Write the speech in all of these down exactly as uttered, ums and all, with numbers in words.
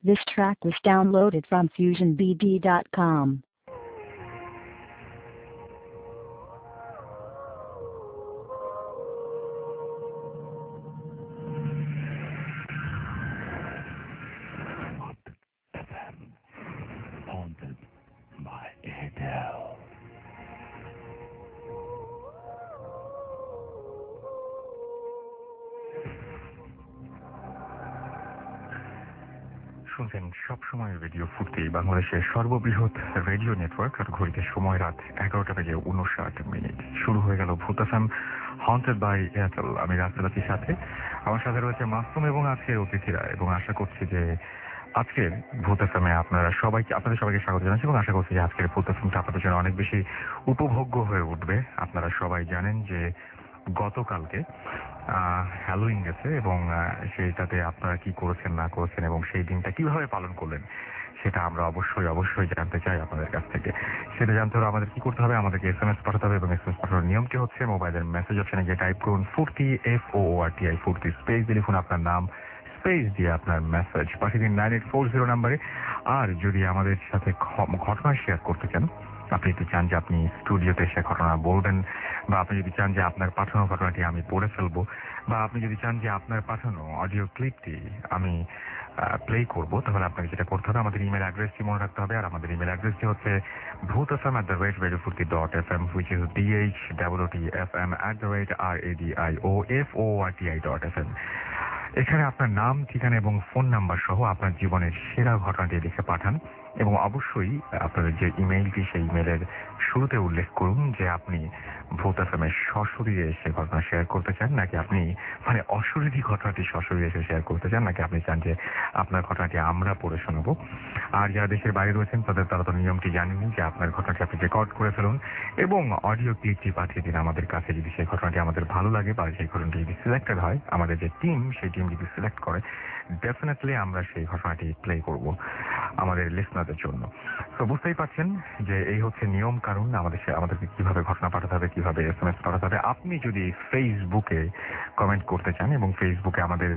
This track was downloaded from fusion b d dot com. Haunted by Adele. শুনছেন সবসময় radio ফুর্তি, বাংলাদেশের সর্ববৃহৎ রেডিও নেটওয়ার্ক। আর ঘড়িতে সময় রাত এগারোটা বেজে উনষাট মিনিট। শুরু হয়ে গেল ভূত এফএম হন্টেড বাই এয়ারটেল। আমি রাসেল আছির সাথে, আমার সাথে রয়েছে মাসুম এবং আজকের অতিথিরা, এবং আশা করছি যে আজকের ভূত এফএমে আপনারা সবাইকে আপনাদের সবাইকে স্বাগত জানাচ্ছি, এবং আশা করছি যে আজকের ভূত এফএমটা আপনাদের জন্য অনেক বেশি উপভোগ্য হয়ে উঠবে। আপনারা সবাই জানেন যে গতকালকে হ্যালোইন গেছে, এবং সেইটাতে আপনারা কি করেছেন না করেছেন এবং সেই দিনটা কিভাবে পালন করলেন সেটা আমরা অবশ্যই অবশ্যই জানতে চাই আপনাদের কাছ থেকে। সেটা জানতে হলে আমাদের কি করতে হবে, আমাদেরকে এস এম এস পাঠাতে হবে, এবং এস এম এস পাঠানোর নিয়মটি হচ্ছে মোবাইলের মেসেজ অপশনে গিয়ে টাইপ করুন Foorti, F O R T I Foorti, space দিয়ে লিখুন আপনার নাম, স্পেস দিয়ে আপনার মেসেজ পাঠিয়ে দিন নাইন এইট ফোর জিরো নাম্বারে। আর যদি আমাদের সাথে ঘটনা শেয়ার করতে চান, আপনি যদি চান যে আপনি স্টুডিওতে এসে ঘটনা বলবেন, বা আপনি যদি চান যে আপনার পাঠানো ঘটনাটি আমি পড়ে ফেলবো, বা আপনি যদি চান যে আপনার পাঠানো অডিও ক্লিপটি আমি প্লে করব, তাহলে আপনাকে যেটা করতে হবে, আমাদের ইমেল অ্যাড্রেসটি মনে রাখতে হবে। আর আমাদের ইমেল অ্যাড্রেসটি হচ্ছে Bhoot F M at the rate radio Foorti dot F M, which is D H W T F M at the rate R A D I O F O R T I dot F M. এখানে আপনার নাম, ঠিকানা এবং phone number সহ আপনার জীবনের সেরা ঘটনাটি লিখে পাঠান, এবং অবশ্যই আপনাদের যে ইমেইলটি সেই ইমেইলের শুরুতে উল্লেখ করুন যে আপনি ভূত এফএমের সশরীরে এসে ঘটনা শেয়ার করতে চান, নাকি আপনি মানে অশরীরী ঘটনাটি সশরীরে এসে শেয়ার করতে চান, নাকি আপনি চান যে আপনার ঘটনাটি আমরা পড়ে শোনাবো। আর যারা দেশের বাইরে রয়েছেন তাদের তারা তো নিয়মটি জানেনই যে আপনার ঘটনাটি আপনি রেকর্ড করে ফেলুন এবং অডিও ক্লিপটি পাঠিয়ে দিন আমাদের কাছে। যদি সেই ঘটনাটি আমাদের ভালো লাগে বা সেই ঘটনাটি যদি সিলেক্টেড হয়, আমাদের যে টিম সেই টিম যদি সিলেক্ট করে, ডেফিনেটলি আমরা সেই ঘটনাটি প্লে করব আমাদের লিসনারদের জন্য। তো বুঝতেই পারছেন যে এই হচ্ছে নিয়ম কানুন, আমাদের আমাদেরকে কিভাবে ঘটনা পাঠাতে হবে, কিভাবে এস এম এস পাঠাতে হবে। আপনি যদি ফেসবুকে কমেন্ট করতে চান এবং ফেসবুকে আমাদের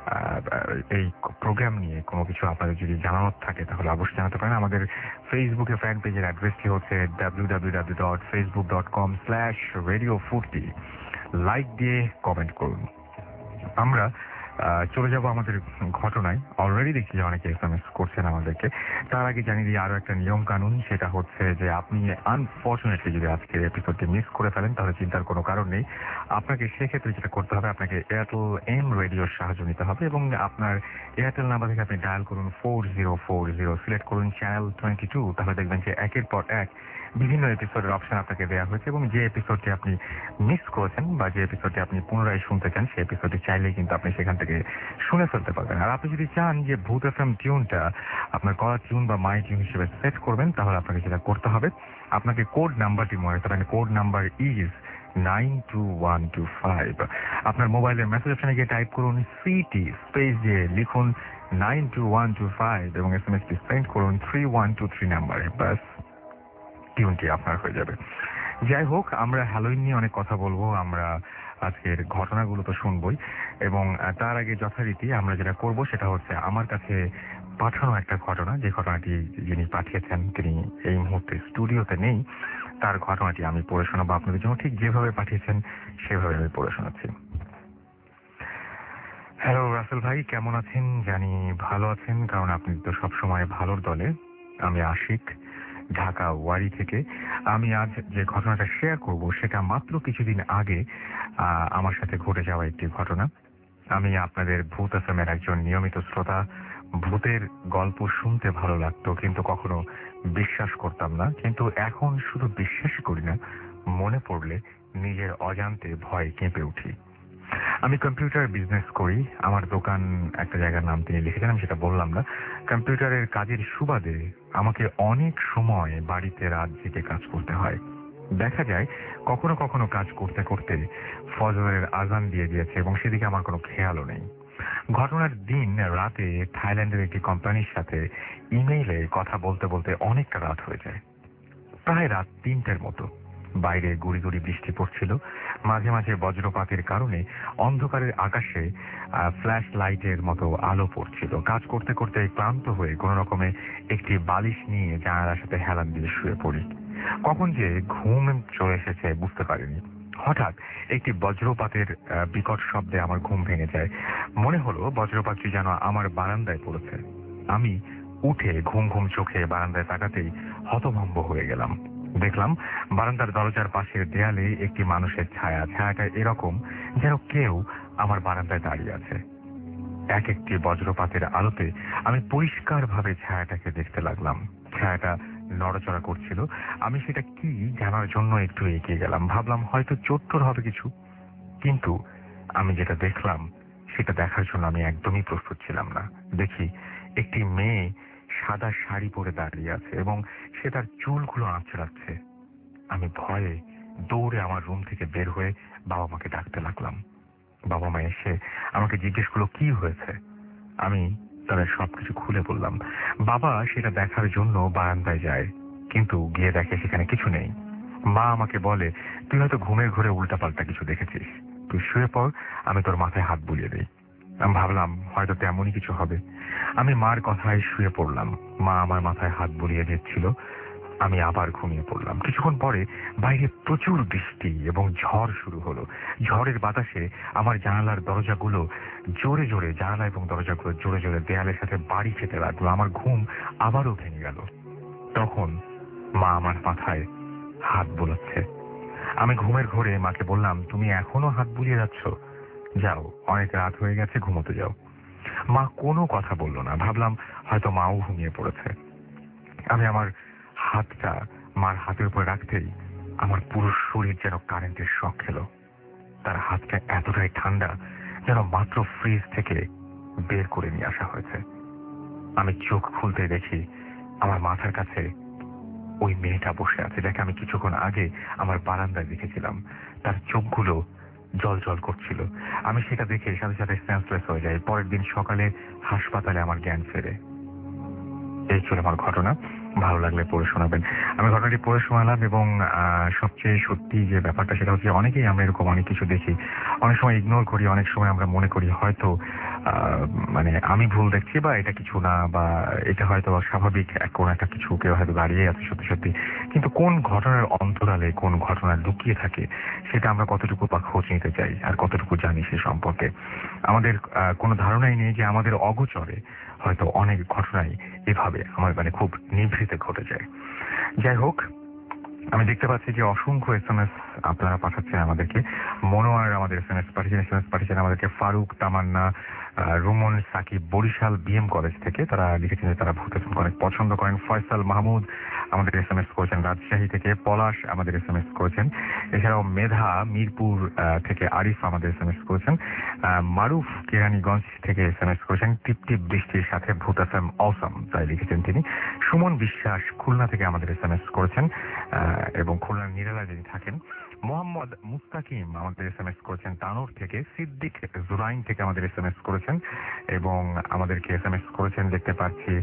এই প্রোগ্রাম নিয়ে কোনো কিছু আপনাদের যদি জানানোর থাকে, তাহলে অবশ্যই জানাতে পারেন। আমাদের ফেসবুকে ফ্যান পেজের অ্যাড্রেসটি হচ্ছে W W W dot Facebook dot com slash radio Foorti. Like দিয়ে কমেন্ট করুন। আমরা চলে যাব আমাদের ঘটনায়। অলরেডি দেখছি যে অনেকে এস এম এস করছেন আমাদেরকে। তার আগে জানিয়ে দিই আরো একটা নিয়ম কানুন, সেটা হচ্ছে যে আপনি আনফর্চুনেটলি যদি আজকের এপিসোডটি মিস করে ফেলেন, তাহলে চিন্তার কোনো কারণ নেই। আপনাকে সেক্ষেত্রে যেটা করতে হবে, আপনাকে এয়ারটেল এম রেডিওর সাহায্য নিতে হবে, এবং আপনার এয়ারটেল নাম্বার থেকে আপনি ডায়াল করুন four zero four zero, select করুন চ্যানেল টোয়েন্টি টু। তাহলে দেখবেন যে একের পর এক বিভিন্ন এপিসোডের অপশন আপনাকে দেওয়া হয়েছে, এবং যে এপিসোডটি আপনি মিস করেছেন বা যে এপিসোডটি আপনি পুনরায় শুনতে চান, সেই এপিসোডটি চাইলেই কিন্তু আপনি সেখান থেকে শুনে ফেলতে পারবেন। আর আপনি যদি চান যে ভূত এফএম টিউনটা আপনার কলার টিউন বা মাই টিউন হিসেবে সেট করবেন, তাহলে আপনাকে যেটা করতে হবে, আপনাকে কোড নাম্বারটি মনে রাখতে হবে। Code number is nine two one two five. আপনার মোবাইলের মেসেজ অপশনে গিয়ে টাইপ করুন সিটি, স্পেস দিয়ে লিখুন nine two one two five, এবং এস এম এসটি সেন্ড করুন থ্রি ওয়ান টু থ্রি নাম্বারে। ব্যাস, টিউনটি আপনার হয়ে যাবে। যাই হোক, আমরা হ্যালোইন নিয়ে অনেক কথা বলবো, আমরা আজকের ঘটনাগুলো তো শুনবই, এবং তার আগে যথারীতি আমরা যেটা করব সেটা হচ্ছে আমার কাছে পাঠানো একটা ঘটনা, যে ঘটনাটি যিনি পাঠিয়েছেন তিনি এই মুহূর্তে স্টুডিওতে নেই। তার ঘটনাটি আমি পড়ে শোনাবো আপনাদের জন্য, ঠিক যেভাবে পাঠিয়েছেন সেভাবে আমি পড়ে শোনাচ্ছি। হ্যালো রাসেল ভাই, কেমন আছেন? জানি ভালো আছেন, কারণ আপনি তো সবসময় ভালোর দলে। আমি আশিক, ঢাকা ওয়ারি থেকে। আমি আজ যে ঘটনাটা শেয়ার করব সেটা মাত্র কিছুদিন আগে আমার সাথে ঘটে যাওয়া একটি ঘটনা। আমি আপনাদের ভূত এফএমের একজন নিয়মিত শ্রোতা। ভূতের গল্প শুনতে ভালো লাগতো, কিন্তু কখনো বিশ্বাস করতাম না। কিন্তু এখন শুধু বিশ্বাস করি না, মনে পড়লে নিজের অজান্তে ভয় কেঁপে উঠি। আমি কম্পিউটার বিজনেস করি। আমার দোকান একটা জায়গার নাম তিনি লিখেছেন, আমি সেটা বললাম না। কম্পিউটারের কাজের সুবাদে আমাকে অনেক সময় বাড়িতে রাত জেগে কাজ করতে হয়। দেখা যায় কখনো কখনো কাজ করতে করতে ফজরের আজান দিয়ে দিয়েছে, এবং সেদিকে আমার কোনো খেয়ালও নেই। ঘটনার দিন রাতে থাইল্যান্ডের একটি কোম্পানির সাথে ইমেইলে কথা বলতে বলতে অনেকটা রাত হয়ে যায়, প্রায় রাত তিনটের মতো। বাইরে গুড়ি গুড়ি বৃষ্টি পড়ছিল। মাঝে মাঝে বজ্রপাতের কারণে অন্ধকারের আকাশে ফ্ল্যাশ লাইটের মতো আলো পড়ছিল। কাজ করতে করতে ক্লান্ত হয়ে কোনো রকমে একটি বালিশ নিয়ে জানালার সাথে হেলান দিয়ে শুয়ে পড়ি। কখন যে ঘুম চলে এসেছে বুঝতে পারিনি। হঠাৎ একটি বজ্রপাতের বিকট শব্দে আমার ঘুম ভেঙে যায়। মনে হলো বজ্রপাতটি যেন আমার বারান্দায় পড়েছে। আমি উঠে ঘুম ঘুম চোখে বারান্দায় তাকাতেই হতভম্ব হয়ে গেলাম। দেখলাম বারান্দার দরজার পাশের দেয়ালে একটি মানুষের ছায়া। ছায়াটা এরকম যেন কেউ আমার বারান্দায় দাঁড়িয়ে আছে। এক একটি বজ্রপাতের আলোতে আমি পরিষ্কারভাবে ছায়াটাকে দেখতে লাগলাম। ছায়াটা নড়াচড়া করছিল। আমি সেটা কি জানার জন্য একটু এগিয়ে গেলাম। ভাবলাম হয়তো চোট্টর হবে কিছু, কিন্তু আমি যেটা দেখলাম সেটা দেখার জন্য আমি একদমই প্রস্তুত ছিলাম না। দেখি একটি মেয়ে সাদা শাড়ি পরে দাঁড়িয়ে আছে এবং সে তার চুলগুলো আঁচড়াচ্ছে। আমি ভয়ে দৌড়ে আমার রুম থেকে বের হয়ে বাবা মাকে ডাকতে লাগলাম। বাবা মা এসে আমাকে জিজ্ঞেস করলো কি হয়েছে। আমি তাদের সবকিছু খুলে বললাম। বাবা সেটা দেখার জন্য বারান্দায় যায়, কিন্তু গিয়ে দেখে সেখানে কিছু নেই। মা আমাকে বলে, তুই হয়তো ঘুমের ঘরে উল্টাপাল্টা কিছু দেখেছিস, তুই শুয়ে পড়, আমি তোর মাথায় হাত বুলিয়ে দিই। আমি ভাবলাম হয়তো তেমনই কিছু হবে। আমি মার কথায় শুয়ে পড়লাম। মা আমার মাথায় হাত বুলিয়ে দিচ্ছিল। আমি আবার ঘুমিয়ে পড়লাম। কিছুক্ষণ পরে বাইরে প্রচুর বৃষ্টি এবং ঝড় শুরু হলো। ঝড়ের বাতাসে আমার জানালার দরজাগুলো জোরে জোরে জানালা এবং দরজাগুলো জোরে জোরে দেয়ালের সাথে বাড়ি খেতে লাগলো। আমার ঘুম আবারও ভেঙে গেল। তখন মা আমার মাথায় হাত বোলাচ্ছে। আমি ঘুমের ঘোরে মাকে বললাম, তুমি এখনো হাত বুলিয়ে যাচ্ছ? যাও, অনেক রাত হয়ে গেছে, ঘুমোতে যাও। মা কোনো কথা বলল না। ভাবলাম হয়তো মাও ঘুমিয়ে পড়েছে। আমি আমার হাতটা মার হাতের উপরে রাখতেই আমার পুরো শরীর যেন কারেন্টের শক খেলো। তার হাতটা এতটাই ঠান্ডা যেন মাত্র ফ্রিজ থেকে বের করে নিয়ে আসা হয়েছে। আমি চোখ খুলতে দেখি আমার মাথার কাছে ওই মেয়েটা বসে আছে, যাকে আমি কিছুক্ষণ আগে আমার বারান্দায় দেখেছিলাম। তার চোখগুলো জল জল করছিল। আমি সেটা দেখে সাথে সাথে সেন্সলেস হয়ে যাই। পরের দিন সকালে হাসপাতালে আমার জ্ঞান ফেরে। এই ছিল আমার ঘটনা। ভালো লাগলে পড়ে শোনাবেন। আমি ঘটনাটি পড়ে শোনালাম এবং সবচেয়ে সত্যি যে ব্যাপারটা সেটা হচ্ছে অনেকেই আমরা এরকম অনেক কিছু দেখি, অনেক সময় ইগনোর করি, অনেক সময় আমরা মনে করি হয়তো মানে আমি ভুল দেখছি বা এটা কিছু না, বা এটা হয়তো স্বাভাবিক কোন একটা কিছু কেউ হয়তো দাঁড়িয়ে আছে সত্যি সত্যি। কিন্তু কোন ঘটনার অন্তরালে কোন ঘটনা লুকিয়ে থাকে সেটা আমরা কতটুকু বা খোঁজ নিতে চাই আর কতটুকু জানি সে সম্পর্কে আমাদের কোনো ধারণাই নেই যে আমাদের অগোচরে হয়তো অনেক ঘটনাই এভাবে আমার মানে খুব নিভৃতে ঘটে যায়। যাই হোক, আমি দেখতে পাচ্ছি যে অসংখ্য এস এম এস আপনারা পাঠাচ্ছেন আমাদেরকে। মনোয়ার আমাদের এস এম এস পাঠিয়েছেন, এস এম এস পাঠিয়েছেন আমাদেরকে ফারুক, তামান্না, রুমন, সাকিব বরিশাল বিএম কলেজ থেকে। তারা লিখেছেন যে তারা ভূত ফিল্ম অনেক পছন্দ করেন। ফয়সাল মাহমুদ আমাদের এস এম এস করেছেন রাজশাহী থেকে। পলাশ আমাদের এস এম এস করেছেন। এছাড়াও মেধা মিরপুর থেকে, আরিফ আমাদের এস এম এস করেছেন। মারুফ কেরানীগঞ্জ থেকে এস এম এস করেছেন। টিপ টিপ বৃষ্টির সাথে ভূত এফএম অসম, তাই লিখেছেন তিনি। সুমন বিশ্বাস খুলনা থেকে আমাদের এস এম এস করেছেন এবং খুলনার নিরালা যিনি থাকেন। মোহাম্মদ মুস্তাকিম আমাদের এস এম এস করেছেন তানোর থেকে। সিদ্দিক জুরাইন থেকে আমাদের এস এম এস করেছেন এবং আমাদেরকে এস এম এস করেছেন দেখতে পাচ্ছি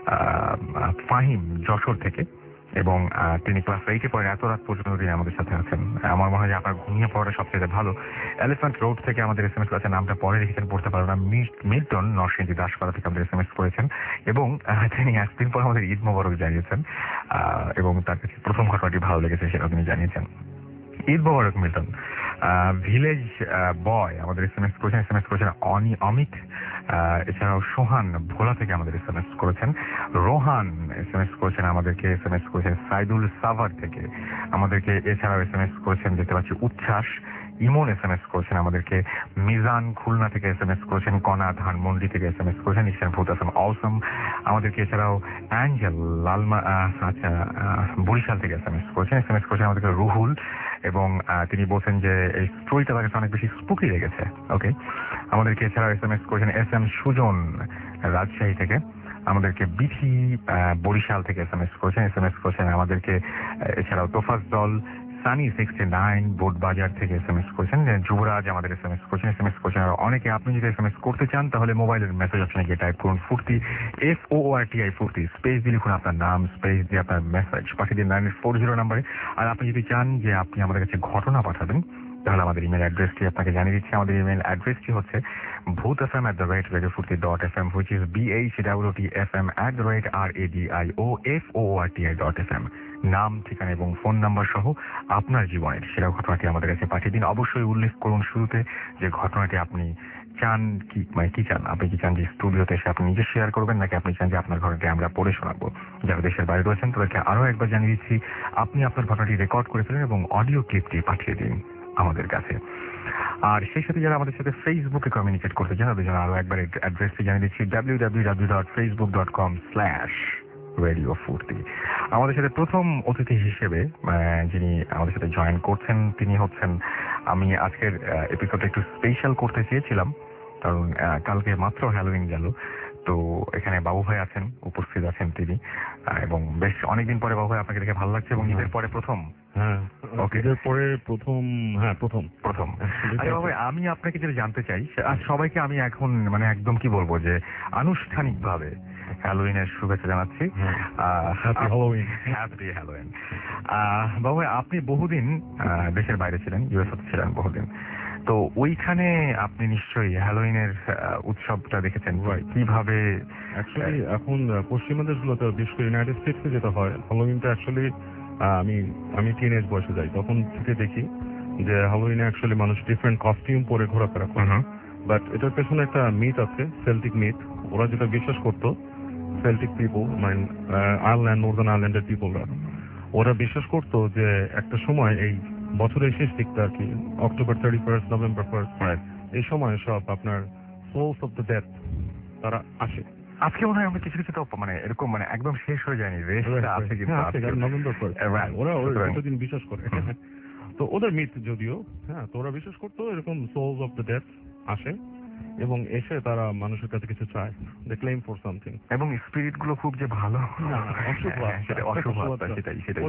ফাহিম যশোর থেকে, এবং তিনি ক্লাস এইটে পরে এত রাত পর্যন্ত তিনি আমাদের সাথে আছেন। আমার মনে হয় যে আপনার ঘুমিয়ে পড়াটা সবচেয়ে ভালো। এলিফ্যান্ট রোড থেকে আমাদের এস এম এস করেছেন, নামটা পরে লিখেছেন, পড়তে পারো না। মিল্টন নরসিংদী দাসপাড়া থেকে আমাদের এস এম এস করেছেন এবং তিনি একদিন পর আমাদের ঈদ মোবারক জানিয়েছেন এবং তার কাছে প্রথম ঘটনাটি ভালো লেগেছে সেটা তিনি জানিয়েছেন। ঈদ মোবারক মিল্টন। ভিলেজ বয় আমাদের এস এম এস করেছেন, এস এম এস করেছেন অনি অমিত। এছাড়াও সোহান ভোলা থেকে আমাদের এস এম এস করেছেন। রোহান এস এম এস করেছেন আমাদেরকে, এস এম এস করেছেন সাইদুল সাভার থেকে আমাদেরকে। এছাড়াও এস এম এস করেছেন দেখতে পাচ্ছি উচ্ছ্বাস। ইমন এস এম এস করেছেন আমাদেরকে। মিজান খুলনা থেকে এস এম এস করেছেন। কণা ধানমন্ডি থেকে এস এম এস করেছেন। ইসলাম ভূত এফএম অসম আমাদেরকে। এছাড়াও অ্যাঞ্জেল লালমা আচ্ছা বরিশাল থেকে এস এম এস করেছেন। এস এম এস করেছেন আমাদেরকে রুহুল এবং তিনি বলছেন যে এই স্টোরিটা তার কাছে অনেক বেশি স্পুকি লেগেছে। ওকে, আমাদেরকে এছাড়াও এস এম এস করেছেন এস এম সুজন রাজশাহী থেকে আমাদেরকে। বিথি বরিশাল থেকে এস এম এস করেছেন, এস এম এস করেছেন আমাদেরকে। এছাড়াও তোফাজ্জল সানি সিক্সটি নাইন বোট বাজার থেকে এস এম এস করেছেন। যুবরাজ আমাদের এস এম এস করছেন এস এম এস করছেন আর অনেকে। আপনি যদি এস এম এস করতে চান তাহলে মোবাইলের মেসেজ অপশনে গিয়ে টাইপ করুন Foorti, F O R T I Foorti, space দিয়ে লিখুন আপনার নাম, স্পেস দিয়ে আপনার মেসেজ পাঠিয়ে দিন নাইন ফোর জিরো নাম্বারে। আর আপনি যদি চান যে আপনি আমাদের কাছে ঘটনা পাঠাবেন তাহলে আমাদের ইমেল অ্যাড্রেসটি আপনাকে জানিয়ে দিচ্ছি। আমাদের ইমেল অ্যাড্রেসটি হচ্ছে Bhoot F M at the rate radio Foorti dot F M, which is B H W T F M at the rate R A D I O F O R T I dot F M. নাম, ঠিকানা এবং phone number সহ আপনার জীবনের সেরা ঘটনাটি আমাদের কাছে পাঠিয়ে দিন। অবশ্যই উল্লেখ করুন শুরুতে যে ঘটনাটি আপনি চান কি, মানে কি চান। আপনি কি চান যে স্টুডিওতে এসে আপনি নিজে শেয়ার করবেন, নাকি আপনি চান যে আপনার ঘটনাটি আমরা পড়ে শোনাবো। যারা দেশের বাইরে রয়েছেন তাদেরকে আরও একবার জানিয়ে দিচ্ছি, আপনি আপনার ঘটনাটি রেকর্ড করে ফেলেন এবং অডিও ক্লিপটি পাঠিয়ে দিন আমাদের কাছে। আর সেই সাথে যারা আমাদের সাথে ফেসবুকে কমিউনিকেট করতে চান তাদের জন্য আরো একবার অ্যাড্রেসটি জানিয়ে দিচ্ছি, W W W dot Facebook dot com slash radio Foorti. আমাদের সাথে প্রথম অতিথি হিসেবে যিনি আমাদের সাথে জয়েন করছেন তিনি হচ্ছেন, আমি আজকের এপিসোডটা একটু স্পেশাল করতে চেয়েছিলাম কারণ কালকে মাত্র হ্যালোউইন গেল। তো এখানে বাবু ভাই আছেন, উপস্থিত আছেন তিনি, এবং বেশ অনেকদিন পরে বাবু ভাই আপনাকে দেখে ভালো লাগছে এবং ঈদের পরে প্রথম। হ্যাঁ, ওকে, ঈদের পরে প্রথম। হ্যাঁ, প্রথম প্রথম আচ্ছা বাবু ভাই, আমি আপনাকে যেটা জানতে চাই, আর সবাইকে আমি এখন মানে একদম কি বলবো যে আনুষ্ঠানিকভাবে হ্যালোউইনের শুভেচ্ছা জানাচ্ছি। Happy Halloween. Happy Halloween. বাবু ভাই, আপনি বহুদিন দেশের বাইরে ছিলেন, ইউএসএতে ছিলেন বহুদিন, তো ওইখানে আপনি নিশ্চয়ই হ্যালোউইনের উৎসবটা দেখেছেন কিভাবে? অ্যাকচুয়ালি এখন পশ্চিমা দেশগুলোতে, বিশেষ করে ইউনাইটেড স্টেটসে যেটা হয়, হ্যালোউইনটা অ্যাকচুয়ালি আমি আমি টিন এজ বয়সে যাই, তখন থেকে দেখি যে হ্যালোউইনে অ্যাকচুয়ালি মানুষ ডিফারেন্ট কস্টিউম পরে ঘোরাফেরা করে। বাট এটার পেছনে একটা মিথ আছে, সেল্টিক মিথ। ওরা যেটা বিশ্বাস করতো, সেল্টিক পিপল মানে আয়ারল্যান্ড, নর্দার্ন আয়ারল্যান্ডের পিপলরা, ওরা বিশ্বাস করতো যে একটা সময় এই বছরের শেষ দিকটা আর কি, October thirty first, November first, এই সময় সব আপনার সোলস অফ দ্য ডেথ তারা আসে। আজকে মনে হয় আমরা কিছু কিছু তো মানে এরকম মানে একদম শেষ হয়ে যায়নি, আছে কিন্তু নভেম্বর ফার্স্ট ওরা এতদিন বিশ্বাস করে। তো ওদের মিথ যদিও, হ্যাঁ, তো ওরা বিশ্বাস করতো এরকম সোলস অফ দ্য ডেথ আসে এবং এসে তারা মানুষের কাছে কিছু চায়, দে ক্লেম ফর সামথিং। এবং স্পিরিট গুলো খুব যে ভালো, অশুভ সেটাই সেটাই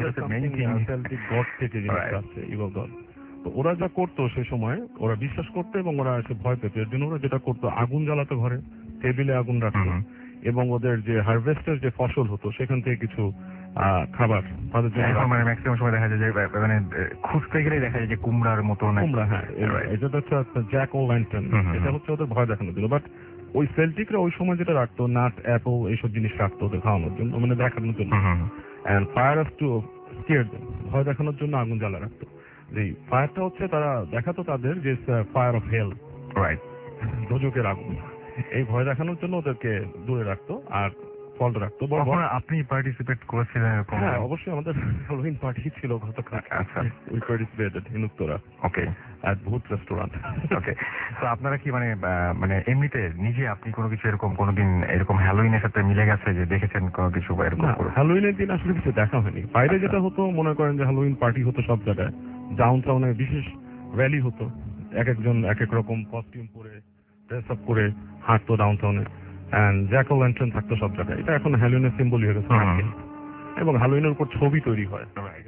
গড থেকে জিনিসটা আসছে, ইভল গড। তো ওরা যা করতো সে সময়, ওরা বিশ্বাস করতো এবং ওরা এসে ভয় পেত। এর জন্য ওরা যেটা করতো, আগুন জ্বালাতো ঘরে, টেবিলে আগুন রাখতো এবং ওদের যে হারভেস্টের যে ফসল হতো সেখান থেকে কিছু খাবার তাদের জন্য, মানে ম্যাক্সিমাম সময় দেখা যায় যে মানে খুঁজতে গেলে দেখা যায় যে কুমড়ার মতো। কুমড়া, হ্যাঁ, এটা হচ্ছে জ্যাক ও ল্যান্টার্ন, এটা হচ্ছে ওদের ভয় দেখানোর জন্য। বাট ওই সেল্টিকরা ওই সময় যেটা রাখতো, নাট, অ্যাপল, এইসব জিনিস রাখতো ওদের খাওয়ানোর জন্য, মানে দেখানোর জন্য। And fire of to scare them, ভয় দেখানোর জন্য আগুন জ্বালা রাখতো। যে ফায়ারটা হচ্ছে তারা দেখাতো তাদের যে ফায়ার অফ হেল, রাইট, দোজকের আগুন। এই ভয় দেখানোর জন্য ওদেরকে দূরে রাখতো আর ফল রাখতো। আপনি পার্টিসিপেট করেছিলেন? হ্যাঁ, অবশ্যই, আমাদের হ্যালোউইন পার্টি ছিল গতকাল। আচ্ছা, we participated in Uttara. Okay, at Bhoot restaurant. ওকে, তো আপনারা কি মানে মানে এমনিতে নিজে আপনি কোনো কিছু এরকম কোনোদিন এরকম হ্যালোউইনের সাথে মিলে গেছে যে দেখেছেন কোনো কিছু বা এরকম? হ্যালোউইনের দিন আসলে কিছু দেখা হয়নি। বাইরে যেটা হতো, মনে করেন যে হ্যালোউইন পার্টি হতো সব জায়গায়, ডাউন টাউনে বিশেষ র্যালি হতো, এক একজন এক এক রকম কস্টিউম পরে, ড্রেস আপ করে হাঁটতো ডাউন টাউনে, এন্ড জ্যাক ও ল্যান্টার্ন থাকতো সব জায়গায়। এটা এখন হ্যালোউইনের সিম্বল হয়ে গেছে। এবং হ্যালোউইনের উপর ছবি তৈরি হয়,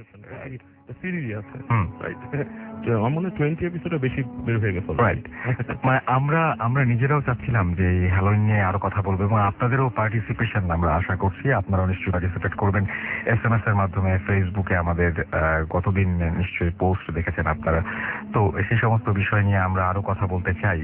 সিরিজ আছে, রাইট? আমার মনে হয় টোয়েন্টি এপিসোডে বেশি বের হয়ে গেছে, রাইট। মানে আমরা আমরা নিজেরাও চাচ্ছিলাম যে হ্যালোউইন নিয়ে আরো কথা বলবো এবং আপনাদেরও পার্টিসিপেশন আমরা আশা করছি। আপনারাও নিশ্চয়ই পার্টিসিপেট করবেন এস এম এস এর মাধ্যমে, ফেসবুকে আমাদের গতদিন নিশ্চয়ই পোস্ট দেখেছেন আপনারা। তো সেই সমস্ত বিষয় নিয়ে আমরা আরো কথা বলতে চাই।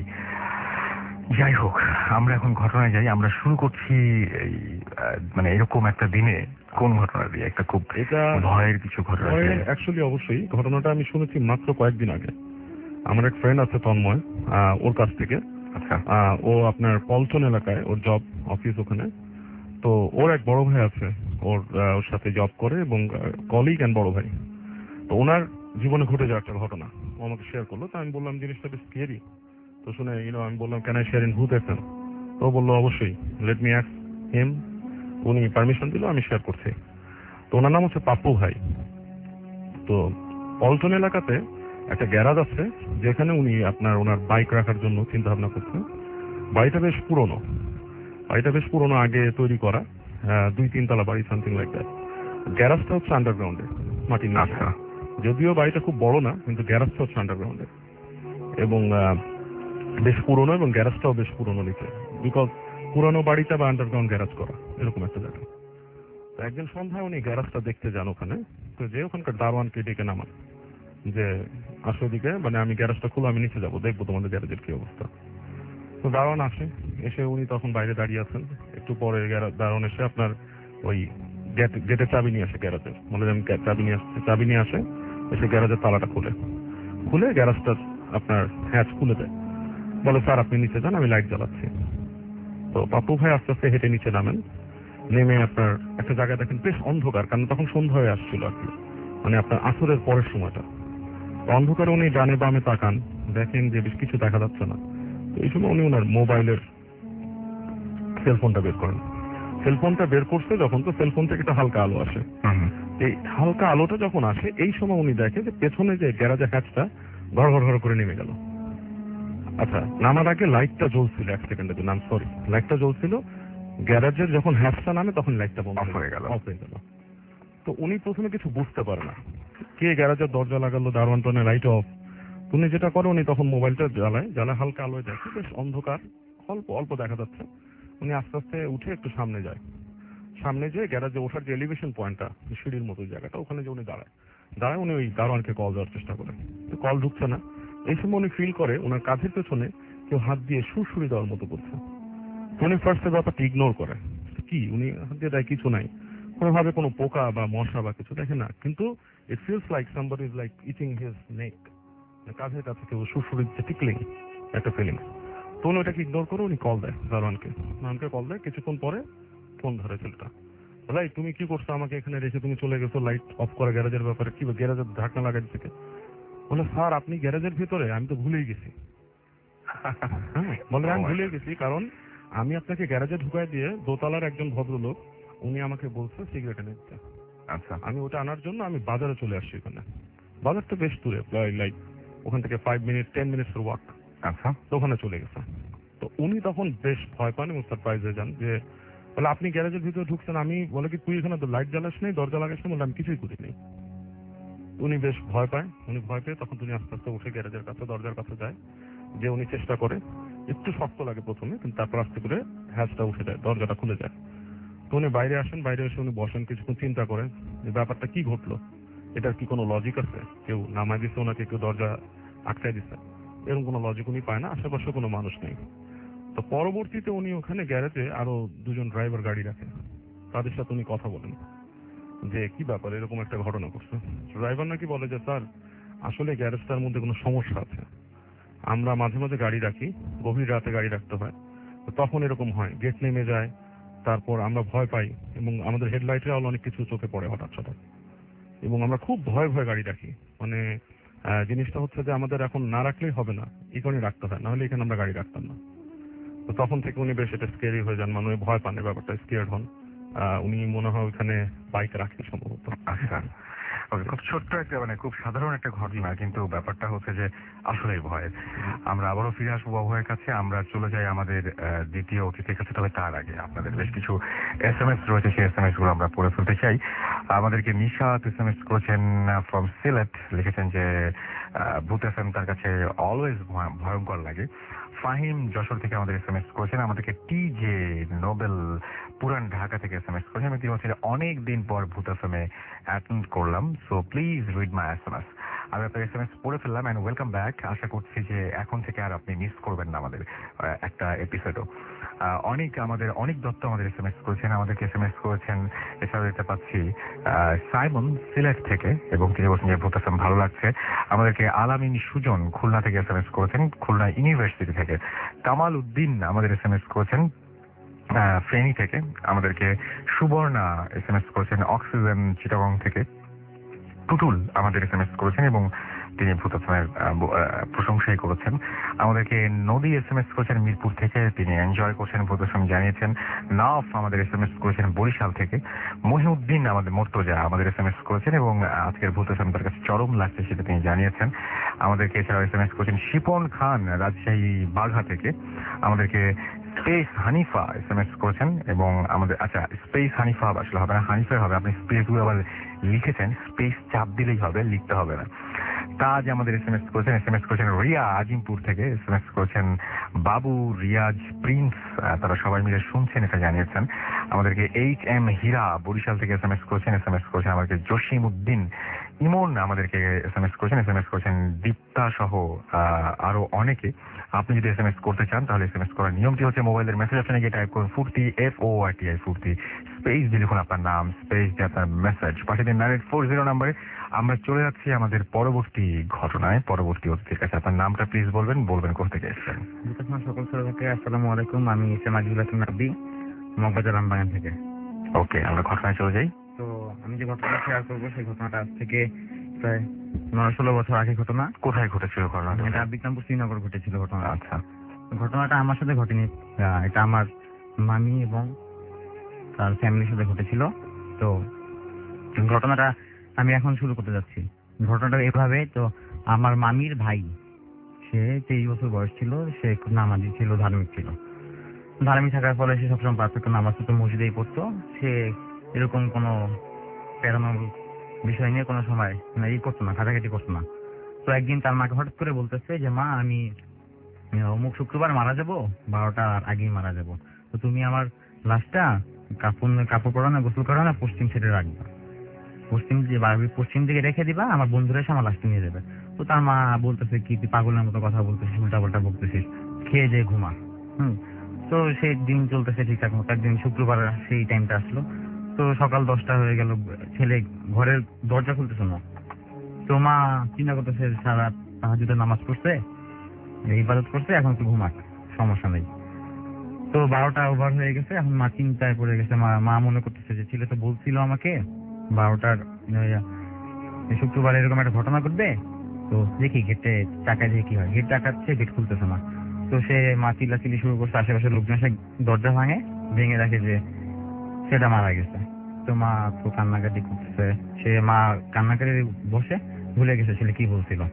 যাই হোক, আমরা এখন ঘটনায় যাই। আমরা শুরু করছি মানে এরকম একটা দিনে কোন ঘটনা দিয়ে, একটা খুব এটা ভয়ের কিছু ঘটনা। অ্যাকচুয়ালি অবশ্যই ঘটনাটা আমি শুনেছি মাত্র কয়েকদিন আগে। আমার এক ফ্রেন্ড আছে তন্ময়, ওর কাছ থেকে। আচ্ছা, ও আপনার পল্টন এলাকায় ওর জব অফিস, ওখানে। তো ওর এক বড় ভাই আছে, ওর ওর সাথে জব করে এবং কলিগ এন্ড বড় ভাই। তো ওনার জীবনে ঘটে যাওয়া একটা ঘটনা ও আমাকে শেয়ার করলো। তো আমি বললাম জিনিসটা বেশ স্কেরি। তো শুনে ইউনো আমি বললাম, can I share in Bhoot FM? তো বললো অবশ্যই, লেট মি অ্যাস্ক হিম। উনি পারমিশন দিল, আমি শেয়ার করছি। তো ওনার নাম হচ্ছে পাপ্পু ভাই। তো পল্টন এলাকাতে একটা গ্যারাজ আছে যেখানে উনি আপনার ওনার বাইক রাখার জন্য চিন্তা ভাবনা করছেন। বাড়িটা বেশ পুরনো, বাড়িটা বেশ পুরনো আগে তৈরি করা, দুই তিন তলা বাড়ি, সামথিং লাইক দ্যাট। গ্যারাজটা হচ্ছে আন্ডারগ্রাউন্ডে, মাটির নিচে। যদিও বাড়িটা খুব বড় না, কিন্তু গ্যারাজটা হচ্ছে আন্ডারগ্রাউন্ডে এবং বেশ পুরনো, এবং গ্যারাজটাও বেশ পুরনো নিচে, বিকজ পুরনো বাড়িটা বা আন্ডারগ্রাউন্ড গ্যারাজ করা এরকম একটা জায়গা। তো একদিন সন্ধ্যায় উনি গ্যারাজটা দেখতে যান ওখানে, তো যে ওখানকার দারোয়ানকে ডেকে নামান যে আসো দিকে, মানে আমি গ্যারাজটা খুলে আমি নিচে যাবো, দেখবো তোমাদের গ্যারাজের কি অবস্থা। তো দারোয়ান আসে, এসে উনি তখন বাইরে দাঁড়িয়ে আছেন। একটু পরে দারোয়ান এসে আপনার ওই গেট গেটের চাবি নিয়ে আসে গ্যারাজের, মানে আমি চাবি নিয়ে আসছে, চাবি নিয়ে আসে, এসে গ্যারাজের তালাটা খুলে খুলে গ্যারাজটা আপনার হ্যাচ খুলে দেয়, বলে স্যার আপনি নিচে যান, আমি লাইট জ্বালাচ্ছি। তো পাপ্পু ভাই আস্তে আস্তে হেঁটে নিচে নামেন, নেমে আপনার একটা জায়গায় দেখেন বেশ অন্ধকার, কারণ তখন সন্ধ্যা হয়ে আসছিল আর কি, মানে আপনার আসরের পরের সময়টা। অন্ধকারে উনি ডানে বামে তাকান, দেখেন যে বেশ কিছু দেখা যাচ্ছে না। তো এই সময় উনি ওনার মোবাইলের সেলফোনটা বের করেন। সেলফোনটা বের করছে যখন, তো সেলফোন থেকে একটা হালকা আলো আসে। এই হালকা আলোটা যখন আসে, এই সময় উনি দেখে যে পেছনে যে গ্যারাজের হ্যাচটা ঘর ঘর ঘর করে নেমে গেল। আচ্ছা, নামার আগে লাইটটা জ্বলছিল এক সেকেন্ডের জন্য, আমি সরি, লাইটটা জ্বলছিল। গ্যারাজের যখন হ্যাচটা নামে তখন লাইটটা বন্ধ হয়ে গেল, অফ হয়ে গেল। তো উনি প্রথমে কিছু বুঝতে পারে না, কে গ্যারাজের দরজা লাগালো, দারোয়ান টনে লাইট অফ। উনি যেটা করে, উনি তখন মোবাইলটা জ্বালায়, জ্বালায় হালকা আলোয় দেখে বেশ অন্ধকার, অল্প অল্প দেখা যাচ্ছে। উনি আস্তে আস্তে উঠে একটু সামনে যায়, সামনে যেয়ে গ্যারাজে ওঠার যে এলিভেশন পয়েন্টটা, সিঁড়ির মতো জায়গাটা, ওখানে যে উনি দাঁড়ায় দাঁড়ায় উনি ওই দারোয়ানকে কল দেওয়ার চেষ্টা করেন, কল ঢুকছে না। এই সময় উনি ফিল করে ওনার কাঁধের পেছনে কেউ হাত দিয়ে সুরসুরি দেওয়ার মতো করছে। উনি ফার্স্টে ব্যাপারটা ইগনোর করে, কি উনি হাত দিয়ে দেয়, কিছু নাই, কোনোভাবে কোনো পোকা বা মশা বা কিছু দেখে না, কিন্তু it feels like somebody is like eating his neck, কাঁধের কাছে কেউ সুরসুরি দিচ্ছে, টিকলিং একটা ফিলিংস। তো উনি ওটাকে ইগনোর করে উনি কল দেয় দারোয়ানকে, দারোয়ানকে কল দেয়। কিছুক্ষণ পরে ফোন ধরে ছেলেটা, ভাই তুমি কি করছো, আমাকে এখানে রেখে তুমি চলে গেছো লাইট অফ করে গ্যারেজের ব্যাপারে, কি গ্যারেজের ঢাকনা লাগাই থেকে? বলে স্যার আপনি গ্যারেজের ভিতরে, আমি তো ভুলেই গেছি। হ্যাঁ, বলে আমি ভুলে গেছি, কারণ আমি আপনাকে গ্যারেজে ঢুকাই দিয়ে দোতলার একজন ভদ্রলোক উনি আমাকে বলছে সিগারেট এনে দিতে। আচ্ছা, আমি ওটা আনার জন্য আমি বাজারে চলে আসছি। ওখানে বাজারটা বেশ দূরে, প্রায় লাইক ওখান থেকে ফাইভ মিনিট টেন মিনিটস এর ওয়াক। আচ্ছা, তো ওখানে চলে গেছে। তো উনি তখন বেশ ভয় পান এবং সারপ্রাইজ হয়ে যান যে বলে আপনি গ্যারেজের ভিতরে ঢুকছেন, আমি বলে কি তুই এখানে তো লাইট জ্বালাস নেই, দরজা লাগাস না? বলে আমি কিছুই করিনি। উনি বেশ ভয় পায়, উনি ভয় পেয়ে তখন উনি আস্তে আস্তে উঠে গ্যারেজের কাছে দরজার কাছে যায়, যে উনি চেষ্টা করে, একটু শক্ত লাগে প্রথমে, কিন্তু তারপর আস্তে করে হ্যাচটা উঠে যায়, দরজাটা খুলে যায়। তো উনি বাইরে আসেন, বাইরে এসে উনি বসেন, কিছুক্ষণ চিন্তা করেন যে ব্যাপারটা কি ঘটলো, এটার কি কোনো লজিক আছে, কেউ নামায় দিচ্ছে ওনাকে, কেউ দরজা আটকায় দিচ্ছে, এরকম কোনো লজিক উনি পায় না, আশেপাশে কোনো মানুষ নেই। তো পরবর্তীতে উনি ওখানে গ্যারেজে আরো দুজন ড্রাইভার গাড়ি রাখেন, তাদের সাথে উনি কথা বলেন যে কি ব্যাপার, এরকম একটা ঘটনা ঘটছে। ড্রাইভার নাকি বলে যে স্যার আসলে গ্যারেজটার মধ্যে কোনো সমস্যা আছে, আমরা মাঝে মাঝে গাড়ি রাখি, গভীর রাতে গাড়ি রাখতে হয়, তখন এরকম হয়, গেট নেমে যায়, তারপর আমরা ভয় পাই এবং আমাদের হেডলাইটের আলো অনেক কিছু চোখে পড়ে হঠাৎ হঠাৎ, এবং আমরা খুব ভয় ভয় গাড়ি রাখি। মানে জিনিসটা হচ্ছে যে আমাদের এখন না রাখলেই হবে না, এই কারণে রাখতে হয়, নাহলে এখানে আমরা গাড়ি রাখতাম না। তো তখন থেকে উনি বেশ এটা স্কেরি হয়ে যান, মানে ভয় পান, ব্যাপারটা স্কেয়ার্ড হন। উনি মনে হয় ওখানে বাইক রাখেন সম্ভবত। আচ্ছা, খুব ছোট্ট একটা, মানে খুব সাধারণ একটা ঘটনা, কিন্তু ব্যাপারটা হচ্ছে যে আসলেই ভয়ের। আমরা আবারও ফিরে আসবো বাবুয়ের কাছে, আমরা চলে যাই আমাদের দ্বিতীয় অতিথির কাছে। তবে তার আগে আপনাদের বেশ কিছু এস এম এস রয়েছে, সেই এস এম এস গুলো আমরা পড়ে ফেলতে চাই। আমাদেরকে নিশাত এস এম এস করেছেন ফ্রম সিলেট, লিখেছেন যে ভূত এফ এম তার কাছে অলওয়েজ ভয়ঙ্কর লাগে। ফাহিম যশোর থেকে আমাদের এস এম এস করেছেন, আমাদেরকে টি জে নোবেল পুরান ঢাকা থেকে এস এম এস করেছেন। আমি তিনি হচ্ছে অনেক দিন পর ভূত এফ এম এ অ্যাটেন্ড করলাম, so please read my S M S. আমি আপনার এস এম এস পড়ে ফেললাম, অ্যান্ড ওয়েলকাম ব্যাক। আশা করছি যে এখন থেকে আর আপনি মিস করবেন না আমাদের একটা এপিসোডও। অনেক আমাদের অনেক দত্ত আমাদের এস এম এস করেছেন, আমাদেরকে এস এম এস করেছেন। এছাড়াও দেখতে পাচ্ছি সাইমন সিলেট থেকে, এবং তিনি বলছেন যে ভূত এফ এম ভালো লাগছে। আমাদেরকে আলামিন সুজন খুলনা থেকে এস এম এস করেছেন, খুলনা ইউনিভার্সিটি থেকে। কামাল উদ্দিন আমাদের এস এম এস করেছেন ফেনী থেকে। আমাদেরকে সুবর্ণা এস এম এস করেছেন অক্সিজেন চিটাগং থেকে। টুটুল আমাদের এস এম এস করেছেন এবং তিনি ভূত এফ এম প্রশংসাই করেছেন। আমাদেরকে নদী এস এম এস করেছেন মিরপুর থেকে, তিনি এনজয় করছেন ভূত এফ এম জানিয়েছেন। নাফ আমাদের এস এম এস করেছেন বরিশাল থেকে। মহিউদ্দিন আমাদের মর্তজা আমাদের এস এম এস করেছেন এবং আজকের ভূত এফ এম তার কাছে চরম লাগছে সেটা তিনি জানিয়েছেন। আমাদেরকে এছাড়াও এস এম এস করেছেন শিপন খান রাজশাহী বাঘা থেকে। আমাদেরকে space Hanifa S M S করেছেন এবং আমাদের আচ্ছা স্পেস হানিফা আসলে হবে না, হানিফা হবে। আপনি স্পেস গুলো আবার লিখেছেন, স্পেস চাপ দিলেই হবে, লিখতে হবে না। তাজ আমাদের এস এম এস করেছেন, এস এম এস করেছেন রিয়া আজিমপুর থেকে, এস এম এস করেছেন বাবু, রিয়াজ, প্রিন্স, তারা সবাই মিলে শুনছেন এটা জানিয়েছেন। আমাদেরকে এইচ এম হীরা বরিশাল থেকে এস এম এস করেছেন, এস এম এস করেছেন আমাদেরকে জসিম উদ্দিন ইমন আমাদেরকে এস এম এস করেছেন, এস এম এস করেছেন দীপ্তা সহ আরো অনেকে। আপনি যদি এস এম এস করতে চান তাহলে এস এম এস করার নিয়মটি হচ্ছে মোবাইলের মেসেজ অপশনে গিয়ে টাইপ করুন Foorti, F O R T I Foorti, space দিয়ে লিখুন আপনার নাম, স্পেস দিয়ে আপনার মেসেজ পাঠিয়ে দিন নাইন এইট ফোর জিরো নাম্বারে। আমরা চলে যাচ্ছি আমাদের পরবর্তী ঘটনায়, পরবর্তী অতিথির কাছে। আপনার নামটা প্লিজ বলবেন, বলবেন কোথা থেকে এসেছেন। সকল শ্রোতাকে আসসালামু আলাইকুম, আমি এসএম আজিজুল হাসান রাব্বি, মগবাজার রামবাগান থেকে। ওকে, আমরা ঘটনায় চলে যাই। তো আমি যে ঘটনা শেয়ার করবো সেই ঘটনাটা আজ থেকে প্রায় নয় ষোলো বছর আগে ঘটনা। কোথায় ঘটেছিল ঘটনাটা? এটা বিক্রমপুর শ্রীনগর ঘটেছিল ঘটনা। আচ্ছা, ঘটনাটা আমার সাথে ঘটেনি, এটা আমার মামি এবং তার ফ্যামিলির সাথে ঘটেছিল। তো ঘটনাটা আমি এখন শুরু করতে যাচ্ছি। ঘটনাটা এভাবে, তো আমার মামির ভাই, সে তেইশ বছর বয়স ছিল, সে খুব নামাজি ছিল, ধার্মিক ছিল। ধার্মিক থাকার ফলে সে সবসময় পাঁচ ওয়াক্ত নামাজ তো মসজিদেই পড়তো। সে এরকম কোনো প্যারানল বিষয় নিয়ে কোনো সময় মানে ই করতো না, ঘাটাঘাটি করতো না। তো একদিন তার মাকে হঠাৎ করে বলতেছে যে মা, আমি অমুক শুক্রবার মারা যাব, বারোটার আগেই মারা যাব, তো তুমি আমার লাশটা কাপড় কাপড় পরা না, গোসল করা না, পশ্চিম সাইডে রাখবা, পশ্চিম পশ্চিম দিকে রেখে দিবা, আমার বন্ধুরা এসে আমার লাশটা নিয়ে যাবে। তো তার মা বলতেছে কি তুই পাগলের মতো কথা বলতেছিস, উল্টা পাল্টা বলতেছিস, খেয়ে দিয়ে ঘুমা। হুম তো সেই দিন চলতেছে ঠিকঠাক মতো। একদিন শুক্রবার সেই টাইমটা আসলো, তো সকাল দশটা হয়ে গেল, ছেলে ঘরের দরজা খুলতেছে না। তো মা চিন্তা করতেছে সারা তাহাজ্জুদের নামাজ পড়ছে, ইবাদত করছে, এখন তো ঘুমাক, সমস্যা নেই। তো বারোটা ওভার হয়ে গেছে, এখন মা চিন্তায় পড়ে গেছে। মা মা মনে করতেছে যে ছেলে তো বলছিল আমাকে বারোটার শুক্রবার এরকম একটা ঘটনা ঘটবে, তো দেখি গেটে টাকা দিয়ে কি হয়। গেট টাকাচ্ছে, গেট খুলতেছে না। তো সে মা চিল্লাচিল্লি শুরু করছে, আশেপাশের লোকজন এসে দরজা ভাঙে, ভেঙে দেখে যে সেটা মারা গেছে। তো মা তো কান্নাকাটি করতেছে, সে মা কান্নাকাটি বসে ভুলে গেছে ছেলে কি বলছিল।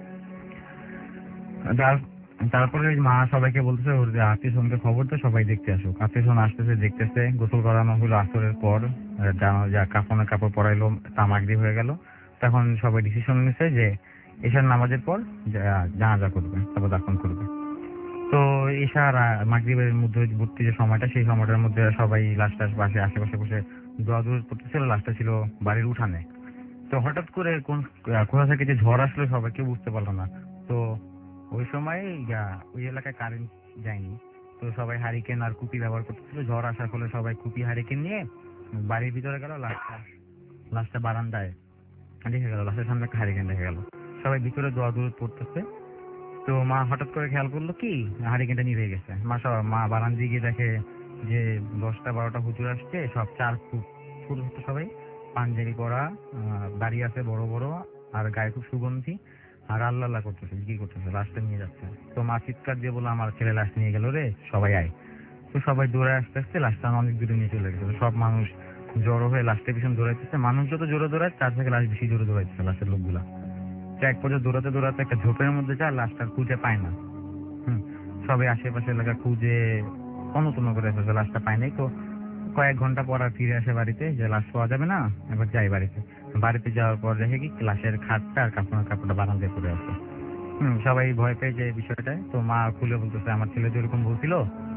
তারপরে মা সবাইকে বলতেছে ওর যে আত্মীয় স্বজনকে খবর তো সবাই দেখতে আসুক। আত্মীয় স্বজন আসতেছে, দেখতেছে। গোসল করানো হলো আসরের পর, যা কাফনের কাপড় পরাইলো, তামাকদি হয়ে গেল। তখন সবাই ডিসিশন নিছে যে এশার নামাজের পর জানাজা করবে, তারপর দাফন করবে। তো এশার মাগরিবের মধ্যবর্তী যে সময়টা, সেই সময়টার মধ্যে সবাই লাশটা পাশে আশেপাশে বসে দোয়া দূর করতেছিল। লাশটা ছিল বাড়ির উঠানে। তো হঠাৎ করে কোন কোথা থেকে যে ঝড় আসলো সবাই কেউ বুঝতে পারলো না। তো ওই সময় ওই এলাকায় কারেন্ট যায়নি, তো সবাই হারিকেন আর কুপি ব্যবহার করতেছিল। ঝড় আসার ফলে সবাই কুপি হারিকেন নিয়ে বাড়ির ভিতরে গেল। লাশটা লাশটা বারান্দায় দেখে গেল, লাশের সামনে একটা হারিকেন দেখে গেল। সবাই ভিতরে দোয়া দূর পড়তেছে। তো মা হঠাৎ করে খেয়াল করলো কি হারিকেনটা নিভে গেছে। মা সব মা বারান্দায় গিয়ে দেখে যে দশটা বারোটা হুজুর আসছে, সব চার ফুট ছোট ছোট, সবাই পাঞ্জাবি পরা, দাঁড়িয়ে আছে বড় বড়, আর গায়ে খুব সুগন্ধি, আর আল্লাহ আল্লাহ করতেছে, জিকির করতেছে, লাশটা নিয়ে যাচ্ছে। তো মা চিৎকার দিয়ে বললো আমার ছেলে লাশ নিয়ে গেল রে, সবাই আয়। তো সবাই দৌড়ে আসতে আসতে লাশটা অনেক দূরে নিয়ে চলে গেছে। সব মানুষ জড়ো হয়ে লাশটা পিছন দৌড়াইতেছে। মানুষ যত জোরে দৌড়ায় তার থেকে লাশ বেশি জোরে দৌড়াইতেছে লাশের লোকগুলা। এক পর্যন্ত দৌড়াতে দৌড়াতে একটা ঝোপের মধ্যে যায়, লাশটা খুঁজে পায় না। হম সবাই আশেপাশে এলাকা খুঁজে অনুতন্ন করে ফেলছে, লাশটা পায় নাই। তো কয়েক ঘন্টা পর আর ফিরে আসে বাড়িতে, যে লাশ পাওয়া যাবে না, এবার যাই বাড়িতে। বাড়িতে যাওয়ার পর দেখে কি লাশের খাটটা আর কাপড়ের কাপড়টা বারান্দায় পড়ে আছে। হম সবাই ভয় পেয়ে যে বিষয়টায়। তো মা খুলে বলতেছে আমার ছেলে যেরকম বলছিল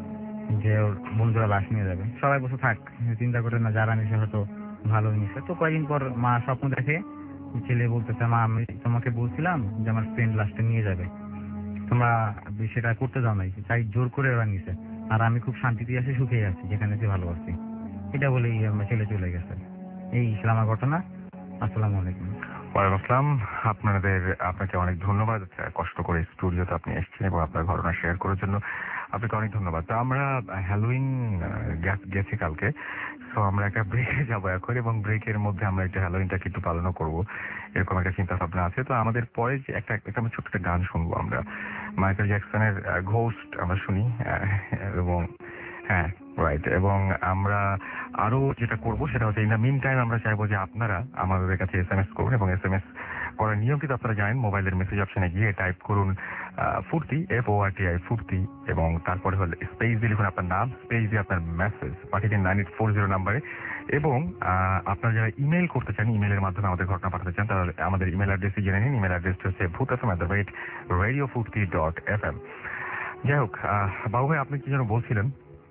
যে ওর বন্ধুরা লাশ নিয়ে যাবে। সবাই বসে থাক, চিন্তা করে না, যারা নিছে হয়তো ভালো নিছে। তো কয়েকদিন পর মা স্বপ্ন দেখে, ছেলে বলতেছে মা আমি তোমাকে বলছিলাম যে আমার ফ্রেন্ড লাশটা নিয়ে যাবে, তোমরা সেটা করতে যাও নাই, তাই জোর করে ওরা নিছে, আর আমি খুব শান্তিতে আছি, সুখে আছি, যেখানে আছি ভালো আছি। এটা বলেই আমার ছেলে চলে গেছে। এই ছিল আমার ঘটনা। আসসালামু আলাইকুম। ওয়ালাইকুম আসসালাম। আপনাদের আপনাকে অনেক ধন্যবাদ, কষ্ট করে স্টুডিওতে আপনি এসেছেন এবং আপনার ঘটনা শেয়ার করার জন্য আপনাকে অনেক ধন্যবাদ। তো আমরা হ্যালোইন গেছি কালকে, তো আমরা একটা ব্রেকে যাবো এখন, এবং ব্রেকের মধ্যে আমরা একটা হ্যালোইনটাকে একটু পালনও করবো, এরকম একটা চিন্তা ভাবনা আছে। তো আমাদের পরে যে একটা একটা ছোট্ট একটা গান শুনবো আমরা, মাইকেল জ্যাকসনের ঘোস্ট আমরা শুনি, এবং হ্যাঁ রাইট, এবং আমরা আরো যেটা করবো সেটা হচ্ছে ইন দ্য মিন টাইম আমরা চাইবো যে আপনারা আমাদের কাছে এস এম এস করুন, এবং এস এম এস করার নিয়ম কিন্তু আপনারা জানেন। মোবাইলের মেসেজ অপশনে গিয়ে টাইপ করুন Foorti, F O R T I ফুর্তি, এবং তারপরে হলে স্পেস দিয়ে লিখুন আপনার নাম, স্পেস দিয়ে আপনার মেসেজ পাঠিয়ে দিন নাইন এইট ফোর জিরো নাম্বারে। এবং আপনারা যারা ইমেল করতে চান, ইমেলের মাধ্যমে আমাদের ঘটনা পাঠাতে চান, তাহলে আমাদের ইমেল অ্যাড্রেসই জেনে নিন। ইমেল অ্যাড্রেসটা হচ্ছে Bhoot F M at the rate radio Foorti dot F M. যাই হোক, বাবু ভাই আপনি কি যেন বলছিলেন?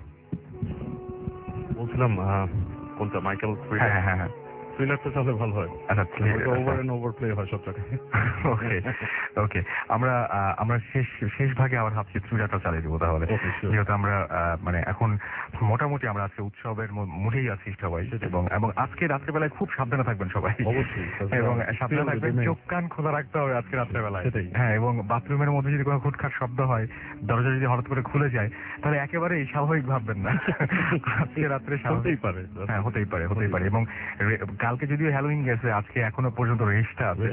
বলছিলাম কোনটা মাইকেল হ্যাঁ হ্যাঁ হ্যাঁ থ্রিলারটা তাহলে ভালো হয়। আচ্ছা, ওভার এন্ড ওভার প্লে হয় সব জায়গায়। ওকে ওকে আমরা আমরা শেষ শেষ ভাগে আবার ভাবছি থ্রিলারটা চালিয়ে দেবো তাহলে, যেহেতু আমরা মানে এখন মোটামুটি আমরা আজকে উৎসবের মুডেই আছি সবাই, এবং এবং আজকে রাত্রেবেলায় খুব সাবধানে থাকবেন সবাই, অবশ্যই, এবং সাবধানে থাকবেন, চোখ কান খোলা রাখতে হবে আজকে রাত্রেবেলায়। হ্যাঁ, এবং বাথরুমের মধ্যে যদি কোনো খুটখাট শব্দ হয়, দরজা যদি হঠাৎ করে খুলে যায়, তাহলে একেবারেই স্বাভাবিক ভাববেন না। আজকে রাত্রে হতেই পারে, হ্যাঁ হতেই পারে হতেই পারে এবং কালকে যদিও হ্যালোউইন গেছে, আজকে এখনো পর্যন্ত রেস্টটা আছে।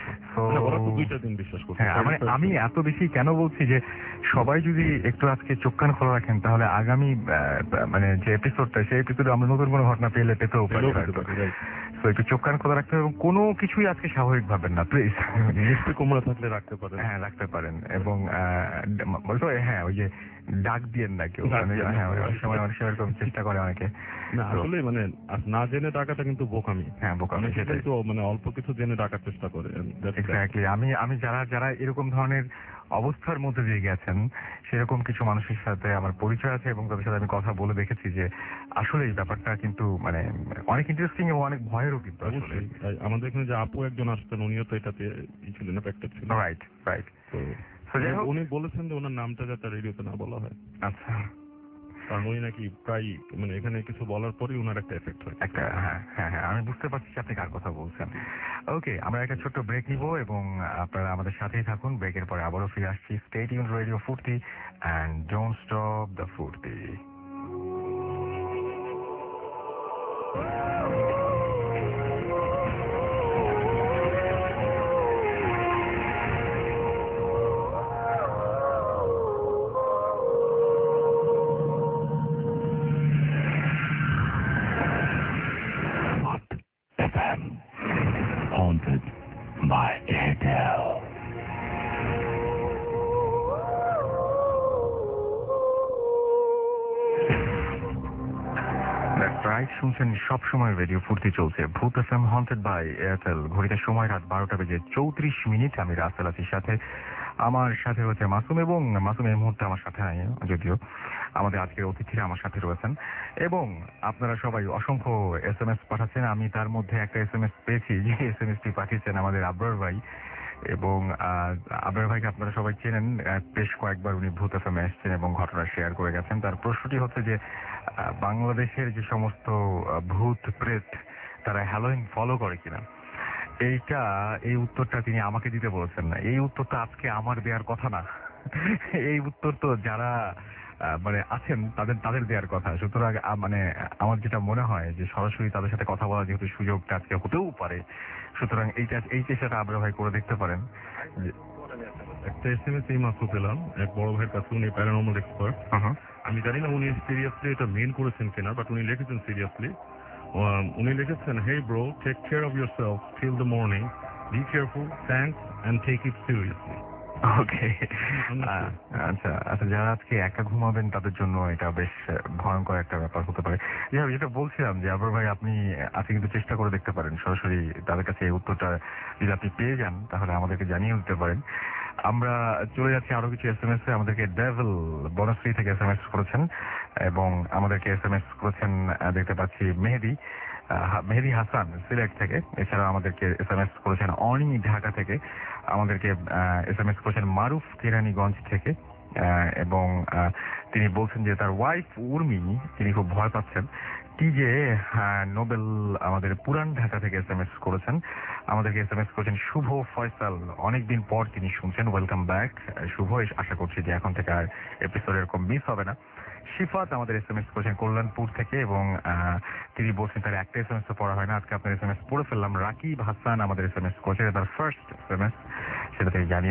হ্যাঁ, মানে আমি এত বেশি কেন বলছি যে সবাই যদি একটু আজকে চোখ কান খোলা রাখেন, তাহলে আগামী মানে যে এপিসোডটা, সেই এপিসোডে আমরা নতুন কোনো ঘটনা পেলে পেতেও পারি। তো একটু চোখ কান খোলা রাখতে হবে এবং কোনো কিছুই আজকে স্বাভাবিক ভাবেন না প্লিজ। কোমরা থাকলে রাখতে পারেন। হ্যাঁ রাখতে পারেন, এবং হ্যাঁ ওই যে ডাক দিয়েন না কেউ, হ্যাঁ অনেক সময় অনেক সময় এরকম চেষ্টা করে অনেকে। না আসলে মানে না জেনে ডাকাটা কিন্তু বোকামি। হ্যাঁ বোকামি, সেটাই তো মানে অল্প কিছু জেনে ডাকার চেষ্টা করে। এক্স্যাক্টলি। আমি আমি যারা যারা এরকম ধরনের অবস্থার মধ্যে দিয়ে গেছেন, সেরকম কিছু মানুষের সাথে আমার পরিচয় আছে এবং তাদের সাথে আমি কথা বলে দেখেছি যে আসলে এই ব্যাপারটা কিন্তু মানে অনেক ইন্টারেস্টিং এবং অনেক ভয়েরও কিন্তু। অবশ্যই আমাদের এখানে যে আপু একজন আসতেন, উনিও তো এটাতে ছিলেন, এফেক্টেড ছিলেন। Right right. তো উনি বলেছেন যে ওনার নামটা যাতে রেডিওতে না বলা হয়। আচ্ছা, কারণ উনি নাকি প্রায় মানে এখানে কিছু বলার পরই ওনার একটা এফেক্ট হয় একটা। হ্যাঁ হ্যাঁ হ্যাঁ আমি বুঝতে পারছি আপনি কার কথা বলছেন। ওকে, আমরা একটা ছোট্ট ব্রেক নিব এবং আপনারা আমাদের সাথেই থাকুন। ব্রেকের পরে আবারও ফিরে আসছি। Stay tuned radio Foorti and don't stop the Foorti. Haunted by Airtel. Right, শুনছেন সবসময় রেডিও ফুর্তি চলছে, Bhoot F M haunted by Airtel. ঘড়িতে সময় রাত বারোটা বেজে চৌত্রিশ মিনিট। আমি রাসেল আছির সাথে, আমার সাথে হচ্ছে মাসুম, এবং মাসুম এই মুহূর্তে আমার সাথে নাই যদিও, আমাদের আজকের অতিথিরা আমার সাথে রয়েছেন। এবং আপনারা সবাই অসংখ্য এস এম এস পাঠাচ্ছেন। আমি তার মধ্যে একটা এস এম এস পেয়েছি, যে এস এম এসটি পাঠিয়েছেন আমাদের আবরার ভাই, এবং আবরার ভাইকে আপনারা সবাই চেনেন, বেশ কয়েকবার উনি ভূত এফ এম এ এসছেন এবং ঘটনা শেয়ার করে গেছেন। তার প্রশ্নটি হচ্ছে যে বাংলাদেশের যে সমস্ত ভূত প্রেত তারা হ্যালোইন ফলো করে কিনা। এইটা এই উত্তরটা তিনি আমাকে দিতে বলেছেন না, এই উত্তরটা আজকে আমার দেওয়ার কথা না। এই উত্তর তো যারা মানে আছেন তাদের তাদের দেওয়ার কথা। সুতরাং মানে আমার যেটা মনে হয় যে সরাসরি তাদের সাথে কথা বলা যেহেতু সুযোগটা আজকে হতেও পারে, সুতরাং এইটা এই চেষ্টাটা আবরা ভাই করে দেখতে পারেন। একটা এস এম এস এই মাত্র পেলাম এক বড় ভাইয়ের কাছে, উনি প্যারানর্মাল এক্সপার্ট। আমি জানি না উনি সিরিয়াসলি এটা মেন করেছেন কিনা, বাট উনি লিখেছেন সিরিয়াসলি। উনি লিখেছেন, hey bro, take care of yourself till the morning, be careful, thanks and take it seriously. Okay, আচ্ছা আচ্ছা, যারা আজকে একা ঘুমাবেন তাদের জন্য এটা বেশ ভয়ঙ্কর একটা ব্যাপার হতে পারে। যেটা বলছিলাম যে আবর ভাই আপনি আজকে কিন্তু চেষ্টা করে দেখতে পারেন, সরাসরি তাদের কাছে এই উত্তরটা যদি আপনি পেয়ে যান তাহলে আমাদেরকে জানিয়ে দিতে পারেন। আমরা চলে যাচ্ছি আরো কিছু এস এম এস। আমাদেরকে ডেভিল বনশ্রী থেকে এস এম এস করেছেন, এবং আমাদেরকে এস এম এস করেছেন দেখতে পাচ্ছি মেহেদি মেহেদি হাসান সিলেট থেকে। এছাড়াও আমাদেরকে এস এম এস করেছেন অনি ঢাকা থেকে। আমাদেরকে এস এম এস করেছেন মারুফ কেরানীগঞ্জ থেকে, এবং তিনি বলছেন যে তার ওয়াইফ উর্মি তিনি খুব ভয় পাচ্ছেন। টিজে নোবেল আমাদের পুরান ঢাকা থেকে এস এম এস করেছেন। আমাদেরকে এস এম এস করেছেন শুভ ফয়সাল, অনেকদিন পর তিনি শুনছেন, ওয়েলকাম ব্যাক শুভ। আশা করছি যে এখন থেকে আর এপিসোড এরকম মিস হবে না। শিফাত আমাদের এস এম এস করেছেন কল্যাণপুর থেকে, এবং তিনি বলছেন তার একটা এস এম এস তো পড়া হয় না, আজকে আপনার এস এম এস পড়ে ফেললাম। রাকিব হাসান আমাদের এস এম এস করেছেন, তার ফার্স্ট এস এম এস, সেটা থেকে জানিয়েছে।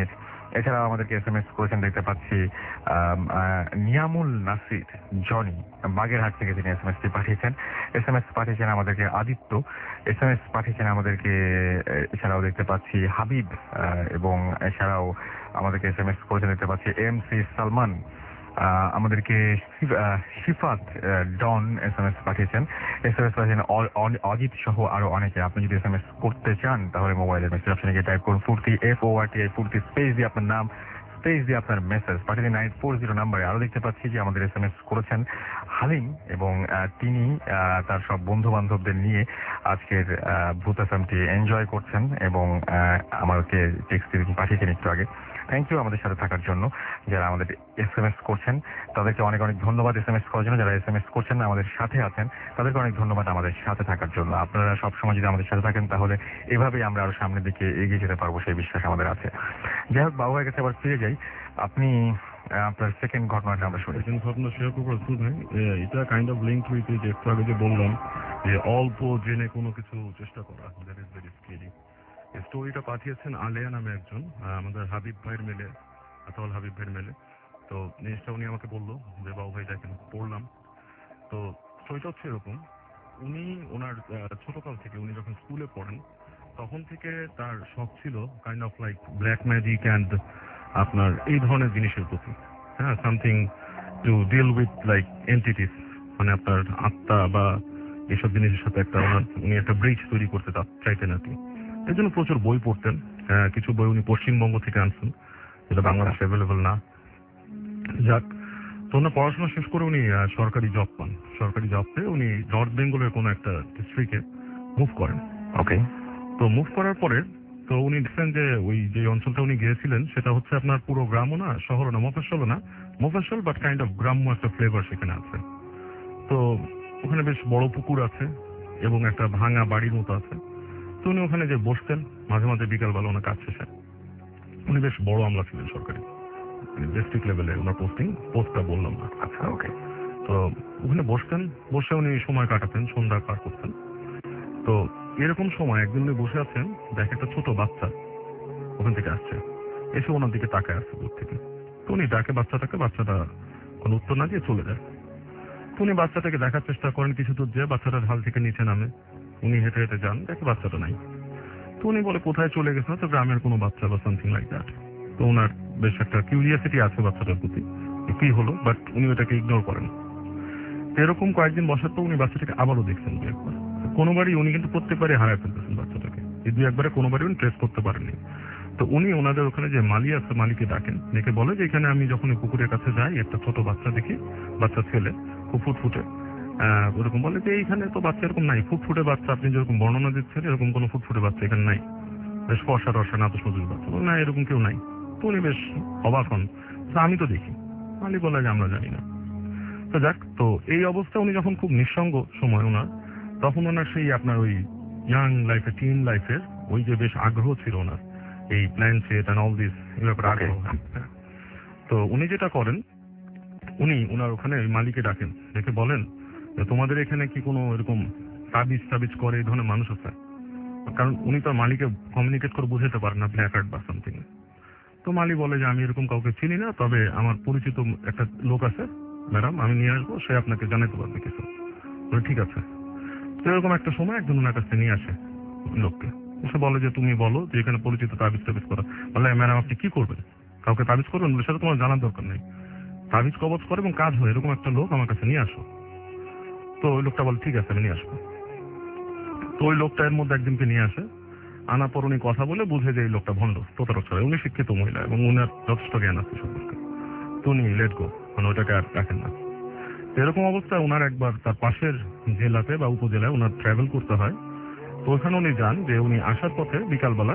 এছাড়াও আমাদেরকে এস এম এস করেছেন দেখতে পাচ্ছি আম, আহ, নিয়ামুল নাসির জনি বাগেরহাট থেকে তিনি এস এম এসটি পাঠিয়েছেন। এস এম এস পাঠিয়েছেন আমাদেরকে আদিত্য, এস এম এস পাঠিয়েছেন আমাদেরকে আহ, এছাড়াও দেখতে পাচ্ছি হাবিব, আহ, এবং এছাড়াও আমাদেরকে এস এম এস করেছেন দেখতে পাচ্ছি এম সি সালমান, আহ, আমাদেরকে শিফ- আহ, শিফাত আহ, ডন এস এম এস পাঠিয়েছেন। এস এম এস পাঠিয়েছেন অ- অ- অজিত সহ আরো অনেকে। আপনি যদি এস এম এস করতে চান তাহলে মোবাইলের মেসেজ অপশনে গিয়ে টাইপ করুন Foorti, F O R T I Foorti, space দিয়ে আপনার নাম, স্পেস দিয়ে আপনার মেসেজ পাঠিয়ে দিন নাইন ফোর জিরো নাম্বারে। আরো দেখতে পাচ্ছি যে আমাদের এস এম এস করেছেন হালিম, এবং আহ, তিনি আহ, তার সব বন্ধু বান্ধবদের নিয়ে আজকের ভূত আসামটি এনজয় করছেন, এবং আহ, আমাকে টেক্সট তিনি পাঠিয়েছেন একটু আগে। থ্যাংক ইউ আমাদের সাথে থাকার জন্য। যারা আমাদের এস এম এস করছেন তাদেরকে অনেক অনেক ধন্যবাদ এস এম এস করার জন্য। যারা এস এম এস করছেন না আমাদের সাথে আছেন তাদেরকে অনেক ধন্যবাদ আমাদের সাথে থাকার জন্য। আপনারা সবসময় যদি আমাদের সাথে থাকেন তাহলে এভাবেই আমরা আরো সামনের দিকে এগিয়ে যেতে পারবো, সেই বিশ্বাস আমাদের আছে। যাই হোক, বাবু ভাইয়ের কাছে আবার ফিরে যাই। আপনি আহ, আপনার সেকেন্ড ঘটনাটা আমরা শুনি। সেকেন্ড ঘটনা শেয়ার করবো রাসেল ভাই। এ, এটা কাইন্ড অফ লিঙ্ক উইথ যে একটু আগে যে বললাম যে অল্প জেনে কোনো কিছু চেষ্টা করা, দ্যাট ইজ ভেরি স্কেরি। এই স্টোরিটা পাঠিয়েছেন আলেয়া নামে একজন, আহ, আমাদের হাবিব ভাইয়ের মেলে, আতাউল হাবিব ভাইয়ের মেলে। তো জিনিসটা উনি আমাকে বললো যে বাবু ভাই দেখেন, পড়লাম। তো স্টোরিটা হচ্ছে এরকম, উনি ওনার আহ, ছোটকাল থেকে উনি যখন স্কুলে পড়েন তখন থেকে তার শখ ছিল kind of like black magic and আপনার এই ধরনের জিনিসের প্রতি, হ্যাঁ, something to deal with like entities, মানে আপনার আত্মা বা এসব জিনিসের সাথে একটা ওনার উনি একটা ব্রিজ তৈরি করতে চা- চাইতেন আর কি। এই জন্য প্রচুর বই পড়তেন। আহ, কিছু বই উনি পশ্চিমবঙ্গ থেকে আনছেন, যেটা বাংলাদেশে অ্যাভেলেবল না। যাক, তো ওনার পড়াশোনা শেষ করে উনি আহ, সরকারি জব পান। সরকারি জব পেয়ে উনি নর্থ বেঙ্গলের কোনো একটা ডিস্ট্রিক্টে মুভ করেন। ওকে। তো মুভ করার পরে তো উনি দেখছেন যে ওই যে অঞ্চলটা উনি গিয়েছিলেন সেটা হচ্ছে আপনার পুরো গ্রামও না, শহরও না, মফস্বলও না, মফস্বল বাট কাইন্ড অফ গ্রাম্য একটা ফ্লেভার সেখানে আছে। তো ওখানে বেশ বড় পুকুর আছে এবং একটা ভাঙা বাড়ির মতো আছে। তো উনি ওখানে যে বসতেন মাঝে মাঝে বিকালবেলা ওনার কাজ শেষে। উনি বেশ বড় আমলা ছিলেন সরকারি, ডিস্ট্রিক্ট লেভেলে ওনার পোস্টিং, পোস্টটা বললাম না। আচ্ছা, ওকে। তো ওখানে বসতেন, বসে উনি সময় কাটাতেন, সন্ধ্যা পার করতেন। তো এরকম সময় একদিন উনি বসে আছেন, দেখে একটা ছোট বাচ্চা ওখান থেকে আসছে, এসে ওনার দিকে তাকায় আসছে দূর থেকে। তো উনি ডাকে বাচ্চাটাকে, বাচ্চাটা কোনো উত্তর না দিয়ে চলে যায়। তো উনি বাচ্চাটাকে দেখার চেষ্টা করেন, কিছু দূর যেয়ে বাচ্চাটা ঢাল থেকে নিচে নামে। উনি হেঁটে হেঁটে যান, দেখে বাচ্চাটা নাই। তো উনি বলে কোথায় চলে গেছে, তো গ্রামের কোনো বাচ্চা বা সামথিং লাইক দ্যাট। তো ওনার বেশ একটা কিউরিয়াসিটি আছে বাচ্চাটার প্রতি, কি হলো, বাট উনি ওটাকে ইগনোর করেন। এরকম কয়েকদিন বসার পর উনি বাচ্চাটাকে আবারও দেখছেন দু একবার। কোনোবারই উনি কিন্তু প্রত্যেকবারই হারায় ফেলতেছেন বাচ্চাটাকে, এই দুই একবারে কোনোবারই উনি ট্রেস করতে পারেননি। তো উনি ওনাদের ওখানে যে মালি আছে মালিকে ডাকেন, ডেকে বলে যে এখানে আমি যখন পুকুরের কাছে যাই একটা ছোট বাচ্চা দেখি, বাচ্চা ছেলে খুব ফুটফুটে, আহ ওরকম বলে যে এইখানে তো বাচ্চা এরকম নাই, ফুটফুটে বাচ্চা আপনি যেরকম বর্ণনা দিচ্ছেন এরকম কোনো ফুটফুটে বাচ্চা এখানে নাই, বেশ ফর্সা টর্সা নাতুস নতুস বাচ্চা। বলে না, এরকম কেউ নাই। তো উনি বেশ অবাক হন, আমি তো দেখি। মালি বলে যে আমরা জানি না। তো যাক, তো এই অবস্থা উনি যখন খুব নিঃসঙ্গ সময় ওনার, তখন ওনার সেই আপনার ওই ইয়াং লাইফে, টিন লাইফের ওই যে বেশ আগ্রহ ছিল ওনার, এই প্ল্যানচেট এন্ড অল দিস, এই ব্যাপারে আগ্রহ। তো উনি যেটা করেন, উনি ওনার ওখানে মালিকে ডাকেন, ডেকে বলেন যে তোমাদের এখানে কি কোনো এরকম তাবিজ তাবিজ করে এই ধরনের মানুষ আছে? কারণ উনি তো মালিকে কমিউনিকেট করে বুঝাতে পারেন না, ব্ল্যাক আর্ট বা সামথিং। তো মালি বলে যে আমি এরকম কাউকে চিনি না, তবে আমার পরিচিত একটা লোক আছে ম্যাডাম, আমি নিয়ে আসবো, সে আপনাকে জানাতে পারবে কিছু। বলে ঠিক আছে। তো এরকম একটা সময় একজন ওনার কাছে নিয়ে আসে লোককে, সে বলে যে তুমি বলো যে এখানে পরিচিত তাবিজ তাবিজ করা। বলে ম্যাডাম আপনি কি করবেন, কাউকে তাবিজ করবেন? বলে সেটা তোমার জানার দরকার নেই, তাবিজ কবজ করে এবং কাজ হয় এরকম একটা লোক আমার কাছে নিয়ে আসো। তো ওই লোকটা বলে ঠিক আছে আমি নিয়ে আসবো। তো ওই লোকটা এর মধ্যে একদিনকে নিয়ে আসে, আনার পর উনি কথা বলে বুঝে যে এই লোকটা ভণ্ড, প্রতারক ছাড়া। উনি শিক্ষিত মহিলা এবং উনার যথেষ্ট জ্ঞান আছে সম্পর্কে। তো উনি লেট গো, মানে ওটাকে আর রাখেন না। এরকম অবস্থায় ওনার একবার তার পাশের জেলাতে বা উপজেলায় ওনার ট্রাভেল করতে হয়। তো ওখানে উনি যান, যে উনি আসার পথে বিকালবেলা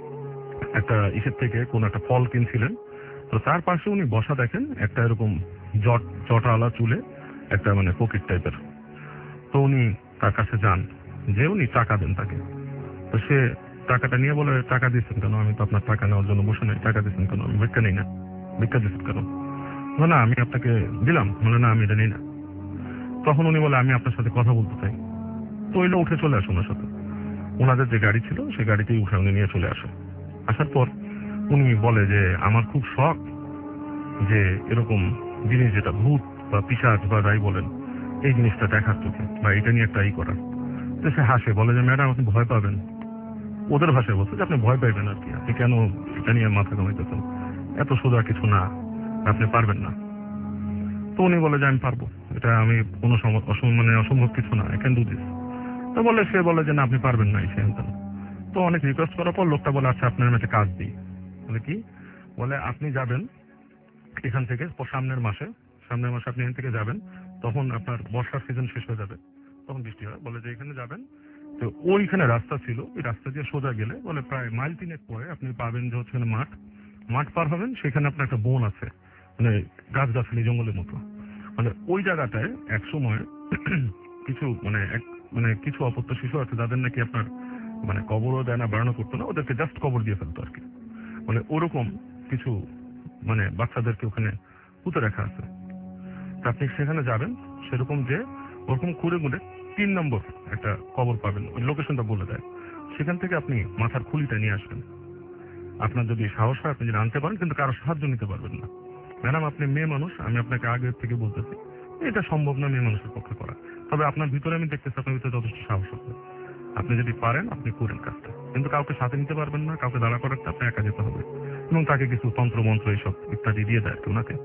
একটা ইসের থেকে কোন একটা ফল কিনছিলেন। তো তার পাশে উনি বসা দেখেন একটা এরকম জট জটাওয়ালা চুলে একটা মানে পকেট টাইপের। তো উনি তার কাছে যান, যে উনি টাকা দেন তাকে। তো সে টাকাটা নিয়ে বলে টাকা দিচ্ছেন কেন? আমি তো আপনার টাকা নেওয়ার জন্য বসে নাই, টাকা দিচ্ছেন কেন? আমি ভিক্ষা নেই না। ভিক্ষা দিচ্ছেন কেন? না আমি আপনাকে দিলাম। বলে না আমি এটা নিই না। তখন উনি বলে আমি আপনার সাথে কথা বলতে চাই। তো ওই লোক উঠে চলে আসে ওনার সাথে, ওনাদের যে গাড়ি ছিল সেই গাড়িতেই উঠে উনি নিয়ে চলে আসে। আসার পর উনি বলে যে আমার খুব শখ যে এরকম জিনিস যেটা ভূত বা পিশাচ বা যাই বলেন এই জিনিসটা দেখার চোখে বা এটা নিয়ে ট্রাই করার। তো সে হাসে, বলে যে ম্যাডাম আপনি ভয় পাবেন। ওদের ভাষায় বলছে যে আপনি ভয় পাইবেন আর কি, আপনি কেন এটা নিয়ে মাথা ঘামাইতেছেন, এত সোজা কিছু না, আপনি পারবেন না। তো উনি বলে যে আমি পারবো, এটা আমি কোনো মানে অসম্ভব কিছু না, আই ক্যান ডু দিস। তো বলে সে বলে যে না আপনি পারবেন না, সে তো অনেক রিকোয়েস্ট করার পর লোকটা বলে আচ্ছা আপনার আমি একটা কাজ দিই। বলে কি? বলে আপনি যাবেন এখান থেকে সামনের মাসে, সামনের মাসে আপনি এখান থেকে যাবেন, তখন আপনার বর্ষার সিজন শেষ হয়ে যাবে, তখন বৃষ্টি হয়। বলে যে এখানে যাবেন, তো ওইখানে রাস্তা ছিল, ওই রাস্তা দিয়ে সোজা গেলে বলে প্রায় মাইল তিনেক পরে আপনি পাবেন যে হচ্ছে মাঠ, মাঠ পার হবেন, সেখানে আপনার একটা বন আছে, মানে গাছ গাছালি জঙ্গলের মতো। মানে ওই জায়গাটায় এক সময় কিছু মানে এক মানে কিছু অপত্য শিশু আছে যাদের নাকি আপনার মানে কবরও দেয় না, বাড়ানো করতো না, ওদেরকে জাস্ট কবর দিয়ে ফেলতো আর কি। মানে ওরকম কিছু মানে বাচ্চাদেরকে ওখানে পুঁতে রাখা আছে। আপনি সেখানে যাবেন, সেরকম যে ওরকম খুঁড়ে খুঁড়ে তিন নম্বর একটা কবর পাবেন, ওই লোকেশনটা বলে দেয়। সেখান থেকে আপনি মাথার খুলিটা নিয়ে আসবেন। আপনার যদি সাহস হয় আপনি যদি আনতে পারেন, কিন্তু কারো সাহায্য নিতে পারবেন না। ম্যাডাম আপনি মেয়ে মানুষ, আমি আপনাকে আগে থেকে বলতেছি এটা সম্ভব না মেয়ে মানুষের পক্ষে করা, তবে আপনার ভিতরে আমি দেখতেছি আপনার ভিতরে যথেষ্ট সাহস হবে, আপনি যদি পারেন আপনি করেন কাজটা, কিন্তু কাউকে সাথে নিতে পারবেন না, কাউকে দাঁড়া করাতে আপনি একা যেতে হবে। এবং তাকে কিছু তন্ত্র মন্ত্র এইসব ইত্যাদি দিয়ে দেয় ওনাকে।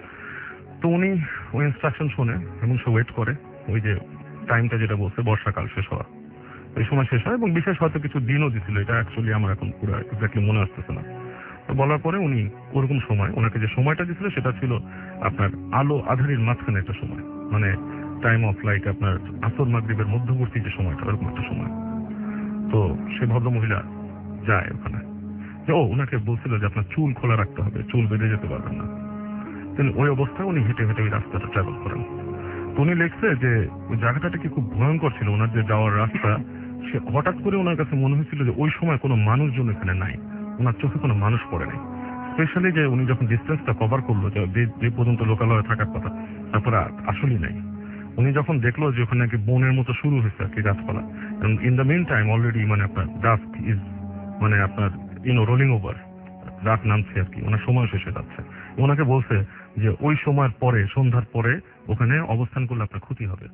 তো উনি ওই ইনস্ট্রাকশন শোনে এবং সে ওয়েট করে, ওই যে টাইমটা যেটা বলছে বর্ষাকাল শেষ হওয়া, ওই সময় শেষ হয়। এবং বিশেষ হয়তো কিছু দিনও দিছিল, এটা অ্যাকচুয়ালি আমার এখন পুরো এক্স্যাক্টলি মনে আসতেছে না। তো বলার পরে উনি ওরকম সময় ওনাকে যে সময়টা দিছিল সেটা ছিল আপনার আলো আধারির মাঝখানে একটা সময়, মানে টাইম অফ লাইক আপনার আসর মাগরিবের মধ্যবর্তী যে সময়টা, ওরকম একটা সময়। তো সে ভদ্র মহিলা যায় ওখানে, যে ও ওনাকে বলছিল যে আপনার চুল খোলা রাখতে হবে, চুল বেঁধে যেতে পারবেন না। তিনি ওই অবস্থায় উনি হেঁটে হেঁটে ওই রাস্তাটা ট্রাভেল করেন। তো উনি লিখছে যে ওই জায়গাটা কি খুব ভয়ঙ্কর ছিল, ওনার যে যাওয়ার রাস্তা, সে হঠাৎ করে ওনার কাছে মনে হয়েছিল যে ওই সময় কোনো মানুষজন এখানে নাই, ওনার চোখে কোনো মানুষ পড়ে নাই। স্পেশালি যে উনি যখন ডিস্টেন্সটা কভার করলো, যে পর্যন্ত লোকালয়ে থাকার কথা, তারপরে আসলেই নাই। উনি যখন দেখলো যে ওখানে নাকি বনের মতো শুরু হয়েছে আর কি গাছপালা, in the meantime already মানে আপনার ডাস্ক ইজ মানে আপনার ইউনো রোলিং ওভার, রাত নামছে আর কি, ওনার সময় শেষ হয়ে যাচ্ছে। ওনাকে বলছে যে ওই সময়ের পরে, সন্ধ্যার পরে ওখানে অবস্থান করলে আপনার ক্ষতি হবে।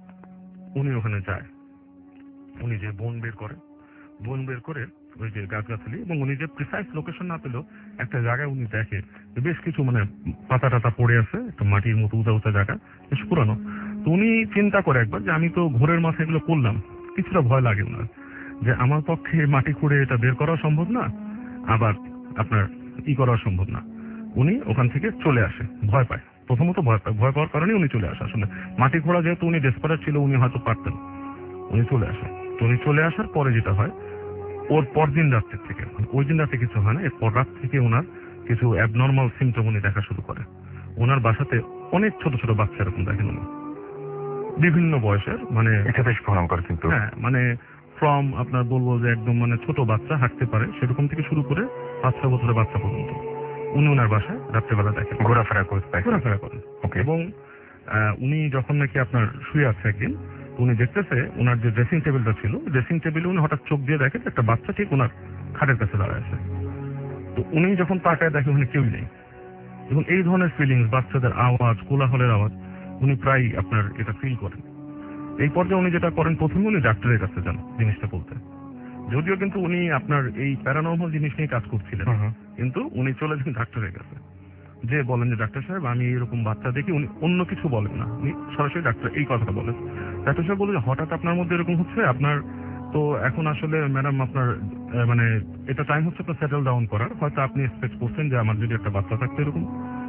উনি ওখানে যায়, উনি যে বন বের করে, বন বের করে ওই যে গাছগাছালি, এবং উনি যে প্রিসাইজ লোকেশন না পেলেও একটা জায়গায় উনি দেখে বেশ কিছু মানে পাতা টাতা পড়ে আছে, একটা মাটির মতো উঁচা উঁচা জায়গা, বেশ পুরানো। তো উনি চিন্তা করে একবার যে আমি তো ঘোরের মাথায় এগুলো করলাম, কিছুটা ভয় লাগে না যে আমার পক্ষে মাটি খুঁড়ে এটা বের করা সম্ভব না, আবার আপনার ই করা সম্ভব না। উনি ওখান থেকে চলে আসে, ভয় পায়, প্রথমত ভয় পায়, ভয় পাওয়ার কারণে উনি চলে আসে। আসলে মাটি খোঁড়া যেহেতু উনি ডেসপারেট ছিল, উনি হয়তো পারতেন, উনি চলে আসে। তো উনি চলে আসার পরে যেটা হয়, ওর পরদিন রাত্রের থেকে, ওই দিন রাতে কিছু হয় না, এরপর রাত থেকে ওনার কিছু অ্যাবনর্মাল সিমটম উনি দেখা শুরু করে। ওনার বাসাতে অনেক ছোট ছোট বাচ্চা এরকম দেখেন উনি, বিভিন্ন বয়সের, মানে এটা বেশ ভয়ঙ্কর। কিন্তু হ্যাঁ মানে ফ্রম আপনার বলবো যে একদম মানে ছোট বাচ্চা হাঁটতে পারে সেরকম থেকে শুরু করে পাঁচ ছয় বছরের বাচ্চা পর্যন্ত উনি ওনার বাসায় রাত্রেবেলা দেখেন, ঘোরাফেরা করতে ঘোরাফেরা করেন। ওকে। এবং উনি যখন নাকি আপনার শুয়ে আছে একদিন, উনি দেখতেছে ওনার যে ড্রেসিং টেবিলটা ছিল, ড্রেসিং টেবিলে উনি হঠাৎ চোখ দিয়ে দেখে একটা বাচ্চা ঠিক ওনার খাটের কাছে দাঁড়ায় আছে। তো উনি যখন তাকায় দেখে ওখানে কেউই নেই। এবং এই ধরনের ফিলিংস, বাচ্চাদের আওয়াজ, কোলাহলের আওয়াজ, উনি প্রায় আপনার এটা ফিল করেন। এই পর্যায়ে উনি যেটা করেন, প্রথমে উনি ডাক্তারের কাছে যান জিনিসটা বলতে, যদিও কিন্তু উনি আপনার এই প্যারানর্মাল জিনিস নিয়ে কাজ করছিলেন, কিন্তু উনি চলে যান ডাক্তারের কাছে, যে বলেন যে ডাক্তার সাহেব আমি এরকম বাচ্চা দেখি। উনি অন্য কিছু বলেন না, উনি সরাসরি ডাক্তার এই কথাটা বলেন। ডাক্তার সাহেব বলে হঠাৎ আপনার মধ্যে এরকম হচ্ছে, আপনার তো এখন আসলে ম্যাডাম আপনার মানে এটা টাইম হচ্ছে আপনার সেটেল ডাউন করার, হয়তো আপনি এক্সপেক্ট করছেন যে আমার যদি একটা বাচ্চা থাকতো এরকম।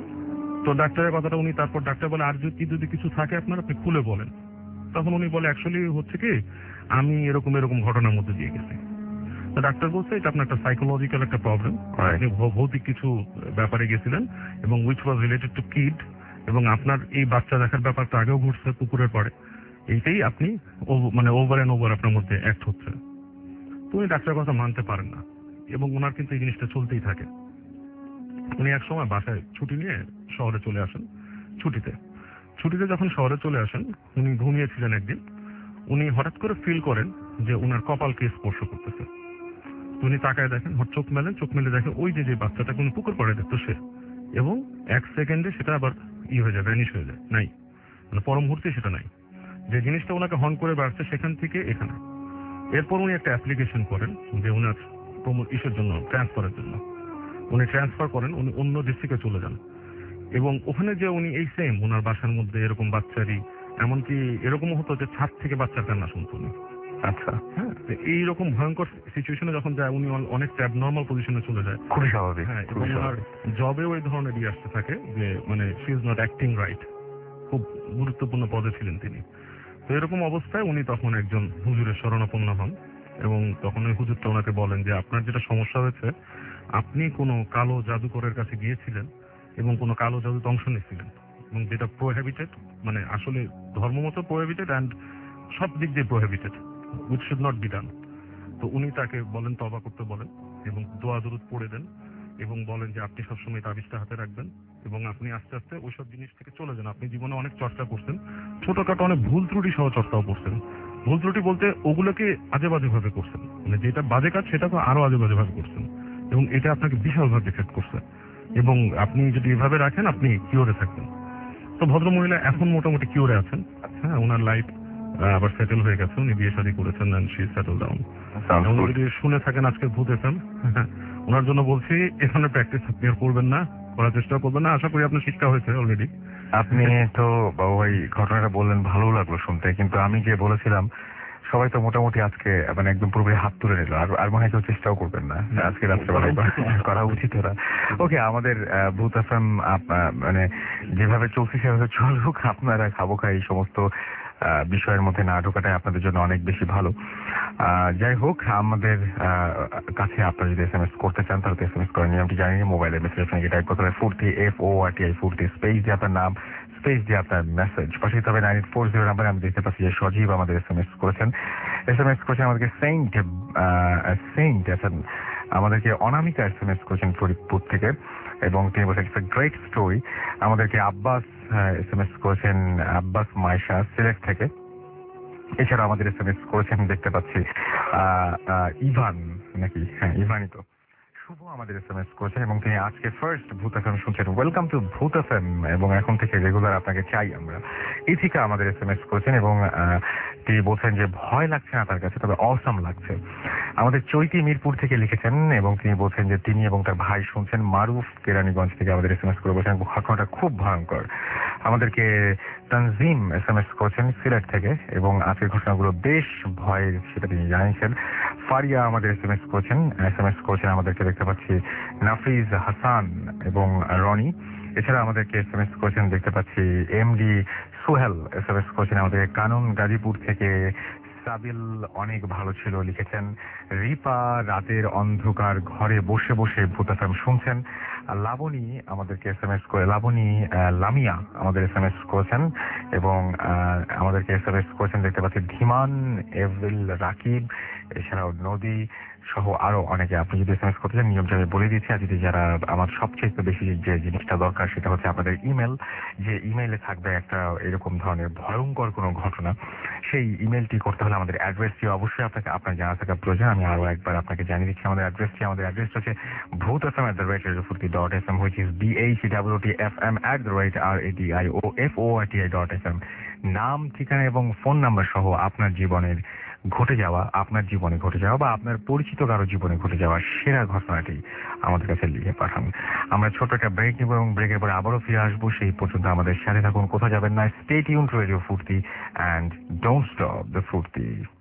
তো ডাক্তারের কথাটা উনি, তারপর ডাক্তার বলে আর যদি যদি কিছু থাকে আপনার আপনি খুলে বলেন। তখন উনি বলে অ্যাকচুয়ালি হচ্ছে কি আমি এরকম এরকম ঘটনার মধ্যে দিয়ে গেছি। তো ডাক্তার বলছে এটা আপনার একটা সাইকোলজিক্যাল একটা প্রবলেম, আপনি ভৌতিক কিছু ব্যাপারে গেছিলেন এবং which was related to kid, এবং আপনার এই বাচ্চা দেখার ব্যাপারটা আগেও ঘটছে পুকুরের পরে, এইটাই আপনি মানে ওভার অ্যান্ড ওভার আপনার মধ্যে অ্যাক্ট হচ্ছে। তো উনি ডাক্তারের কথা মানতে পারেন না, এবং ওনার কিন্তু এই জিনিসটা চলতেই থাকে। উনি এক সময় বাসায় ছুটি নিয়ে শহরে চলে আসেন। ছুটিতে ছুটিতে যখন শহরে চলে আসেন, উনি ঘুমিয়েছিলেন একদিন, উনি হঠাৎ করে ফিল করেন যে ওনার কপালকে স্পর্শ করতেছে। উনি তাকায় দেখেন, হট চোখ মেলেন, চোখ মেলে দেখেন ওই যে যে বাচ্চাটা কোন পুকুর পাড়ে দেখতো সে, এবং এক সেকেন্ডে সেটা আবার ই হয়ে যায়, ভ্যানিশ হয়ে যায়, নাই, মানে পর মুহূর্তে সেটা নাই। যে জিনিসটা ওনাকে হন করে বাড়ছে সেখান থেকে এখানে। এরপর উনি একটা অ্যাপ্লিকেশন করেন যে উনার ইসের জন্য, ট্রান্সফারের জন্য। উনি ট্রান্সফার করেন, উনি অন্য ডিস্ট্রিক্টে চলে যান, এবং ওখানে যে উনি এই সেম ওনার বাসার মধ্যে এরকম বাচ্চারই, এমনকি এরকমও হতো যে ছাদ থেকে বাচ্চার কান্না শুনতো উনি। আচ্ছা, হ্যাঁ, এইরকম ভয়ঙ্কর সিচুয়েশনে যখন যায় উনি অনেক অ্যাবনর্মাল পজিশনে চলে যায়। খুবই স্বাভাবিক। হ্যাঁ, এবং ওনার জবেও এই ধরনের ইয়ে আসতে থাকে যে মানে she is not acting right. খুব গুরুত্বপূর্ণ পদে ছিলেন তিনি। তো এরকম অবস্থায় উনি তখন একজন হুজুরের শরণাপন্ন হন, এবং তখন ওই হুজুরটা ওনাকে বলেন যে আপনার যেটা সমস্যা হয়েছে, আপনি কোনো কালো জাদুকরের কাছে গিয়েছিলেন এবং কোনো কালো জাদুতে অংশ নিয়েছিলেন, এবং যেটা প্রোহিবিটেড, মানে আসলে ধর্মমত প্রোহিবিটেড অ্যান্ড সব দিক দিয়ে prohibited, which should not be done. তো উনি তাকে বলেন তওবা করতে বলেন, এবং দোয়া দরুদ পড়ে দেন, এবং বলেন যে আপনি সবসময় তাবিজটা হাতে রাখবেন, এবং আপনি আস্তে আস্তে ওইসব জিনিস থেকে চলে যান। আপনি জীবনে অনেক চর্চা করছেন, ছোটখাটো অনেক ভুল ত্রুটি সহ চর্চাও করছেন। ভুল ত্রুটি বলতে ওগুলোকে আজে বাজে ভাবে করছেন, মানে যেটা বাজে কাজ সেটা তো আরো আজে বাজে ভাবে করছেন, এবং এটা আপনাকে বিশালভাবে এফেক্ট করছে, এবং আপনি যদি এভাবে রাখেন আপনি কিওরে থাকবেন। তো ভদ্রমহিলা এখন মোটামুটি কিওরে আছেন। হ্যাঁ, ওনার লাইফ আবার সেটেল হয়ে গেছে, উনি বিয়ে শাদী করেছেন, এন্ড শি সেটেল ডাউন। যদি শুনে থাকেন আজকে ভূত এফএম, ওনার জন্য বলছি এখানে প্র্যাকটিস আপনি আর করবেন না, করার চেষ্টা করবেন না। আশা করি আপনার শিক্ষা হয়েছে অলরেডি। আপনি তো বাবু ভাই ঘটনাটা বললেন, ভালো লাগলো শুনতে, কিন্তু আমি যে বলেছিলাম সবাই তো মোটামুটি আজকে মানে একদম পুরোপুরি হাত তুলে নিল, আর আর মনে হয় কেউ চেষ্টাও করবেন না আজকে রাত্রেবেলায় করা উচিত ওরা। ওকে, আমাদের ভূত এফএম মানে যেভাবে চলছে সেভাবে চলুক, আপনারা খাবো খাই এই সমস্ত বিষয়ের মধ্যে না ঢোকাটাই আপনাদের জন্য অনেক বেশি ভালো। যাই হোক, আমাদের কাছে আপনারা যদি এস এম এস করতে চান তাহলে এস এম এস করেন, নিয়মটি জানি, মোবাইলের মেসেজ আপনাকে টাইপ করতে হবে Foorti, F O R T I Foorti, space দিয়ে আপনার নাম, স্পেস দিয়ে আপনার মেসেজ পাঠিয়ে দিতে হবে নাইন এইট ফোর জিরো নাম্বারে। আমি দেখতে পাচ্ছি যে সজীব আমাদের এস এম এস করেছেন, এস এম এস করেছেন আমাদেরকে সেন্ট সেন্ট আমাদেরকে অনামিকা এস এম এস করেছেন ফরিদপুর থেকে, এবং তিনি বলছেন ইটস এ গ্রেট স্টোরি। আমাদেরকে আব্বাস এস এম এস করেছেন, আব্বাস মাইশা সিলেট থেকে। এছাড়া আমাদের এস এম এস করেছেন দেখতে পাচ্ছি ইভান, নাকি? হ্যাঁ, ইভানই তো। শুভ আমাদের এস এম এস করেছেন, এবং তিনি আজকে ফার্স্ট ভূত এফ এম শুনছেন। Welcome to Bhoot F M, এবং এখন থেকে রেগুলার আপনাকে চাই আমরা। ইথিকা আমাদের এস এম এস করেছেন, এবং তিনি বলছেন যে ভয় লাগছে না তার কাছে, তবে অসাম লাগছে। আমাদের চৈতি মিরপুর থেকে লিখেছেন, এবং তিনি বলছেন যে তিনি এবং তার ভাই শুনছেন। মারুফ কেরানীগঞ্জ থেকে আমাদের এস এম এস করে বলছেন ঘটনাটা খুব ভয়ঙ্কর। আমাদেরকে তানজিম এস এম এস করেছেন সিলেট থেকে, এবং আজকের ঘটনাগুলো বেশ ভয়ের, সেটা তিনি জানিয়েছেন। ফারিয়া আমাদের এস এম এস করেছেন, এস এম এস করেছেন আমাদেরকে দেখতে পাচ্ছি নাফিজ হাসান এবং রনি। এছাড়া আমাদেরকে এস এম এস করেছেন দেখতে পাচ্ছি M D Sohel S M S করেছেন আমাদের কানুন গাজীপুর থেকে। সাবিল অনেক ভালো ছিল লিখেছেন। রিপা রাতের অন্ধকার ঘরে বসে বসে ভূত এফএম শুনছেন। লাবণী আমাদেরকে এস এম এস করে, লাবণী লামিয়া আমাদের এস এম এস করেছেন, এবং আমাদেরকে এস এম এস করেছেন দেখতে পাচ্ছি ধীমান, এভিল, রাকিব, এছাড়াও নদী সহ আরো অনেকে। আপনি যদি এস এম এস করতে চান নিয়মটা আমি বলে দিচ্ছি। আর যদি যারা আমার সবচেয়ে বেশি যে জিনিসটা দরকার সেটা হচ্ছে আপনাদের ইমেল, যে ইমেইলে থাকবে একটা এরকম ধরনের ভয়ঙ্কর কোনো ঘটনা, সেই ইমেলটি করতে হলে আমাদের অ্যাড্রেসটি অবশ্যই আপনাকে আপনার জানা থাকা প্রয়োজন। আমি আরো একবার আপনাকে জানিয়ে দিচ্ছি আমাদের অ্যাড্রেসটি। আমাদের অ্যাড্রেস হচ্ছে Bhoot F M at the rate radio Foorti dot F M, which is B H W T F M at the rate R A D I O F O R T I dot F M. নাম, ঠিকানা এবং phone number সহ আপনার জীবনের ঘটে যাওয়া, আপনার জীবনে ঘটে যাওয়া বা আপনার পরিচিত কারো জীবনে ঘটে যাওয়া সেরা ঘটনাটি আমাদের কাছে লিখে পাঠান। আমরা ছোট একটা ব্রেক নিব, এবং ব্রেকের পরে আবারও ফিরে আসবো। সেই পর্যন্ত আমাদের সাথে থাকুন, কোথাও যাবেন না। Stay tune to radio Foorti and don't stop the Foorti.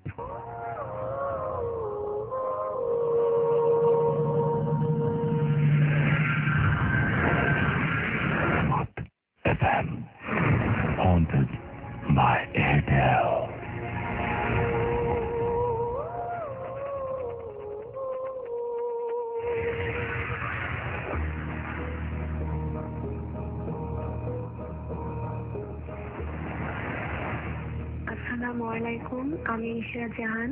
F M haunted by Airtel. আসসালামু আলাইকুম, আমি ইশরা জাহান।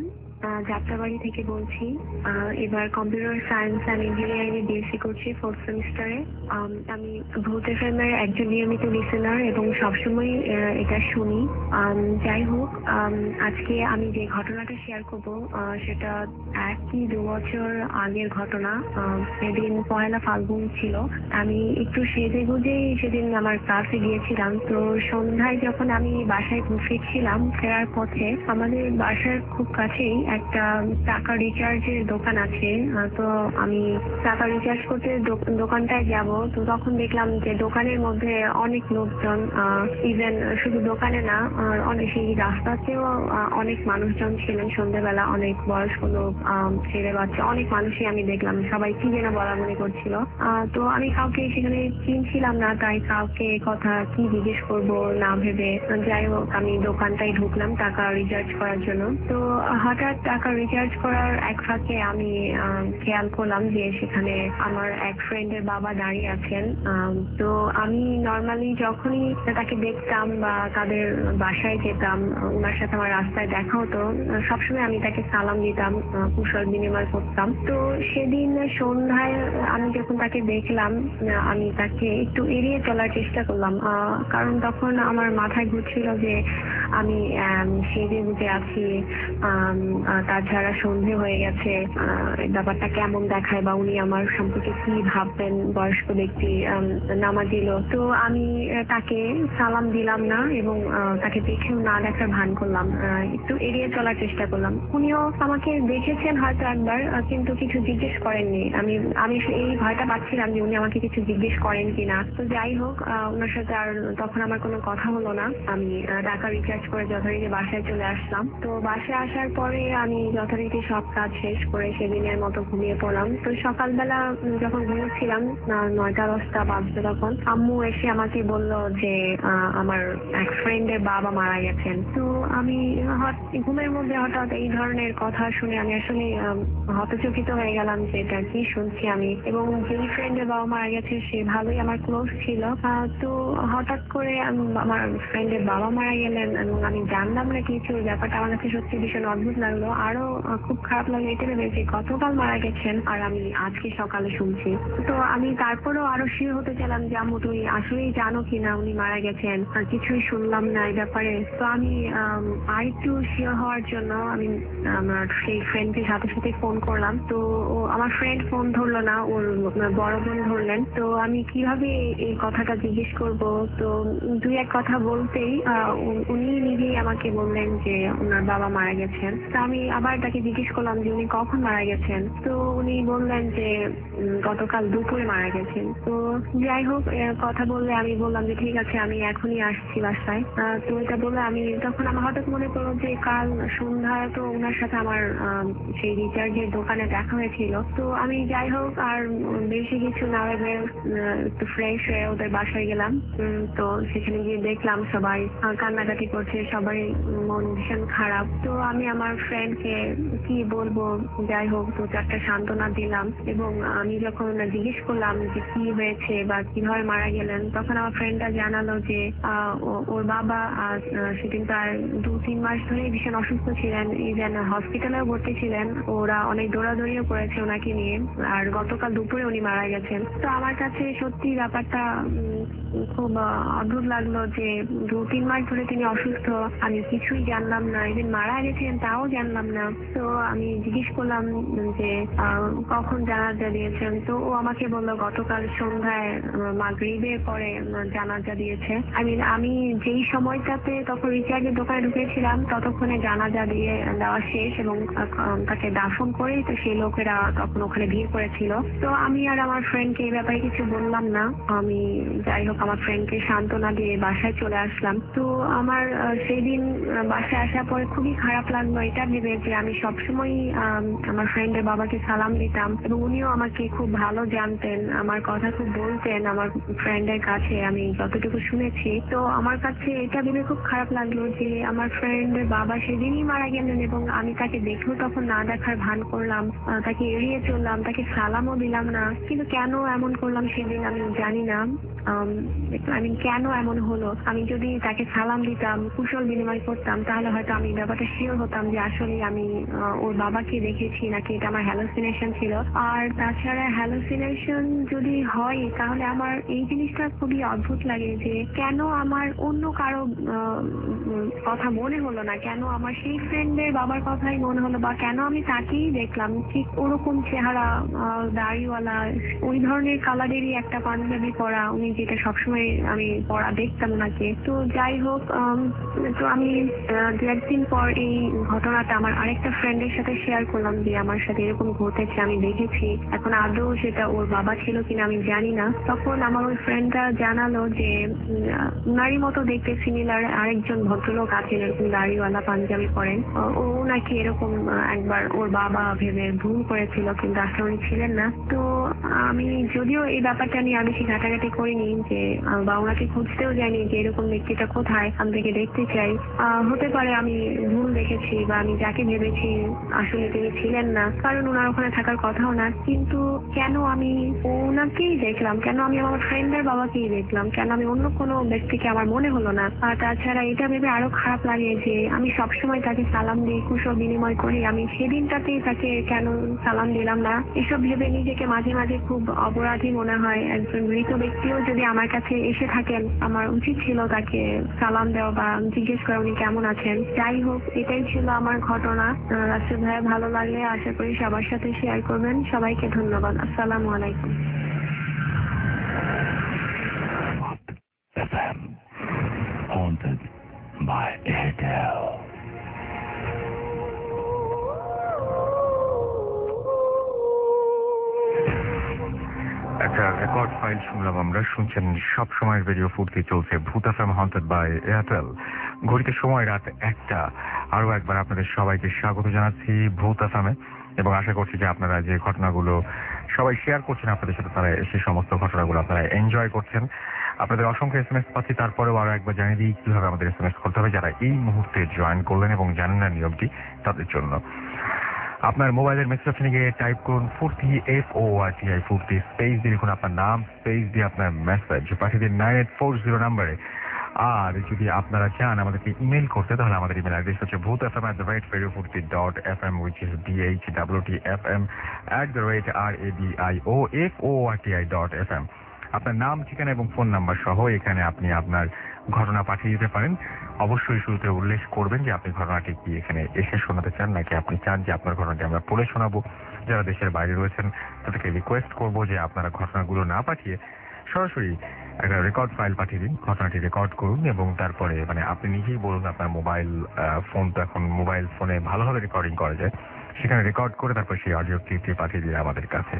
আহ, যাত্রাবাড়ি থেকে বলছি। আহ, এবার কম্পিউটার সায়েন্স অ্যান্ড ইঞ্জিনিয়ারিং এ বিএসসি করছি ফোর্থ সেমিস্টারে। আমি ভূত এফএমের একজন নিয়মিত লিসেনার এবং সবসময় আহ, এটা শুনি। আম, যাই হোক, আম, আজকে আমি যে ঘটনাটা শেয়ার করব আহ, সেটা এক কি দু বছর আগের ঘটনা। আহ, সেদিন পয়লা ফাল্গুন ছিল। আমি একটু সেজে গুজেই সেদিন আমার ক্লাসে গিয়েছিলাম। তো সন্ধ্যায় যখন আমি বাসায় ফিরছিলাম, ফেরার পথে আমাদের বাসার খুব কাছেই একটা টাকা রিচার্জের দোকান আছে। আহ, তো আমি টাকা রিচার্জ করতে দো- দোকানটায় যাব। তো তখন দেখলাম যে দোকানের মধ্যে অনেক লোকজন, ইভেন শুধু দোকানে না, আর অনেক সেই রাস্তাতেও আহ, অনেক মানুষজন ছিলেন। সন্ধ্যেবেলা অনেক বয়স্ক লোক, আহ, ছেলে বাচ্চা, অনেক মানুষই আমি দেখলাম। সবাই কি যেন বলা বলি করছিল। আহ, তো আমি কাউকে সেখানে চিনছিলাম না, তাই কাউকে কথা কি জিজ্ঞেস করব না ভেবে যাই হোক আমি দোকানটাই ঢুকলাম টাকা রিচার্জ করার জন্য। তো হঠাৎ টাকা রিচার্জ করার এক ফাঁকে আমি আহ, খেয়াল করলাম যে সেখানে আমার এক ফ্রেন্ডের বাবা দাঁড়িয়ে আছেন। আহ, তো আমি নর্মালি যখনই তাকে দেখতাম বা তাদের বাসায় যেতাম, ওনার সাথে আমার রাস্তায় দেখা হতো, সবসময় আমি তাকে সালাম দিতাম, আহ, কুশল বিনিময় করতাম। তো সেদিন সন্ধ্যায় আমি যখন তাকে দেখলাম, আহ, আমি তাকে একটু এড়িয়ে চলার চেষ্টা করলাম, আহ, কারণ তখন আমার মাথায় ঘুরছিল যে আমি আম, সেজে গুজে আছি, আম, আহ, তাছাড়া সন্ধে হয়ে গেছে, আহ, এই ব্যাপারটা কেমন দেখায় বা উনি আমার সম্পর্কে কি ভাববেন, বয়স্ক ব্যক্তি আম, নামাজ দিল। তো আমি আহ, তাকে সালাম দিলাম না এবং আহ, তাকে দেখেও না দেখার ভান করলাম, আহ, একটু এড়িয়ে চলার চেষ্টা করলাম। উনিও আমাকে দেখেছেন হয়তো একবার, আহ, কিন্তু কিছু জিজ্ঞেস করেননি। আমি আমি এই ভয়টা পাচ্ছিলাম যে উনি আমাকে কিছু জিজ্ঞেস করেন কিনা। তো যাই হোক, আহ, ওনার সাথে আর তখন আমার কোনো কথা হলো না। আমি আহ, টাকা রিচার্জ করে যথারীতি বাসায় চলে আসলাম। তো বাসায় আসার পরে আমি যথারীতি সব কাজ শেষ করে সেদিনের মতো ঘুমিয়ে পড়লাম। তো সকালবেলা উম, যখন ঘুমিয়েছিলাম, আহ, নয়টা দশটা বাজবে, তখন আম্মু এসে আমাকে বলল যে আহ, আমার এক ফ্রেন্ডের বাবা মারা গেছেন। তো আমি হঠাৎ ঘুমের মধ্যে হঠাৎ এই ধরনের কথা শুনে আমি আসলে আম, হতচকিত হয়ে গেলাম যে এটা কি শুনছি আমি। এবং যেই ফ্রেন্ডের বাবা মারা গেছে সে ভালোই আমার ক্লোজ ছিল। আহ, তো হঠাৎ করে আম- আমার ফ্রেন্ডের বাবা মারা গেলেন এবং আমি জানলাম না কিছু। ব্যাপারটা আমার কাছে সত্যি ভীষণ অদ্ভুত লাগলো। আরো আহ, খুব খারাপ লাগলো এটা ভেবে যে গতকাল মারা গেছেন আর আমি আজকে সকালে শুনছি। তো আমি তারপরেও আরো শিওর হতে চাইলাম যে আম্মু তুমি আসলেই জানো কিনা উনি মারা গেছেন, আর কিছুই শুনলাম না এই ব্যাপারে। তো আমি আম, আর একটু শিওর হওয়ার জন্য আমি আমার সেই ফ্রেন্ডের সাথে সাথে ফোন করলাম। তো ও আমার ফ্রেন্ড ফোন ধরলো না, ওর বড় বোন ধরলেন। তো আমি কিভাবে এই কথাটা জিজ্ঞেস করব। তো দুই এক কথা বলতেই আহ, উ- উনি নিজেই আমাকে বললেন যে ওনার বাবা মারা গেছেন। তো আমি আবার তাকে জিজ্ঞেস করলাম যে উনি কখন মারা গেছেন। তো উনি বললেন যে উম, গতকাল দুপুরে মারা গেছেন। তো যাই হোক, আহ, কথা বললে আমি বললাম যে ঠিক আছে আমি এখনই আসছি বাসায়। আহ, তো এটা বলে আমি তখন আমার হঠাৎ মনে পড়লো যে কাল সন্ধ্যায় তো ওনার সাথে আমার আহ, সেই রিচার্জের দোকানে দেখা হয়েছিল। তো আমি যাই হোক আর উম, বেশি কিছু না ভেবে আহ, একটু ফ্রেশ হয়ে ওদের বাসায় গেলাম। উম, তো সেখানে গিয়ে দেখলাম সবাই আহ, কান্নাকাটি করছে, সবাই মন ভীষণ খারাপ। তো আমি আমার ফ্রেন্ডকে কি বলবো, যাই হোক দু চারটা সান্ত্বনা দিলাম। এবং আমি যখন জিজ্ঞেস করলাম যে কি হয়েছে বা কিভাবে মারা গেলেন, তখন আমার ফ্রেন্ডটা জানালো যে আহ, ও- ওর বাবা আজ আহ, সেদিন তার দু তিন মাস ধরে ভীষণ অসুস্থ ছিলেন, ইভেন হসপিটালেও ভর্তি ছিলেন। ওরা অনেক দৌড়াদৌড়িও করেছে ওনাকে নিয়ে, আর গতকাল দুপুরে উনি মারা গেছেন। তো আমার কাছে সত্যি ব্যাপারটা উম, খুব আহ, অদ্ভুত লাগলো যে দু তিন মাস ধরে তিনি অসুস্থ, আমি কিছুই জানলাম না, ইভেন মারা গেছেন তাও জানলাম না। তো আমি জিজ্ঞেস করলাম যে আহ, কখন জানাজা দিয়েছেন। তো ও আমাকে বললো গতকাল সন্ধ্যায় আহ, মাগরিবের পরে আহ, জানাজা দিয়েছে। আই মিন আমি যেই সময়টাতে তখন রিচার্জের দোকানে ঢুকেছিলাম ততক্ষণে জানাজা দিয়ে দেওয়া শেষ এবং আহ, তাকে দাফন করেই তো সেই লোকেরা তখন ওখানে ভিড় করেছিল। তো আমি আর আমার ফ্রেন্ডকে এই ব্যাপারে কিছু বললাম না। আমি যাই হোক আমার ফ্রেন্ডকে সান্ত্বনা দিয়ে বাসায় চলে আসলাম। তো আমার আহ, সেই দিন আহ, বাসায় আসার পরে খুবই খারাপ লাগলো এটা ভেবে যে আমি সবসময় আমার ফ্রেন্ডের বাবাকে সালাম দিতাম এবং উনিও আমাকে খুব ভালো জানতেন, আমার কথা খুব বলতেন আমার ফ্রেন্ডের কাছে আমি যতটুকু শুনেছি। তো আমার কাছে এটা ভেবে খুব খারাপ লাগলো যে আমার ফ্রেন্ডের বাবা সেদিনই মারা গেলেন এবং আমি তাকে দেখেও তখন না দেখার ভান করলাম, আহ, তাকে এড়িয়ে চললাম, তাকে সালামও দিলাম না। কিন্তু কেন এমন করলাম সেদিন আমি জানি না। আমি কেন এমন হলো, আমি যদি তাকে সালাম দিতাম, কুশল বিনিময় করতাম, তাহলে হয়তো আমি ব্যাপারটা শিওর হতাম যে আসলে আসলেই আমি আহ, ওর বাবাকে দেখেছি নাকি এটা আমার হ্যালোসিনেশন ছিল। আর তাছাড়া হ্যালোসিনেশন যদি হয় তাহলে আমার এই জিনিসটা খুবই অদ্ভুত লাগে যে কেন আমার অন্য কারো আহ, উম, কথা মনে হলো না, কেন আমার সেই ফ্রেন্ডের বাবার কথাই মনে হলো, বা কেন আমি তাকেই দেখলাম ঠিক ওরকম চেহারা, আহ, দাড়িওয়ালা, ওই ধরনের কালারেরই একটা পাঞ্জাবি পরা, উনি যেটা সবসময় আমি পরা দেখতাম নাকি। তো যাই হোক, আম, তো আমি আহ, দু একদিন পর এই ঘটনাটা আমার আরেকটা ফ্রেন্ডের সাথে শেয়ার করলাম যে আমার সাথে এরকম ঘটেছে, আমি দেখেছি। এখন আদৌ সেটা ওর বাবা ছিল কিনা আমি জানি না। তখন আমার ওই ফ্রেন্ডটা জানালো যে উম, উনারই মতো দেখতে সিমিলার আরেকজন ভদ্রলোক আছেন এরকম দাড়িওয়ালা পাঞ্জাবি পরেন, আহ, ও নাকি এরকম আহ, একবার ওর বাবা ভেবে ভুল করেছিল, কিন্তু আসলে উনি ছিলেন না। তো আমি যদিও এই ব্যাপারটা নিয়ে আর বেশি ঘাটাঘাটি করিনি যে আহ, বা ওনাকে খুঁজতেও যাইনি যে এরকম ব্যক্তিটা কোথায়, আমি তাকে দেখতে চাই। আহ, হতে পারে আমি ভুল দেখেছি বা আমি যাকে ভেবেছি আসলে তিনি ছিলেন না, কারণ ওনার ওখানে থাকার কথাও না। কিন্তু কেন আমি ওনাকেই দেখলাম, কেন আমি আমার ফ্রেন্ডের বাবাকেই দেখলাম, কেন আমি অন্য কোনো ব্যক্তিকে আমার মনে হলো না। আর তাছাড়া এটা ভেবে আরো খারাপ লাগে যে আমি সবসময় তাকে সালাম দিই, কুশল বিনিময় করি, আমি সেদিনটাতেই তাকে কেন সালাম দিলাম না। এসব ভেবে নিজেকে মাঝে মাঝে খুব অপরাধী মনে হয়। একজন মৃত ব্যক্তিও যদি আমার কাছে এসে থাকেন, আমার উচিত ছিল তাকে সালাম দেওয়া বা জিজ্ঞেস করা উনি কেমন আছেন। যাই হোক, এটাই ছিল আমার ঘটনা। আহ, রাসেল ভাইয়া, ভালো লাগলে আশা করি সবার সাথে শেয়ার করবেন। সবাইকে ধন্যবাদ। আসসালামু আলাইকুম। F M haunted by Airtel. একটা রেকর্ড ফাইল শুনলাম আমরা। শুনছেন সব সময়ের রেডিও ফুর্তি, চলছে ভূত এফএম হন্টেড বাই এয়ারটেল। ঘড়িতে সময় রাত একটা। আরো একবার আপনাদের সবাইকে স্বাগত জানাচ্ছি ভূত এফএমে, এবং আশা করছি যে আপনারা যে ঘটনাগুলো সবাই শেয়ার করছেন আপনাদের সাথে, তারা সেই সমস্ত ঘটনাগুলো আপনারা এনজয় করছেন। আপনাদের অসংখ্য এস এম এস পাচ্ছি। তারপরেও আরো একবার জানিয়ে দিই কিভাবে আমাদের এস এম এস করতে হবে যারা এই মুহূর্তে জয়েন করলেন এবং জানেন না নিয়মটি, তাদের জন্য। আপনার মোবাইলের মেসেজ অপশনে গিয়ে টাইপ করুন Foorti, F O R T I, Foorti, space দিয়ে লিখুন আপনার নাম, স্পেস দিয়ে আপনার মেসেজ পাঠিয়ে দিন নাইন এইট ফোর জিরো নাম্বারে। আর যদি আপনারা চান আমাদেরকে ইমেল করতে, তাহলে আমাদের ইমেল অ্যাড্রেস হচ্ছে Bhoot F M at the rate radio Foorti dot F M, which is B H W T F M at the rate R A D I O F O R T I dot F M. আপনার নাম, ঠিকানা এবং phone number সহ এখানে আপনি আপনার ঘটনা পাঠিয়ে দিতে পারেন। অবশ্যই শুরুতে উল্লেখ করবেন যে আপনি ঘটনাটি কি এখানে এসে শোনাতে চান, নাকি আপনি চান যে আপনার ঘটনাটি আমরা পড়ে শোনাবো। যারা দেশের বাইরে রয়েছেন তাদেরকে রিকোয়েস্ট করবো যে আপনারা ঘটনাগুলো না পাঠিয়ে সরাসরি একটা রেকর্ড ফাইল পাঠিয়ে দিন, ঘটনাটি রেকর্ড করুন এবং তারপরে মানে আপনি নিজেই বলুন আপনার মোবাইল ফোন, তো এখন মোবাইল ফোনে ভালোভাবে রেকর্ডিং করা যায়, সেখানে রেকর্ড করে তারপর সেই অডিও ক্লিপটি পাঠিয়ে দিন আমাদের কাছে।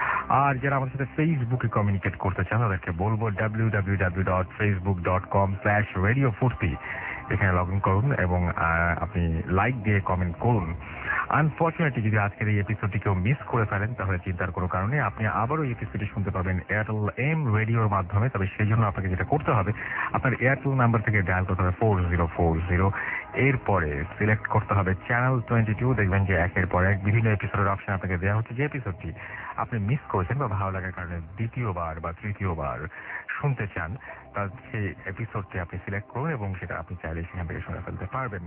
আর যারা আমাদের সাথে ফেসবুকে কমিউনিকেট করতে চান তাদেরকে বলবো W W W dot Facebook dot com slash radio Foorti, এখানে লগ ইন করুন এবং আপনি লাইক দিয়ে কমেন্ট করুন। আনফর্চুনেটলি যদি আজকের এই এপিসোডটি কেউ মিস করে ফেলেন তাহলে চিন্তার কোনো কারণে, আপনি আবারও এই এপিসোডটি শুনতে পাবেন এয়ারটেল এম রেডিওর মাধ্যমে। তবে সেই জন্য আপনাকে যেটা করতে হবে, আপনার এয়ারটেল নাম্বার থেকে ডায়াল করতে হবে ফোর জিরো ফোর জিরো, এরপরে সিলেক্ট করতে হবে চ্যানেল টোয়েন্টি টু। দেখবেন যে একের পর এক বিভিন্ন এপিসোডের অপশন আপনাকে দেওয়া হচ্ছে। যে এপিসোডটি আপনি মিস করেছেন বা ভালো লাগার কারণে দ্বিতীয়বার বা তৃতীয়বার শুনতে চান, তার সেই এপিসোডটি আপনি সিলেক্ট করুন এবং সেটা আপনি চাইলে সেখান থেকে শুনে ফেলতে পারবেন।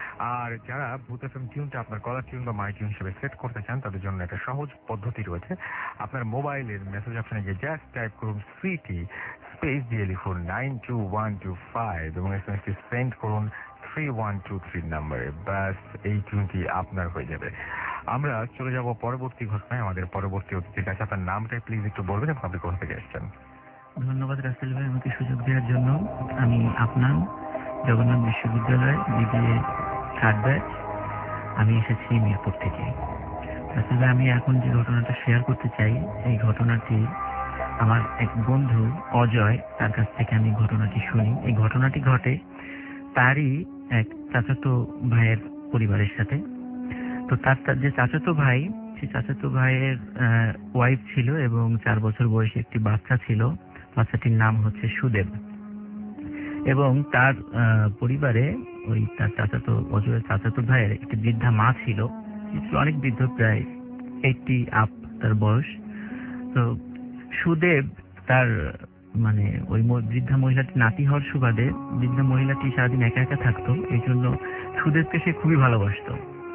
আর যারা ভূত এফএম টিউনটা আপনার কলার টিউন বা মাই টিউন হিসেবে সেট করতে চান, তাদের জন্য একটা সহজ পদ্ধতি রয়েছে। আপনার মোবাইলের মেসেজ অপশনে গিয়ে জাস্ট টাইপ করুন সিটি, স্পেস দিয়ে লিখুন nine two one two five এবং এস এম এসটি সেন্ড করুন থ্রি ওয়ান টু থ্রি নাম্বারে। ব্যাস, এই টিউনটি আপনার হয়ে যাবে। আমরা চলে যাব পরবর্তী ঘটনায়, আমাদের পরবর্তী অতিথির কাছে। আপনার নামটাই প্লিজ একটু বলবেন এবং আপনি কোথা থেকে এসেছেন। ধন্যবাদ রাসেল ভাই আমাকে সুযোগ দেওয়ার জন্য। আমি আপনার জগন্নাথ বিশ্ববিদ্যালয় বিবিএ থার্ড ব্যাচ, আমি এসেছি মিরপুর থেকে। রাসেল ভাই, আমি এখন যে ঘটনাটা শেয়ার করতে চাই, এই ঘটনাটি আমার এক বন্ধু অজয়, তার কাছ থেকে আমি ঘটনাটি শুনি। এই ঘটনাটি ঘটে তারই এক চাচাতো ভাইয়ের পরিবারের সাথে। তো তার যে চাচাতো ভাই, সেই চাচাতো ভাইয়ের ওয়াইফ ছিল এবং চার বছর বয়সী একটি বাচ্চা ছিল। বাচ্চাটির নাম হচ্ছে সুদেব। এবং তার পরিবারে ওই তার চাচাতো অজয়ের চাচাতো ভাইয়ের একটি বৃদ্ধা মা ছিল, অনেক বৃদ্ধ, প্রায় এইটটি আপ তার বয়স। তো সুদেব তার মানে ওই বৃদ্ধা মহিলাটি নাতি হওয়ার সুবাদে বৃদ্ধা মহিলাটি সারাদিন একা একা থাকতো, এই জন্য সুদেবকে সে খুবই ভালোবাসতো।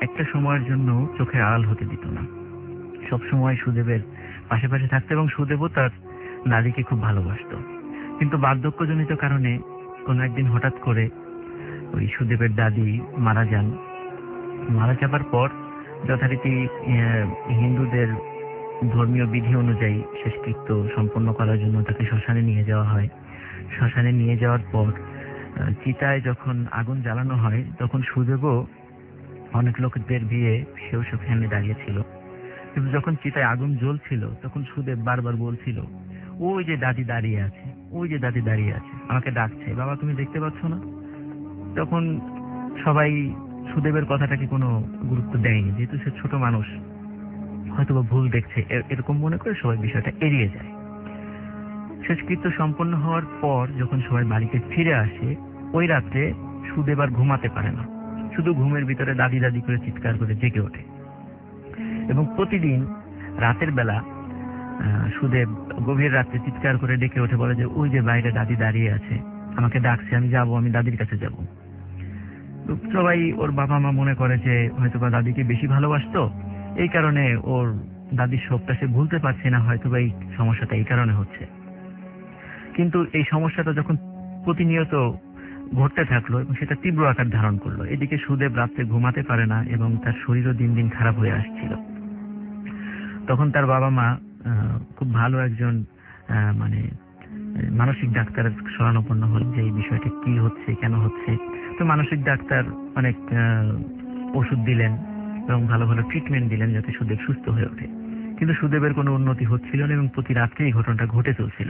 একটা সময়ের জন্য চোখের আড়াল হতে দিত না। সব সময় সুদেবের পাশে পাশে থাকতো এবং সুদেবও তার দাদিকে খুব ভালোবাসতো। কিন্তু বার্ধক্যজনিত কারণে কোনো একদিন হঠাৎ করে ওই সুদেবের দাদি মারা যান। মারা যাবার পর যথারীতি হিন্দুদের ধর্মীয় বিধি অনুযায়ী শেষকৃত্য সম্পন্ন করার জন্য তাকে শ্মশানে নিয়ে যাওয়া হয়। শ্মশানে নিয়ে যাওয়ার পর চিতায় যখন আগুন জ্বালানো হয় তখন সুদেবও অনেক লোকদের বিয়ে সেও সেখানে দাঁড়িয়েছিল। কিন্তু যখন চিতায় আগুন জ্বলছিল তখন সুদেব বারবার বলছিল, ওই যে দাদি দাঁড়িয়ে আছে, ওই যে দাদি দাঁড়িয়ে আছে, আমাকে ডাকছে, বাবা তুমি দেখতে পাচ্ছ না? তখন সবাই সুদেবের কথাটাকে কোনো গুরুত্ব দেয়নি, যেহেতু সে ছোট মানুষ, হয়তো বা ভুল দেখছে, এরকম মনে করে সবাই বিষয়টা এড়িয়ে যায়। শেষকৃত্য সম্পন্ন হওয়ার পর যখন সবাই বাড়িতে ফিরে আসে, ওই রাত্রে সুদেব আর ঘুমাতে পারে না, শুধু ঘুমের ভিতরে দাদি দাদি করে চিৎকার করে জেগে ওঠে। এবং প্রতিদিন রাতের বেলা সুদেব গভীর রাত্রে চিৎকার করে ডেকে ওঠে, বলে যে ওই যে বাইরে দাদি দাঁড়িয়ে আছে, আমাকে ডাকছে, আমি যাব, আমি দাদির কাছে যাব। সবাই ওর বাবা মা মনে করে যে হয়তো বা দাদিকে বেশি ভালোবাসতো, এই কারণে ওর দাদির শোকটা সে ভুলতে পারছে না, হয়তো বা এই সমস্যাটা এই কারণে হচ্ছে। কিন্তু এই সমস্যাটা যখন প্রতিনিয়ত ঘটতে থাকলো এবং সেটা তীব্র আকার ধারণ করলো, এদিকে সুদেব রাত্রে ঘুমাতে পারে না এবং তার শরীরও দিন দিন খারাপ হয়ে আসছিল। তখন তার বাবা মা খুব ভালো একজন মানে মানসিক ডাক্তারের শরণাপন্ন হল যে এই বিষয়টা কি হচ্ছে, কেন হচ্ছে। তো মানসিক ডাক্তার অনেক ওষুধ দিলেন এবং ভালো ভালো ট্রিটমেন্ট দিলেন যাতে সুদেব সুস্থ হয়ে ওঠে। কিন্তু সুদেবের কোনো উন্নতি হচ্ছিল না এবং প্রতি রাত্রে এই ঘটনাটা ঘটে চলছিল।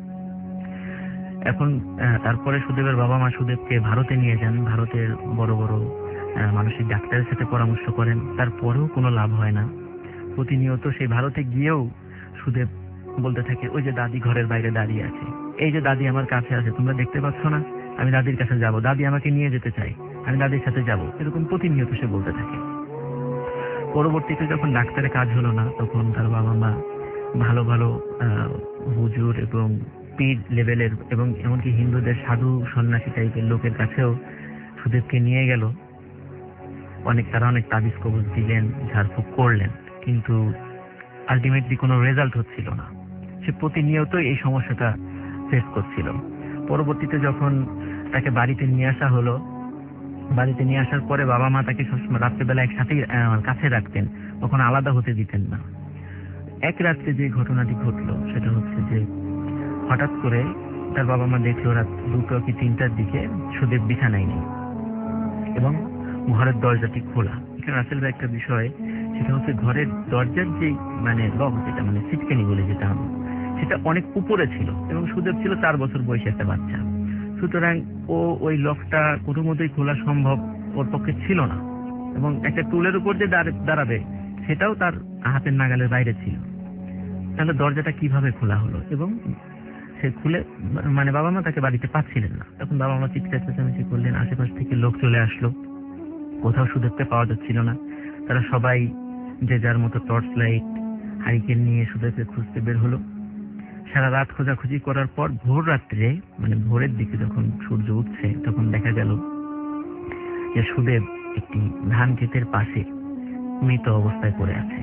এখন তারপরে সুদেবের বাবা মা সুদেবকে ভারতে নিয়ে যান, ভারতের বড় বড় মানসিক ডাক্তারের সাথে পরামর্শ করেন, তারপরেও কোনো লাভ হয় না। প্রতিনিয়ত সেই ভারতে গিয়েও সুদেব বলতে থাকে, ওই যে দাদি ঘরের বাইরে দাঁড়িয়ে আছে, এই যে দাদি আমার কাছে আছে, তোমরা দেখতে পাচ্ছ না, আমি দাদির কাছে যাব, দাদি আমাকে নিয়ে যেতে চাই, আমি দাদির সাথে যাব, এরকম প্রতিনিয়ত সে বলতে থাকে। পরবর্তীতে যখন ডাক্তারের কাজ হলো না, তখন তার বাবা মা ভালো ভালো হুজুর এবং পীর লেভেলের এবং এমনকি হিন্দুদের সাধু সন্ন্যাসী টাইপের লোকের কাছেও সুদেবকে নিয়ে গেল। অনেক তারা অনেক তাবিজ কবজ দিলেন, ঝাড়ফুঁক করলেন, কিন্তু আলটিমেটলি কোনো রেজাল্ট হচ্ছিল না। সে প্রতিনিয়ত এই সমস্যাটা ফেস করছিল। পরবর্তীতে যখন তাকে বাড়িতে নিয়ে আসা হলো, বাড়িতে নিয়ে আসার পরে বাবা মা তাকে সবসময় রাত্রেবেলা একসাথেই কাছে রাখতেন, তখন আলাদা হতে দিতেন না। এক রাত্রে যে ঘটনাটি ঘটলো সেটা হচ্ছে যে হঠাৎ করে তার বাবা মা দেখলো রাত দুটো কি তিনটার দিকে সুদেব বিছানায় নেই এবং ঘরের দরজাটি খোলা। এখানে আসলে একটা বিষয়, সেটা হচ্ছে ঘরের দরজার যে মানে লক, যেটা মানে সিটকানি বলে যেটা, সেটা অনেক উপরে ছিল এবং সুদেব ছিল চার বছর বয়সী একটা বাচ্চা। সুতরাং ও ওই লকটা কোনো মতেই খোলা সম্ভব ওর পক্ষে ছিল না এবং একটা টুলের উপর যে দাঁড়াবে সেটাও তার হাতের নাগালের বাইরে ছিল। তাহলে দরজাটা কিভাবে খোলা হলো? এবং সে খুলে মানে বাবা মা তাকে বাড়িতে পাচ্ছিলেন না। তখন বাবা মা চিৎকার চেঁচামেচি করলেন, আশেপাশ থেকে লোক চলে আসলো, কোথাও সুদেবকে পাওয়া যাচ্ছিল না। তারা সবাই যে যার মতো টর্চ লাইট হারিকেন নিয়ে সুদেবকে খুঁজতে বের হলো। সারা রাত খোঁজাখুঁজি করার পর ভোর রাত্রে মানে ভোরের দিকে যখন সূর্য উঠছে তখন দেখা গেল যে সুদেব একটি ধান ক্ষেতের পাশে মৃত অবস্থায় পড়ে আছে।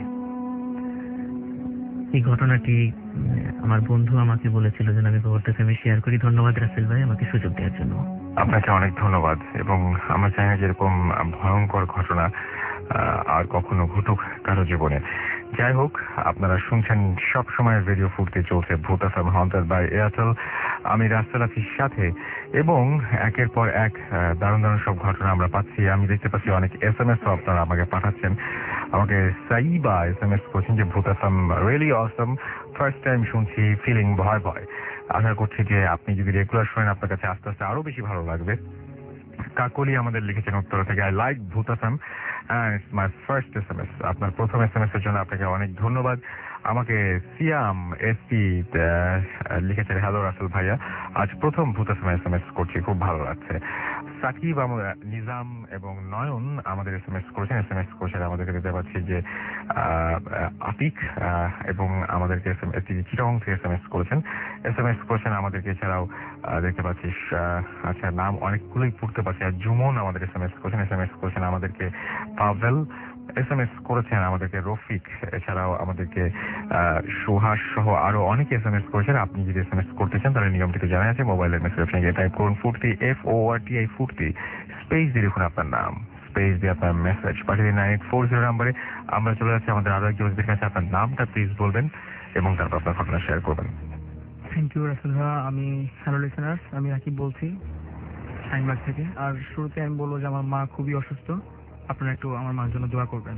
এই ঘটনাটি আমার বন্ধু আমাকে বলেছিল যে আমি খবরটাকে আমি শেয়ার করি। ধন্যবাদ রাসেল ভাই আমাকে সুযোগ দেওয়ার জন্য। আপনাকে অনেক ধন্যবাদ। এবং আমরা চাই না যেরকম ভয়ঙ্কর ঘটনা আর কখনো ঘটুক কারো জীবনে। যাই হোক, আপনারা শুনছেন সব সময় রেডিও ফুটতে চলছে ভূত এফএম হন্টেড বাই এয়ারটেল। আমি রাসেল আফির সাথে, এবং একের পর এক দারুণ দারুণ সব ঘটনা আমরা পাচ্ছি। আমি দেখতে পাচ্ছি অনেক এস এম এস আপনারা আমাকে পাঠাচ্ছেন। আমাকে সাইবা এস এম এস করছেন যে Bhoot FM really awesome, first time শুনছি, ফিলিং ভয় ভয়। আশা করছি যে আপনি যদি রেগুলার শোনেন আপনার কাছে আস্তে আস্তে আরো বেশি ভালো লাগবে। কাকলি আমাদের লিখেছেন উত্তর থেকে, I like Bhoot FM and it's my first S M S. আপনার প্রথম এস এম এস এর জন্য আপনাকে অনেক ধন্যবাদ। আমাকে সিয়াম এসপি লিখেছেন, হ্যালো রাসেল ভাইয়া, আজ প্রথম ভূত এফএম এস এম এস করছি, খুব ভালো লাগছে। সাকিব নিজাম এবং নয়ন আমাদের এস এম এস করেছেন। এস এম এস করেছেন আমাদেরকে দেখতে পাচ্ছি যে আতিক এবং আমাদেরকে চিটাগং থেকে এস এম এস করেছেন এস এম এস করেছেন আমাদেরকে। এছাড়াও দেখতে পাচ্ছি আচ্ছা নাম অনেকগুলোই পড়তে পারছি। আর জুমন আমাদের এস এম এস করেছেন এস এম এস করেছেন আমাদেরকে পাভেল এস এম এস করেছেন আমাদেরকে, রফিক, এছাড়াও আমাদেরকে সুহাস সহ আরো অনেকে এস এম এস করেছেন। আপনি যদি এস এম এস করতে চান তাহলে নিয়মটি তো জানা আছে, মোবাইলের মেসেজ অপশনে গিয়ে টাইপ করুন Foorti, F O R T I Foorti, space দিয়ে লিখুন আপনার নাম, স্পেস দিয়ে আপনার মেসেজ পাঠিয়ে দিন নাইন এইট ফোর জিরো নাম্বারে। আমরা চলে যাচ্ছি আমাদের আরো একজন অতিথির কাছে। আপনার নামটা প্লিজ বলবেন এবং তারপর আপনার ঘটনা শেয়ার করবেন। থ্যাংক ইউ রাসেল ভাই। আমি হ্যালো লিসেনার্স, আমি রাকিব বলছি শাইনবাগ থেকে। আর শুরুতে আমি বলবো যে আমার মা খুবই অসুস্থ, আপনারা একটু আমার মার জন্য দোয়া করবেন।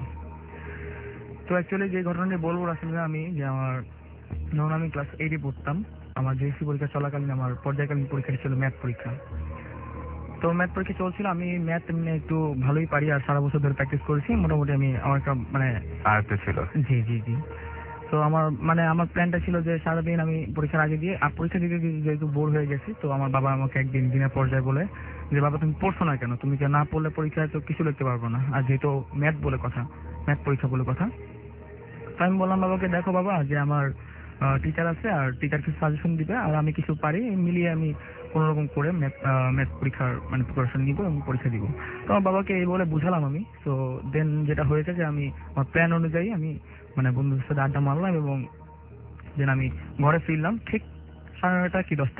তো অ্যাকচুয়ালি যে ঘটনাটি বলবো রাসেল ভাই, আমি যে আমার যখন আমি ক্লাস এইটে পড়তাম, আমার জেএসসি পরীক্ষা চলাকালীন আমার পর্যায়কালীন পরীক্ষা ছিল ম্যাথ পরীক্ষা। তো ম্যাথ পরীক্ষা চলছিল, আমি ম্যাথ এমনি একটু ভালোই পারি আর সারা বছর ধরে প্র্যাকটিস করেছি, মোটামুটি আমি আমার একটা মানে আয়ত্ত ছিল। জি জি জি তো আমার মানে আমার প্ল্যানটা ছিল যে সারাদিন আমি পরীক্ষার আগে দিয়ে আর পরীক্ষা দিতে দিতে যেহেতু বোর হয়ে গেছি, তো আমার বাবা আমাকে একদিন দিনের পর্যায়ে বলে যে বাবা তুমি পড়ছো না কেন, তুমি যে না পড়লে পরীক্ষায় তো কিছু লিখতে পারবো না, আর যেহেতু ম্যাথ বলে কথা, ম্যাথ পরীক্ষা বলে কথা। তো আমি বললাম বাবাকে, দেখো বাবা যে আমার টিচার আছে আর টিচার কিছু সাজেশন দিবে আর আমি কিছু পারি, মিলিয়ে আমি কোনো রকম করে ম্যাথ ম্যাথ পরীক্ষার মানে প্রিপারেশন নিব এবং পরীক্ষা দিব। তো আমার বাবাকে এই বলে বুঝালাম আমি। তো দেন যেটা হয়েছে যে আমি আমার প্ল্যান অনুযায়ী আমি মানে বন্ধুদের সাথে আড্ডা মারলাম এবং দেন আমি ঘরে ফিরলাম ঠিক সাড়ে নয়টা কি দশটা।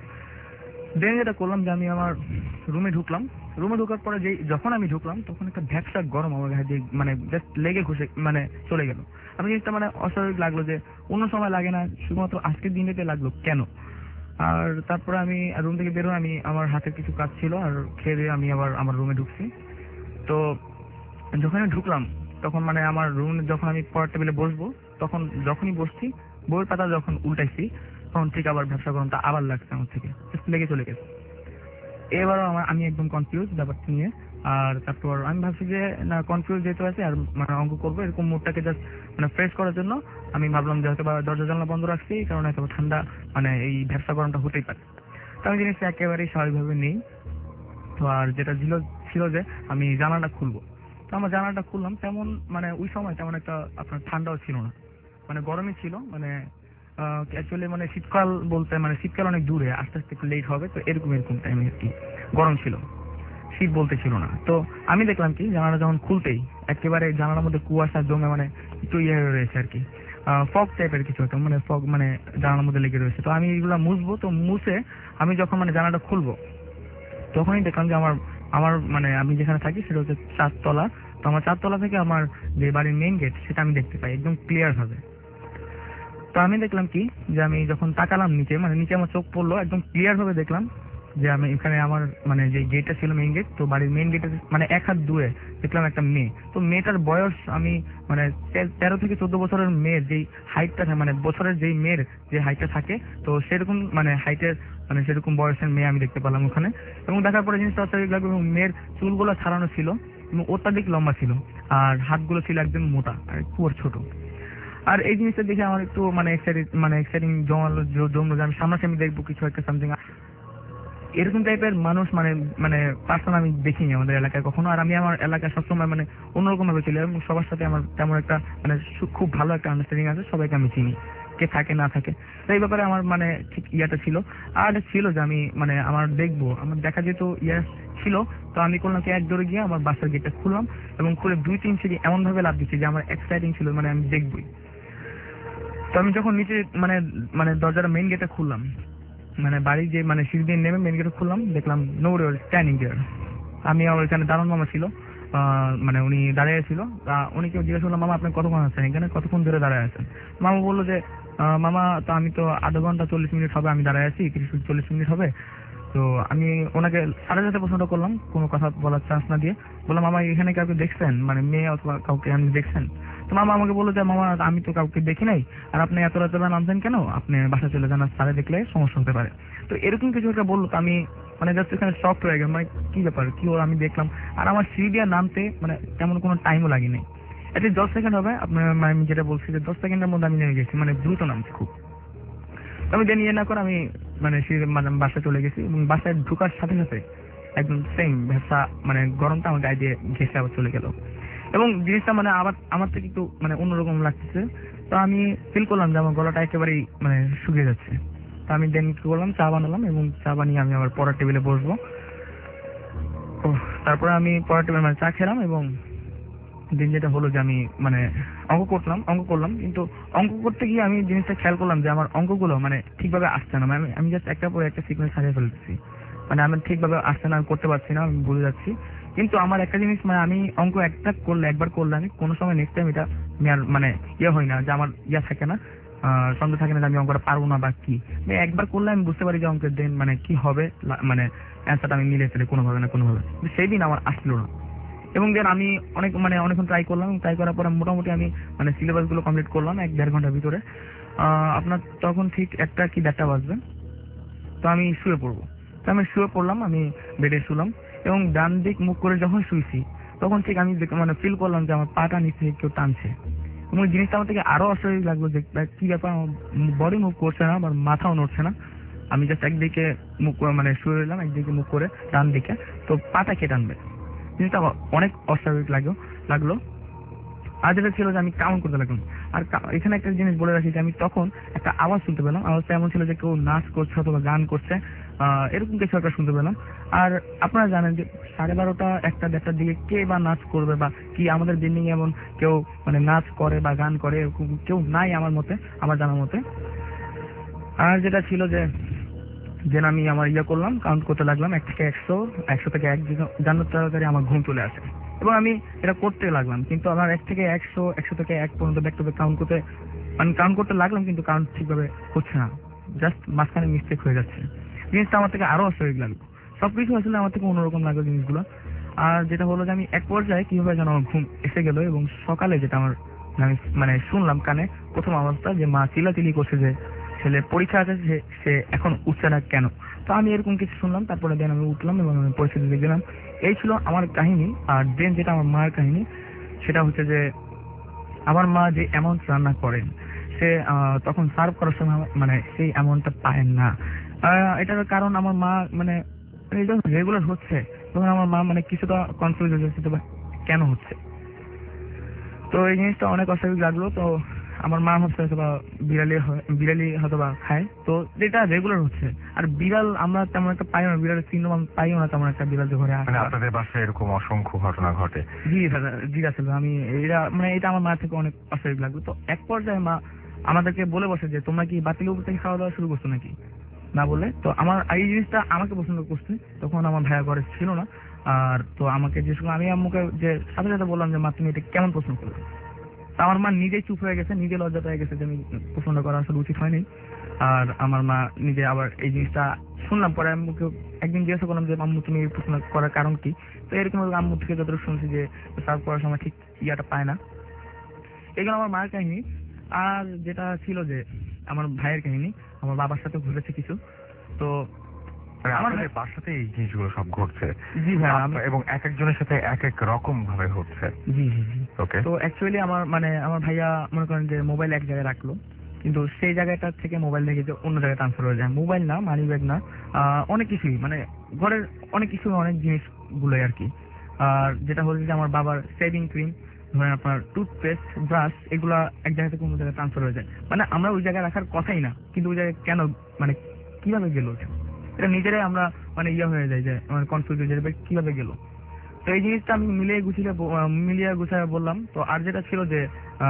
দেন যেটা করলাম যে আমি আমার রুমে ঢুকলাম, রুমে ঢোকার পরে যে যখন আমি ঢুকলাম তখন একটা ভ্যাপসা গরম আমার গায়ে দিয়ে মানে জাস্ট লেগে ঘুষে মানে চলে গেল। আমি জিনিসটা মানে অস্বাভাবিক লাগলো যে অন্য সময় লাগে না, শুধুমাত্র আজকের দিনটাতে লাগলো কেন। আর তারপরে আমি রুম থেকে বেরোয় আমি আমার হাতে কিছু কাজ ছিল আর খেয়ে দিয়ে আমি আবার আমার রুমে ঢুকছি। তো যখন আমি ঢুকলাম তখন মানে আমার রুম যখন আমি পড়ার টেবিলে বসবো তখন যখনই বসছি বইয়ের পাতা যখন উল্টাইছি তখন ঠিক আবার ব্যবসা গরমটা আবার লাগছে আমার থেকে, লেগে চলে গেছে। এবারও আমার আমি একদম কনফিউজ ব্যাপারটা নিয়ে। আর তারপর আমি ভাবছি যে না কনফিউজ যেহেতু আছে আর মানে অঙ্ক করবো এরকম মুডটাকে জাস্ট মানে ফ্রেশ করার জন্য আমি ভাবলাম যে হয়তো বা দরজা জানলা বন্ধ রাখছি কারণ হয়তো ঠান্ডা মানে এই ব্যবসা গরমটা হতেই পারে। তো আমি জিনিসটা একেবারেই স্বাভাবিকভাবে নেই। তো আর যেটা ছিল ছিল যে আমি জানালাটা খুলবো, তো আমার জানালাটা খুললাম, তেমন মানে ওই সময় তেমন একটা আপনার ঠান্ডাও ছিল না, মানে গরমই ছিল। মানে অ্যাকচুয়ালি মানে শীতকাল বলতে মানে শীতকাল অনেক দূরে, আস্তে আস্তে একটু লেট হবে, তো এরকম এরকম টাইমে আর কি গরম ছিল, শীত বলতে ছিল না। তো আমি দেখলাম কি জানালা যখন খুলতেই একেবারে জানালার মধ্যে কুয়াশা জমে মানে একটু ইয়ে হয়ে রয়েছে আর কি, ফগ টাইপের কিছু একটা মানে ফগ মানে জানালার মধ্যে লেগে রয়েছে। তো আমি এগুলা মুছবো, তো মুছে আমি যখন মানে জানালাটা খুলবো তখনই দেখলাম যে আমার আমার মানে আমি যেখানে থাকি সেটা হচ্ছে চারতলা। তো আমার চারতলা থেকে আমার যে বাড়ির মেইন গেট সেটা আমি দেখতে পাই একদম ক্লিয়ার ভাবে। তো আমি দেখলাম কি যে আমি যখন তাকালাম নিচে মানে নিচে আমার চোখ পড়লো, একদম ক্লিয়ার ভাবে দেখলাম যে আমি এখানে আমার মানে যে গেটটা ছিল মেইন গেট, তো বাড়ির মেইন গেটে মানে এক হাত দূরে দেখলাম একটা মেয়ে। তো মেয়েটার বয়স আমি মানে তেরো থেকে চোদ্দ বছরের মেয়ের যেই হাইটটা মানে বছরের যেই মেয়ের যে হাইটটা থাকে, তো সেরকম মানে হাইটের মানে সেরকম বয়সের মেয়ে আমি দেখতে পেলাম ওখানে। এবং দেখার পরে জিনিসটা অস্বাভাবিক লাগলো এবং মেয়ের চুলগুলো ছাড়ানো ছিল এবং অত্যাধিক লম্বা ছিল আর হাতগুলো ছিল একদম মোটা আর একটু ছোট। আর এই জিনিসটা দেখে আমার একটু মানে এক্সাইটিং মানে এক্সাইটিং জমালো জমলো যে আমি সামনাসামনি দেখবো কিছু একটা সামথিং। এরকম টাইপের মানুষ মানে মানে পার্সন আমি দেখিনি আমাদের এলাকায় কখনো। আর আমি আমার এলাকায় সবসময় মানে অন্যরকম ভাবে চলি এবং সবার সাথে আমার তেমন একটা মানে খুব ভালো একটা আন্ডারস্ট্যান্ডিং আছে, সবাইকে আমি চিনি, কে থাকে না থাকে। তো এই ব্যাপারে আমার মানে ঠিক ইয়াটা ছিল। আর ছিল যে আমি মানে আমার দেখবো আমার দেখা যেত ইয়ে ছিল। তো আমি করলাম কি এক দৌড়ে গিয়ে আমার বাসার গেটটা খুললাম এবং খুলে দুই তিন সিঁড়ি এমন ভাবে লাফ দিচ্ছি যে আমার এক্সাইটিং ছিল মানে আমি দেখবই। তো আমি যখন নিচে মানে মানে দরজাটা মেইন গেটটা খুললাম মানে বাড়ির যে মানে সিঁড়ি দিয়ে নেমে মেইন গেটে খুললাম, দেখলাম নোবডি ওয়াজ স্ট্যান্ডিং দেয়ার। আমি আমার এখানে দারুণ মামা ছিল, মানে উনি দাঁড়িয়ে ছিল। উনি কেউ জিজ্ঞেস করলাম মামা আপনি কতক্ষণ আছেন এখানে, কতক্ষণ ধরে দাঁড়ায় আছেন? মামা বললো যে মামা তো আমি তো আধা ঘন্টা চল্লিশ মিনিট হবে আমি দাঁড়ায় আছি, তিরিশ চল্লিশ মিনিট হবে। তো আমি ওনাকে সাড়ে সাথে প্রশ্নটা করলাম কোনো কথা বলার চান্স না দিয়ে, বললাম মামা এখানে কাউকে দেখছেন মানে মেয়ে অথবা কাউকে আপনি দেখছেন? তো মামা আমাকে বললো যে মামা আমি তো কাউকে দেখি নাই, আর আপনি এত রাতে নামছেন কেন, আপনি বাসা চলে যান, সারে দেখলে সমস্যা হতে পারে। তো এরকম কিছু একটা বললো। তো আমি মানে জাস্ট এখানে শক হয়ে গেলাম, মানে কি ব্যাপার কি ওর আমি দেখলাম। আর আমার সিঁড়ি দিয়ে নামতে মানে তেমন কোনো টাইমও লাগেনি, এটা দশ সেকেন্ড হবে আপনার আমি যেটা বলছি যে দশ সেকেন্ডের মধ্যে আমি নেমে গেছি, মানে দ্রুত নামছি খুব। আমি দেন ইয়ে না করে আমি মানে মানে বাসায় চলে গেছি এবং বাসায় ঢুকার সাথে সাথে একদম সেম ভেসা মানে গরমটা আমার গায়ে দিয়ে ঘেসে আবার চলে গেল এবং জিনিসটা মানে আবার আমার থেকে একটু মানে অন্যরকম লাগতেছে। তো আমি ফিল করলাম যে আমার গলাটা একেবারেই মানে শুকিয়ে যাচ্ছে। তো আমি দেন কি করলাম, চা বানালাম এবং চা বানিয়ে আমি আবার পড়ার টেবিলে বসবো। তারপরে আমি পড়ার টেবিলে মানে চা খেলাম এবং দিন যেটা হলো যে আমি মানে অঙ্ক করলাম অঙ্ক করলাম কিন্তু অঙ্ক করতে গিয়ে আমি জিনিসটা খেয়াল করলাম যে আমার অঙ্কগুলো মানে ঠিকভাবে আসছে না, মানে আমি জাস্ট একটা পরে একটা সিকোয়েন্স সাজিয়ে ফেলতেছি, মানে আমি ঠিকভাবে আসছে না, আমি করতে পারছি না, আমি ভুলে যাচ্ছি। কিন্তু আমার একটা জিনিস মানে আমি অঙ্ক একটা করলে একবার করলে আমি কোনো সময় নেক্সট টাইম এটা আমি আর মানে ইয়ে হয় না যে আমার ইয়া থাকে না, সন্দেহ থাকে না যে আমি অঙ্কটা পারবো না বা কি, আমি একবার করলে আমি বুঝতে পারি যে অঙ্কের দিন মানে কি হবে, মানে অ্যান্সারটা আমি মিলে ফেলি কোনোভাবে না কোনোভাবে। কিন্তু সেই দিন আমার আসলো না, এবং দেন আমি অনেক মানে অনেকক্ষণ ট্রাই করলাম, ট্রাই করার পরে মোটামুটি আমি মানে সিলেবাস গুলো কমপ্লিট করলাম এক দেড় ঘন্টার ভিতরে। আপনার তখন ঠিক একটা কি দেড়টা বাজবে, তো আমি শুয়ে পড়বো, তো আমি শুয়ে পড়লাম, আমি বেডে শুলাম এবং ডান দিক মুখ করে যখন শুয়েছি তখন ঠিক আমি মানে ফিল করলাম যে আমার পাটা নিচে কেউ টানছে, এবং জিনিসটা আমার থেকে আরো অস্বাভাবিক লাগলো যে কি ব্যাপার, আমার বডি মুভ করছে না, আমার মাথাও নড়ছে না, আমি জাস্ট একদিকে মুখ মানে শুয়ে রইলাম একদিকে মুখ করে ডান দিকে, তো পাটা কে টানবে, জিনিসটা আমার অনেক অস্বাভাবিক লাগলো লাগলো আর যেটা ছিল যে আমি কাউন্ট করতে লাগলাম। আর এখানে একটা জিনিস বলে রাখি যে আমি তখন একটা আওয়াজ শুনতে পেলাম, আওয়াজটা এমন ছিল যে কেউ নাচ করছে অথবা গান করছে, আহ এরকম কিছু একটা শুনতে পেলাম। আর আপনারা জানেন যে সাড়ে বারোটা একটা দেড়টার দিকে কে বা নাচ করবে বা কি, আমাদের বিল্ডিং এমন কেউ মানে নাচ করে বা গান করে এরকম কেউ নাই আমার মতে, আমার জানার মতে। আর যেটা ছিল যে যেন আমি আমার ইয়ে করলাম, কাউন্ট করতে লাগলাম এক থেকে একশো, একশো থেকে এক জানার তাড়াতাড়ি আমার ঘুম চলে আসে এবং আমি এটা করতে লাগলাম, কিন্তু আমার এক থেকে একশো, একশো থেকে এক পর্যন্ত ব্যাক টু ব্যাক কাউন্ট করতে মানে কাউন্ট করতে লাগলাম, কিন্তু কাউন্ট ঠিকভাবে হচ্ছে না, জাস্ট মাঝখানে মিস্টেক হয়ে যাচ্ছে। জিনিসটা আমার থেকে আরো অস্বাভাবিক লাগলো, সবকিছু আসলে আমার থেকে অন্যরকম লাগলো জিনিসগুলো। আর যেটা হলো যে আমি এক পর্যায়ে কিভাবে যেন আমার ঘুম এসে গেল, এবং সকালে যেটা আমার আমি মানে শুনলাম কানে প্রথম অবস্থা যে মা চিল্লাচিল্লি করছে যে ছেলে পরীক্ষা আছে, সে এখন উঠছে না কেন। তো আমি এরকম কিছু শুনলাম, তারপরে দেন আমি উঠলাম এবং আমি পরিস্থিতি দেখলাম। এই ছিল আমার কাহিনী। আর দেন যেটা আমার মার কাহিনী, সেটা হচ্ছে যে আমার মা যে অ্যামাউন্ট রান্না করেন, সে তখন সার্ভ করার সময় মানে সেই অ্যামাউন্টটা পায় না। এটার কারণ আমার মা মানে যখন রেগুলার হচ্ছে তখন আমার মা মানে কিছুটা কনফিউজ হয়ে যাচ্ছে কেন হচ্ছে। তো এই জিনিসটা অনেক অস্বাভাবিক লাগলো। তো আমার মা ভাবছে হয়তো বা বিড়ালি বিড়ালি হয়তো বা খায়, তো যেটা রেগুলার হচ্ছে। আর বিড়াল আমরা তেমন একটা পাইও না, বিড়ালের চিহ্ন পাইও না তেমন একটা, বিড়াল যে ঘরে আসে। আপনাদের বাসায় এরকম অসংখ্য ঘটনা ঘটে? জি দাদা, জি আসলে আমি এটা মানে এটা আমার মা থেকে অনেক অস্বাভাবিক লাগলো। তো এক পর্যায়ে মা আমাদেরকে বলে বসে যে তোমরা কি বাতিলের উপর থেকে খাওয়া দাওয়া শুরু করছো নাকি, না বলে। তো আমার এই জিনিসটা আমাকে পছন্দ করছে, তখন আমার ভাইয়া ঘরে ছিল না। আর তো আমাকে যে আমি আম্মুকে যে সাথে সাথে বললাম যে মা তুমি এটা কেমন প্রশ্ন করবে, তা আমার মা নিজেই চুপ হয়ে গেছে, নিজে লজ্জা পেয়ে গেছে যে আমি প্রশ্নটা করা আসলে উচিত হয়নি। আর আমার মা নিজে আবার এই জিনিসটা শুনলাম পরে আম্মুকে একদিন জিজ্ঞাসা করলাম যে আম্মু তুমি এই প্রশ্ন করার কারণ কি। তো এরকম আম্মু থেকে যতটুকু শুনছি যে সার্ভ করার সময় ঠিক ইয়াটা পায় না। এগুলো আমার মায়ের কাহিনী। আর যেটা ছিল যে আমার ভাইয়ের কাহিনী, আমার বাবার সাথে ঘটেছে কিছু। তো আমাদের বাসাতে এই জিনিসগুলো সব ঘটছে? জি ভাই, এবং এক একজনের সাথে এক এক রকম ভাবে হচ্ছে। জি জি জি ওকে। তো অ্যাকচুয়ালি আমার মানে আমার ভাইয়া মনে করেন যে মোবাইল এক জায়গায় রাখলো, কিন্তু সেই জায়গাটা থেকে মোবাইল দেখে যে অন্য জায়গায় ট্রান্সফার হয়ে যায়। মোবাইল না, মানি ব্যাগ না, অনেক কিছুই মানে ঘরের অনেক কিছু অনেক জিনিসগুলোই আর কি। আর যেটা হচ্ছে যে আমার বাবার সেভিং ক্রিম, ধরেন আপনার টুথপেস্ট, ব্রাশ, এগুলা এক জায়গা থেকে অন্য জায়গায় ট্রান্সফার হয়ে যায়। মানে আমরা ওই জায়গায় রাখার কথাই না, কিন্তু ওই জায়গায় কেন মানে কিভাবে গেল এটা নিজেরাই আমরা মানে ইয়ে হয়ে যায় যে মানে কনফিউজ হয়ে যায় কিভাবে গেল। তো এই জিনিসটা আমি মিলিয়ে গুছিয়ে মিলিয়ে গুছিয়ে বললাম। তো আর যেটা ছিল যে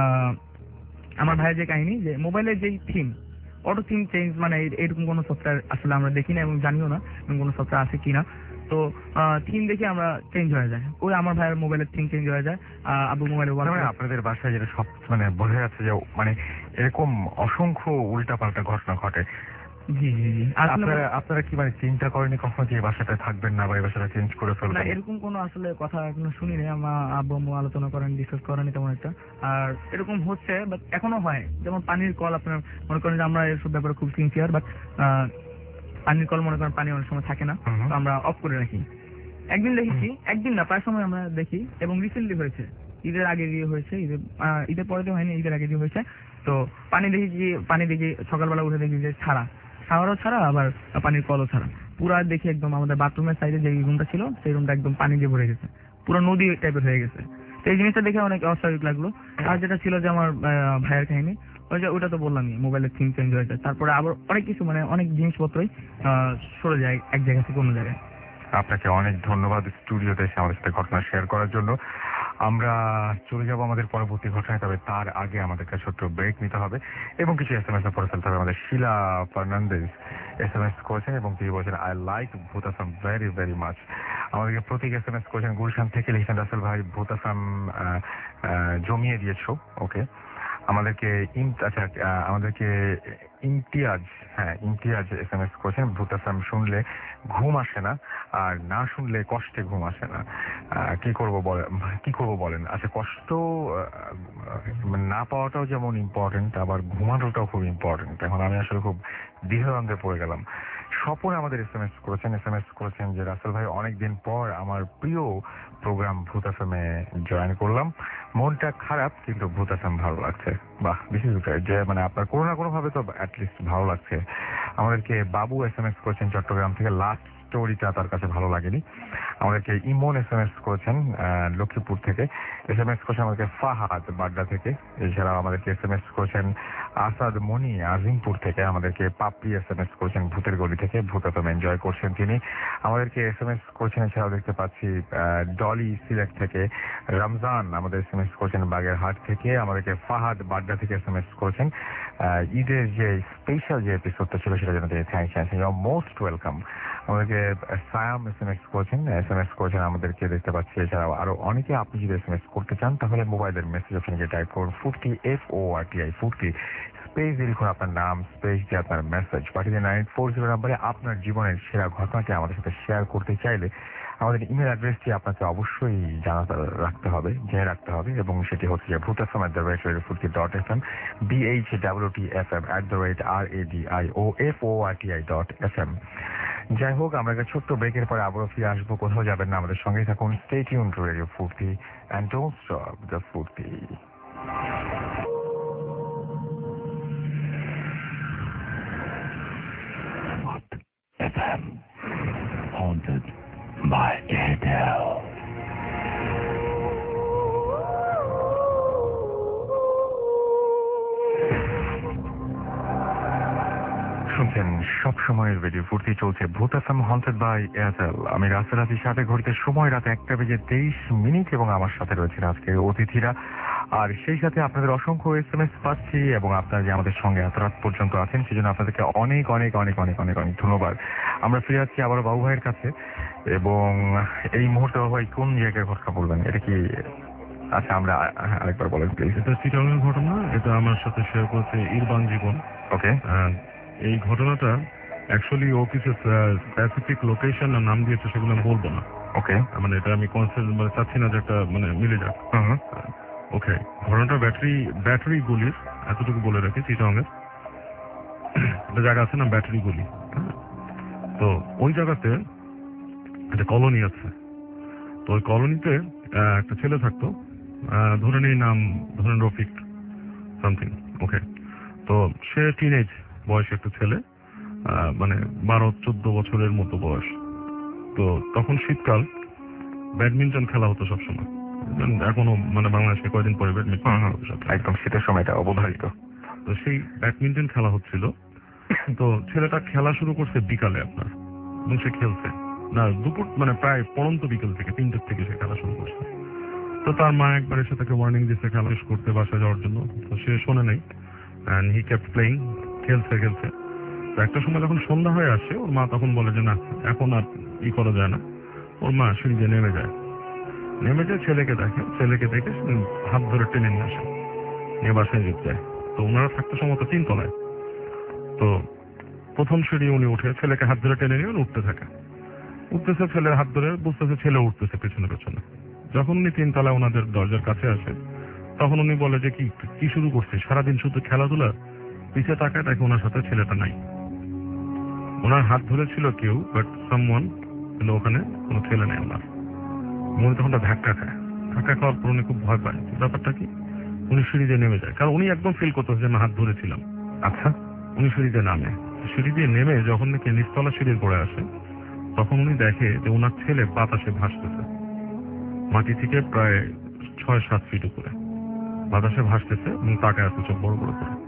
আমার ভাইয়ের যে কাহিনী, যে মোবাইলের যেই থিম, অটো থিম চেঞ্জ, মানে এরকম কোনো সফটওয়্যার আসলে আমরা দেখি না এবং জানিও না এরকম কোনো সফটওয়্যার আছে কিনা। তো থিম দেখে আমরা চেঞ্জ হয়ে যায়, ওই আমার ভাইয়ের মোবাইলের থিম চেঞ্জ হয়ে যায়। আবু মোবাইলের আপনাদের বাসায় যেটা সব মানে বোঝা যাচ্ছে যে মানে এরকম অসংখ্য উল্টাপাল্টা ঘটনা ঘটে। জি জি জি আপনারা আপনারা কি মানে চিন্তা করেনি কখনো যে এই বাসাটা থাকবেন না বা এই বাসাটা চেঞ্জ করে ফেলবেন? না, এরকম কোনো আসলে কথা এখনো শুনিনি, আমার আব্বু আম্মু আলোচনা করেন, ডিসকাস করেনি তেমন একটা। আর এরকম হচ্ছে বাট এখনো হয়, যেমন পানির কল, আপনার মনে করেন যে আমরা এসব ব্যাপারে খুব সিনসিয়ার, বাট পানির কল মনে করেন পানি অনেক সময় থাকে না, তো আমরা অফ করে রাখি। একদিন দেখেছি, একদিন না প্রায় সময় আমরা দেখি, এবং রিসেন্টলি হয়েছে, ঈদের আগে দিয়ে হয়েছে, ঈদের ঈদের পরে তো হয়নি, ঈদের আগে দিয়ে হয়েছে। তো পানি দেখি কি পানি দেখি সকালবেলা উঠে দেখি যে ছাড়া, শাওয়ারও ছাড়া আবার পানির কলও ছাড়া, পুরা দেখি একদম আমাদের বাথরুমের সাইডে যে রুমটা ছিল সেই রুমটা একদম পানি দিয়ে ভরে গেছে, পুরো নদী টাইপের হয়ে গেছে। তো এই জিনিসটা দেখে অনেক অস্বাভাবিক লাগলো। আর যেটা ছিল যে আমার ভাইয়ের কাহিনী, ওই যে ওটা তো বললামই, মোবাইলের থিম চেঞ্জ হয়ে যায়, তারপরে আবার অনেক কিছু মানে অনেক জিনিসপত্রই সরে যায় এক জায়গা থেকে অন্য জায়গায়। আপনাকে অনেক ধন্যবাদ স্টুডিওতে এসে আমাদের সাথে ঘটনা শেয়ার করার জন্য। আমরা চলে যাব আমাদের পরবর্তী ঘটনায়, তবে তার আগে আমাদেরকে ছোট্ট ব্রেক নিতে হবে এবং কিছু এস এম এস পড়ে ফেলতে হবে। আমাদের Shila Fernandez S M S করেছেন এবং তিনি বলছেন আই লাইক ভূত আসাম ভেরি ভেরি মাচ। আমাদেরকে প্রতীক এস এম এস করেছেন গুলশান থেকে, লিখেছেন রাসেল ভাই ভূত আসাম জমিয়ে দিয়েছো। ওকে, আমাদেরকে আচ্ছা আমাদেরকে ইমতিয়াজ, হ্যাঁ ইমতিয়াজ এস এম এস করেছেন ভূত আসাম শুনলে ঘুম আসে না, আর না শুনলে কষ্টে ঘুম আসে না। কি করব বলেন, কি করব বলেন। আচ্ছা, কষ্ট না পাওয়াটাও যেমন ইম্পর্টেন্ট, আবার ঘুমানোটাও খুব ইম্পর্টেন্ট। এখন আমি আসলে খুব দ্বিধাদ্বন্দ্বে পড়ে গেলাম। স্বপন আমাদের এস এম এস করেছেন এস এম এস করেছেন যে রাসেল ভাই অনেকদিন পর আমার প্রিয় প্রোগ্রাম ভূত আসামে জয়েন করলাম, মনটা খারাপ কিন্তু ভূত আসাম ভালো লাগছে। বাহ, বিশেষ যে মানে আপনার কোনো না কোনো ভাবে তো অ্যাটলিস্ট ভালো লাগছে। আমাদেরকে বাবু এস এম এস করেছেন চট্টগ্রাম থেকে, লাস্ট স্টোরিটা তার কাছে ভালো লাগেনি। আমাদেরকে ইমন এস এম এস করেছেন লক্ষ্মীপুর থেকে, এস এম এস করেছেন আমাদেরকে ফাহাদ বাড্ডা থেকে, এছাড়াও আমাদেরকে এস এম এস করেছেন আসাদ মনি আজিমপুর থেকে, আমাদেরকে পাপড়ি এস এম এস করেছেন ভূতের গলি থেকে, ভূত আসাম এনজয় করছেন তিনি। আমাদেরকে এস এম এস করেছেন, এছাড়াও দেখতে পাচ্ছি ডলি সিলেট থেকে, রমজান আমাদের এস এম এস করেছেন বাগেরহাট থেকে, আমাদেরকে ফাহাদ বাড্ডা থেকে এস এম এস করেছেন ঈদের যে স্পেশাল যে এপিসোডটা ছিল সেটা জন্য তিনি থ্যাংক জানাচ্ছেন, ইউ আর মোস্ট ওয়েলকাম। আমাদেরকে সায়াম এস এম এস করেছেন এস এম এস করেছেন আমাদেরকে দেখতে পাচ্ছি। এছাড়াও আরো অনেকে, আপনি যদি এস এম এস করতে চান তাহলে মোবাইলের মেসেজ অপশনে গিয়ে টাইপ করুন Foorti, F O R T I Foorti, space দিয়ে লিখুন আপনার নাম, স্পেস দিয়ে আপনার মেসেজ পাঠিয়ে নাইন ফোর জিরো নাম্বারে। আপনার জীবনের সেরা ঘটনাটি আমাদের সাথে শেয়ার করতে চাইলে আমাদের ইমেল অ্যাড্রেসটি আপনাকে অবশ্যই জানা রাখতে হবে, জেনে রাখতে হবে, এবং সেটি হচ্ছে ভূত আসাম at the rate radio Foorti dot F M, B H W T F M at the rate R A D I O F O R T I dot F M. যাই হোক, আমরা একটা ছোট্ট ব্রেকের পরে আবারও ফিরে আসবো, কোথাও যাবেন না, আমাদের সঙ্গেই থাকুন। Stay tune to radio Foorti and don't stop the Foorti. F M haunted by Airtel. শুনছেন সবসময়ের রেডিও ফুর্তি, চলছে ভূত আসাম হন্টেড বাই এয়ারটেল। আমি রাসেল আছির সাথে, ঘড়িতে সময় রাত একটা বেজে তেইশ মিনিট এবং আমার সাথে রয়েছেন আজকের অতিথিরা। আর সেই সাথে আপনাদের অসংখ্য এস এম এস পাচ্ছি এবং আপনারা যে আমাদের সঙ্গে এত রাত পর্যন্ত আছেন সেজন্য আপনাদেরকে অনেক অনেক অনেক অনেক অনেক অনেক ধন্যবাদ। আমরা ফিরে যাচ্ছি আবার বাবু ভাইয়ের কাছে এবং এই মুহূর্তে বাবু ভাই কোন জায়গায় ঘটনা বলবেন? এটা কি আচ্ছা আমরা আরেকবার বলেন প্লিজ। এটা চিটাগাংয়ের ঘটনা, এটা আমার সাথে শেয়ার করেছে ইরবান জীবন। ওকে, এই ঘটনাটা অ্যাকচুয়ালি ও কিছু স্পেসিফিক লোকেশন আর নাম দিয়েছে, সেগুলো আমি বলবো না। ওকে, মানে এটা আমি কনসেন্ট মানে চাচ্ছি না যে একটা মানে মিলে যাক। হুম, ওকে, ঘটনাটা ব্যাটারি ব্যাটারি গুলির, এতটুকু বলে রাখি, চিটাগাংয়ের একটা জায়গা আছে না ব্যাটারি গুলি, তো ওই জায়গাতে একটা কলোনি আছে। তো ওই কলোনিতে একটা ছেলে থাকতো, ধরে নেই নাম ধরেন রফিক সামথিং। ওকে, তো সে টিনেজ বয়সে একটা ছেলে, মানে বারো চোদ্দ বছরের মতো বয়স। তো তখন শীতকাল, ব্যাডমিন্টন খেলা হতো সবসময়, এখনো মানে বাংলাদেশে কয়েকদিন পরে ব্যাডমিন্টন একদম শীতের সময়টা অবধারিত। তো সেই ব্যাডমিন্টন খেলা হচ্ছিল। তো ছেলেটা খেলা শুরু করছে বিকালে আপনার, এবং সে খেলছে না দুপুর মানে প্রায় পড়ন্ত বিকেল থেকে তিনটের থেকে সে খেলা শুরু করছে। তো তার মা একবার এসে তাকে ওয়ার্নিং দিচ্ছে খেলা শেষ করতে বাসায় যাওয়ার জন্য, তো সে শোনে নাই, অ্যান্ড হি কেপ্ট প্লেইং, খেলছে খেলছে। তো একটা সময় যখন সন্ধ্যা হয়ে আসে, ওর মা তখন বলে যে না এখন আর ই করা যায় না। ওর মা সিঁড়ি দিয়ে নেমে যায়, নেমে যায় ছেলেকে দেখে, ছেলেকে দেখে হাত ধরে টেনে নিয়ে আসে, নিয়ে বাসায় যেতে যায়। তো ওনারা থাকতে সম্ভবত তিনতলায়। তো প্রথম সিঁড়ি উনি উঠে ছেলেকে হাত ধরে টেনে নিয়ে উঠতে থাকে, উঠতেছে ছেলের হাত ধরে, বুঝতেছে ছেলে উঠতেছে পেছনে পেছনে। যখন উনি তিনতলায় ওনাদের দরজার কাছে আসে, তখন উনি বলে যে কি কি শুরু করছে, সারাদিন শুধু খেলাধুলা। পিছে তাকায় দেখে ওনার সাথে ছেলেটা নাই। ওনার হাত ধরেছিল কেউ, বাট সামওয়ান, কিন্তু ওখানে কোনো ছেলে নেই ওনার। মনে তখন ধাক্কা খায়, ধাক্কা খাওয়ার পর উনি খুব ভয় পায়। ব্যাপারটা কি, উনি সিঁড়িতে নেমে যায়, কারণ উনি একদম ফিল করতে যে আমি হাত ধরেছিলাম। আচ্ছা, উনি সিঁড়িতে নামে, সিঁড়ি দিয়ে নেমে যখন নাকি নিচতলা সিঁড়ির পরে আসে, তখন উনি দেখে যে ওনার ছেলে বাতাসে ভাসতেছে, মাটি থেকে প্রায় ছয় সাত ফিট উপরে বাতাসে ভাসতেছে এবং তাকে আছে চোখ বড় বড় করে।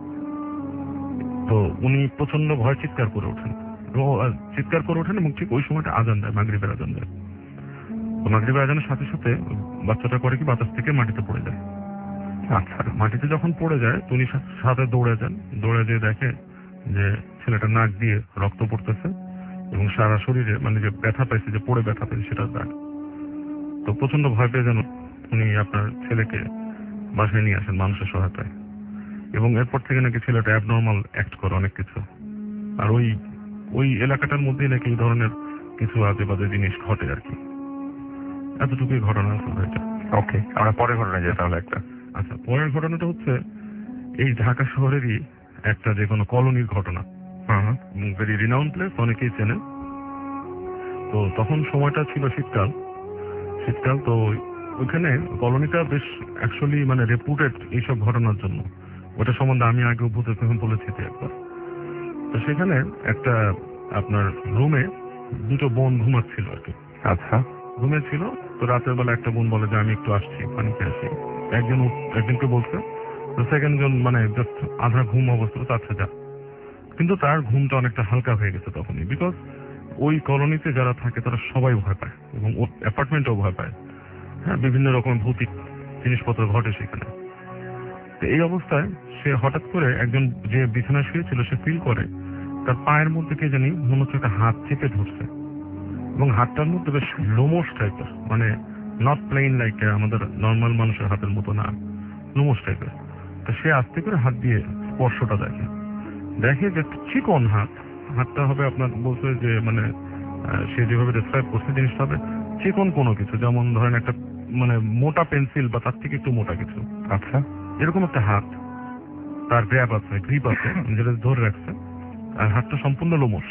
তো উনি প্রচন্ড ভয় চিৎকার করে ওঠেন, চিৎকার করে ওঠেন এবং ঠিক ওই সময়টা আজান দেয়, মাগরিবের আজান দেয়। তো মাগরিবের আজানের সাথে সাথে বাচ্চাটা করে কি বাতাস থেকে মাটিতে পড়ে যায়। আচ্ছা, মাটিতে যখন পড়ে যায় উনি সাথে দৌড়ে যান, দৌড়ে যেয়ে দেখে যে ছেলেটা নাক দিয়ে রক্ত পড়তেছে এবং সারা শরীরে মানে যে ব্যথা পাইছে, যে পড়ে ব্যথা পাইছে সেটার দাগ। তো প্রচন্ড ভয় পেয়ে যেন উনি আপনার ছেলেকে বাসায় নিয়ে আসেন মানুষের সহায়তায়, এবং এরপর থেকে নাকি ছেলেটা অ্যাবনর্মাল অ্যাক্ট করে অনেক কিছু। আর ওই ওই এলাকাটার মধ্যেই নাকি এই ধরনের কিছু আজে বাজে জিনিস ঘটে আর কি। এতটুকুই ঘটনা আসলে এটা। ওকে, আমরা পরের ঘটনা যাই তাহলে একটা। আচ্ছা, পরের ঘটনাটা হচ্ছে এই ঢাকা শহরেরই একটা যে কোনো কলোনির ঘটনা। হুম, ভেরি রিনাউন্ড প্লেস, অনেকেই চেনে। তো তখন সময়টা ছিল শীতকাল শীতকাল তো ওইখানে কলোনিটা বেশ অ্যাকচুয়ালি মানে রেপুটেড এইসব ঘটনার জন্য। ওটা সম্বন্ধে আমি আগেও ভূতে তখন বলেছি একবার। তো সেখানে একটা আপনার রুমে দুটো বোন ঘুমাচ্ছিল আর কি। আচ্ছা, রুমে ছিল। তো রাতের বেলা একটা বোন বলে যে আমি একটু আসছি, পানিতে আসি। একজন একজনকে বলছে, তো সেকেন্ড জন মানে জাস্ট আধা ঘুম অবস্থা চাচ্ছে যা। কিন্তু তার ঘুমটা অনেকটা হালকা হয়ে গেছে তখনই, বিকজ ওই কলোনিতে যারা থাকে তারা সবাই ভয় পায় এবং ওর অ্যাপার্টমেন্টও ভয় পায়। হ্যাঁ, বিভিন্ন রকম ভৌতিক জিনিসপত্র ঘটে সেখানে। তো এই অবস্থায় সে হঠাৎ করে একজন যে বিছানায় শুয়েছিল সে ফিল করে তার পায়ের মধ্যে কে জানি মনে হচ্ছে একটা হাত চেপে ধরছে, এবং হাতটার মধ্যে বেশ লোমস টাইপের, মানে নট প্লেইন লাইক আমাদের নর্মাল মানুষের হাতের মতো না, লোমস টাইপের। তো সে আস্তে করে হাত দিয়ে স্পর্শটা দেখে দেখে যে চিকন হাত। হাতটা হবে আপনার বলছে যে মানে সে যেভাবে ডিসক্রাইব করছে জিনিসটা হবে চিকন কোনো কিছু, যেমন ধরেন একটা মানে মোটা পেন্সিল বা তার থেকে একটু মোটা কিছু। আচ্ছা, এরকম একটা হাত, তার গ্র্যাপ আছে, গ্রিপ আছে, যেটা ধরে রাখছে, আর হাতটা সম্পূর্ণ লোমস।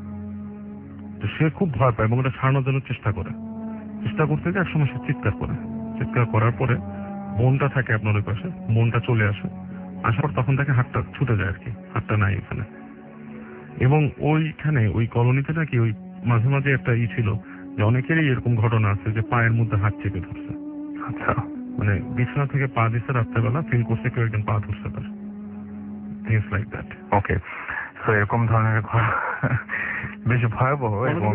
তো সে খুব ভয় পায় এবং এটা ছাড়ানোর জন্য চেষ্টা করে চেষ্টা করতে গিয়ে একসময় সে চিৎকার করে। চিৎকার করার পরে বোনটা থাকে আপনার ওই পাশে, বোনটা চলে আসে। আসার পর তখন তাকে হাতটা ছুটে যায় আর কি, হাতটা নাই এখানে। এবং ওইখানে ওই কলোনিতে নাকি ওই মাঝে মাঝে একটা ই ছিল যে অনেকেরই এরকম ঘটনা আছে যে পায়ের মধ্যে হাত চেপে ধরছে। আচ্ছা, মানে বিছানা থেকে পা দিচ্ছে রাত্রেবেলা, ফিল করছে কেউ একজন পা ধরছে তার, থিংস লাইক দ্যাট। ওকে, তো এরকম ধরনের বেশ ভয়াবহ। এবং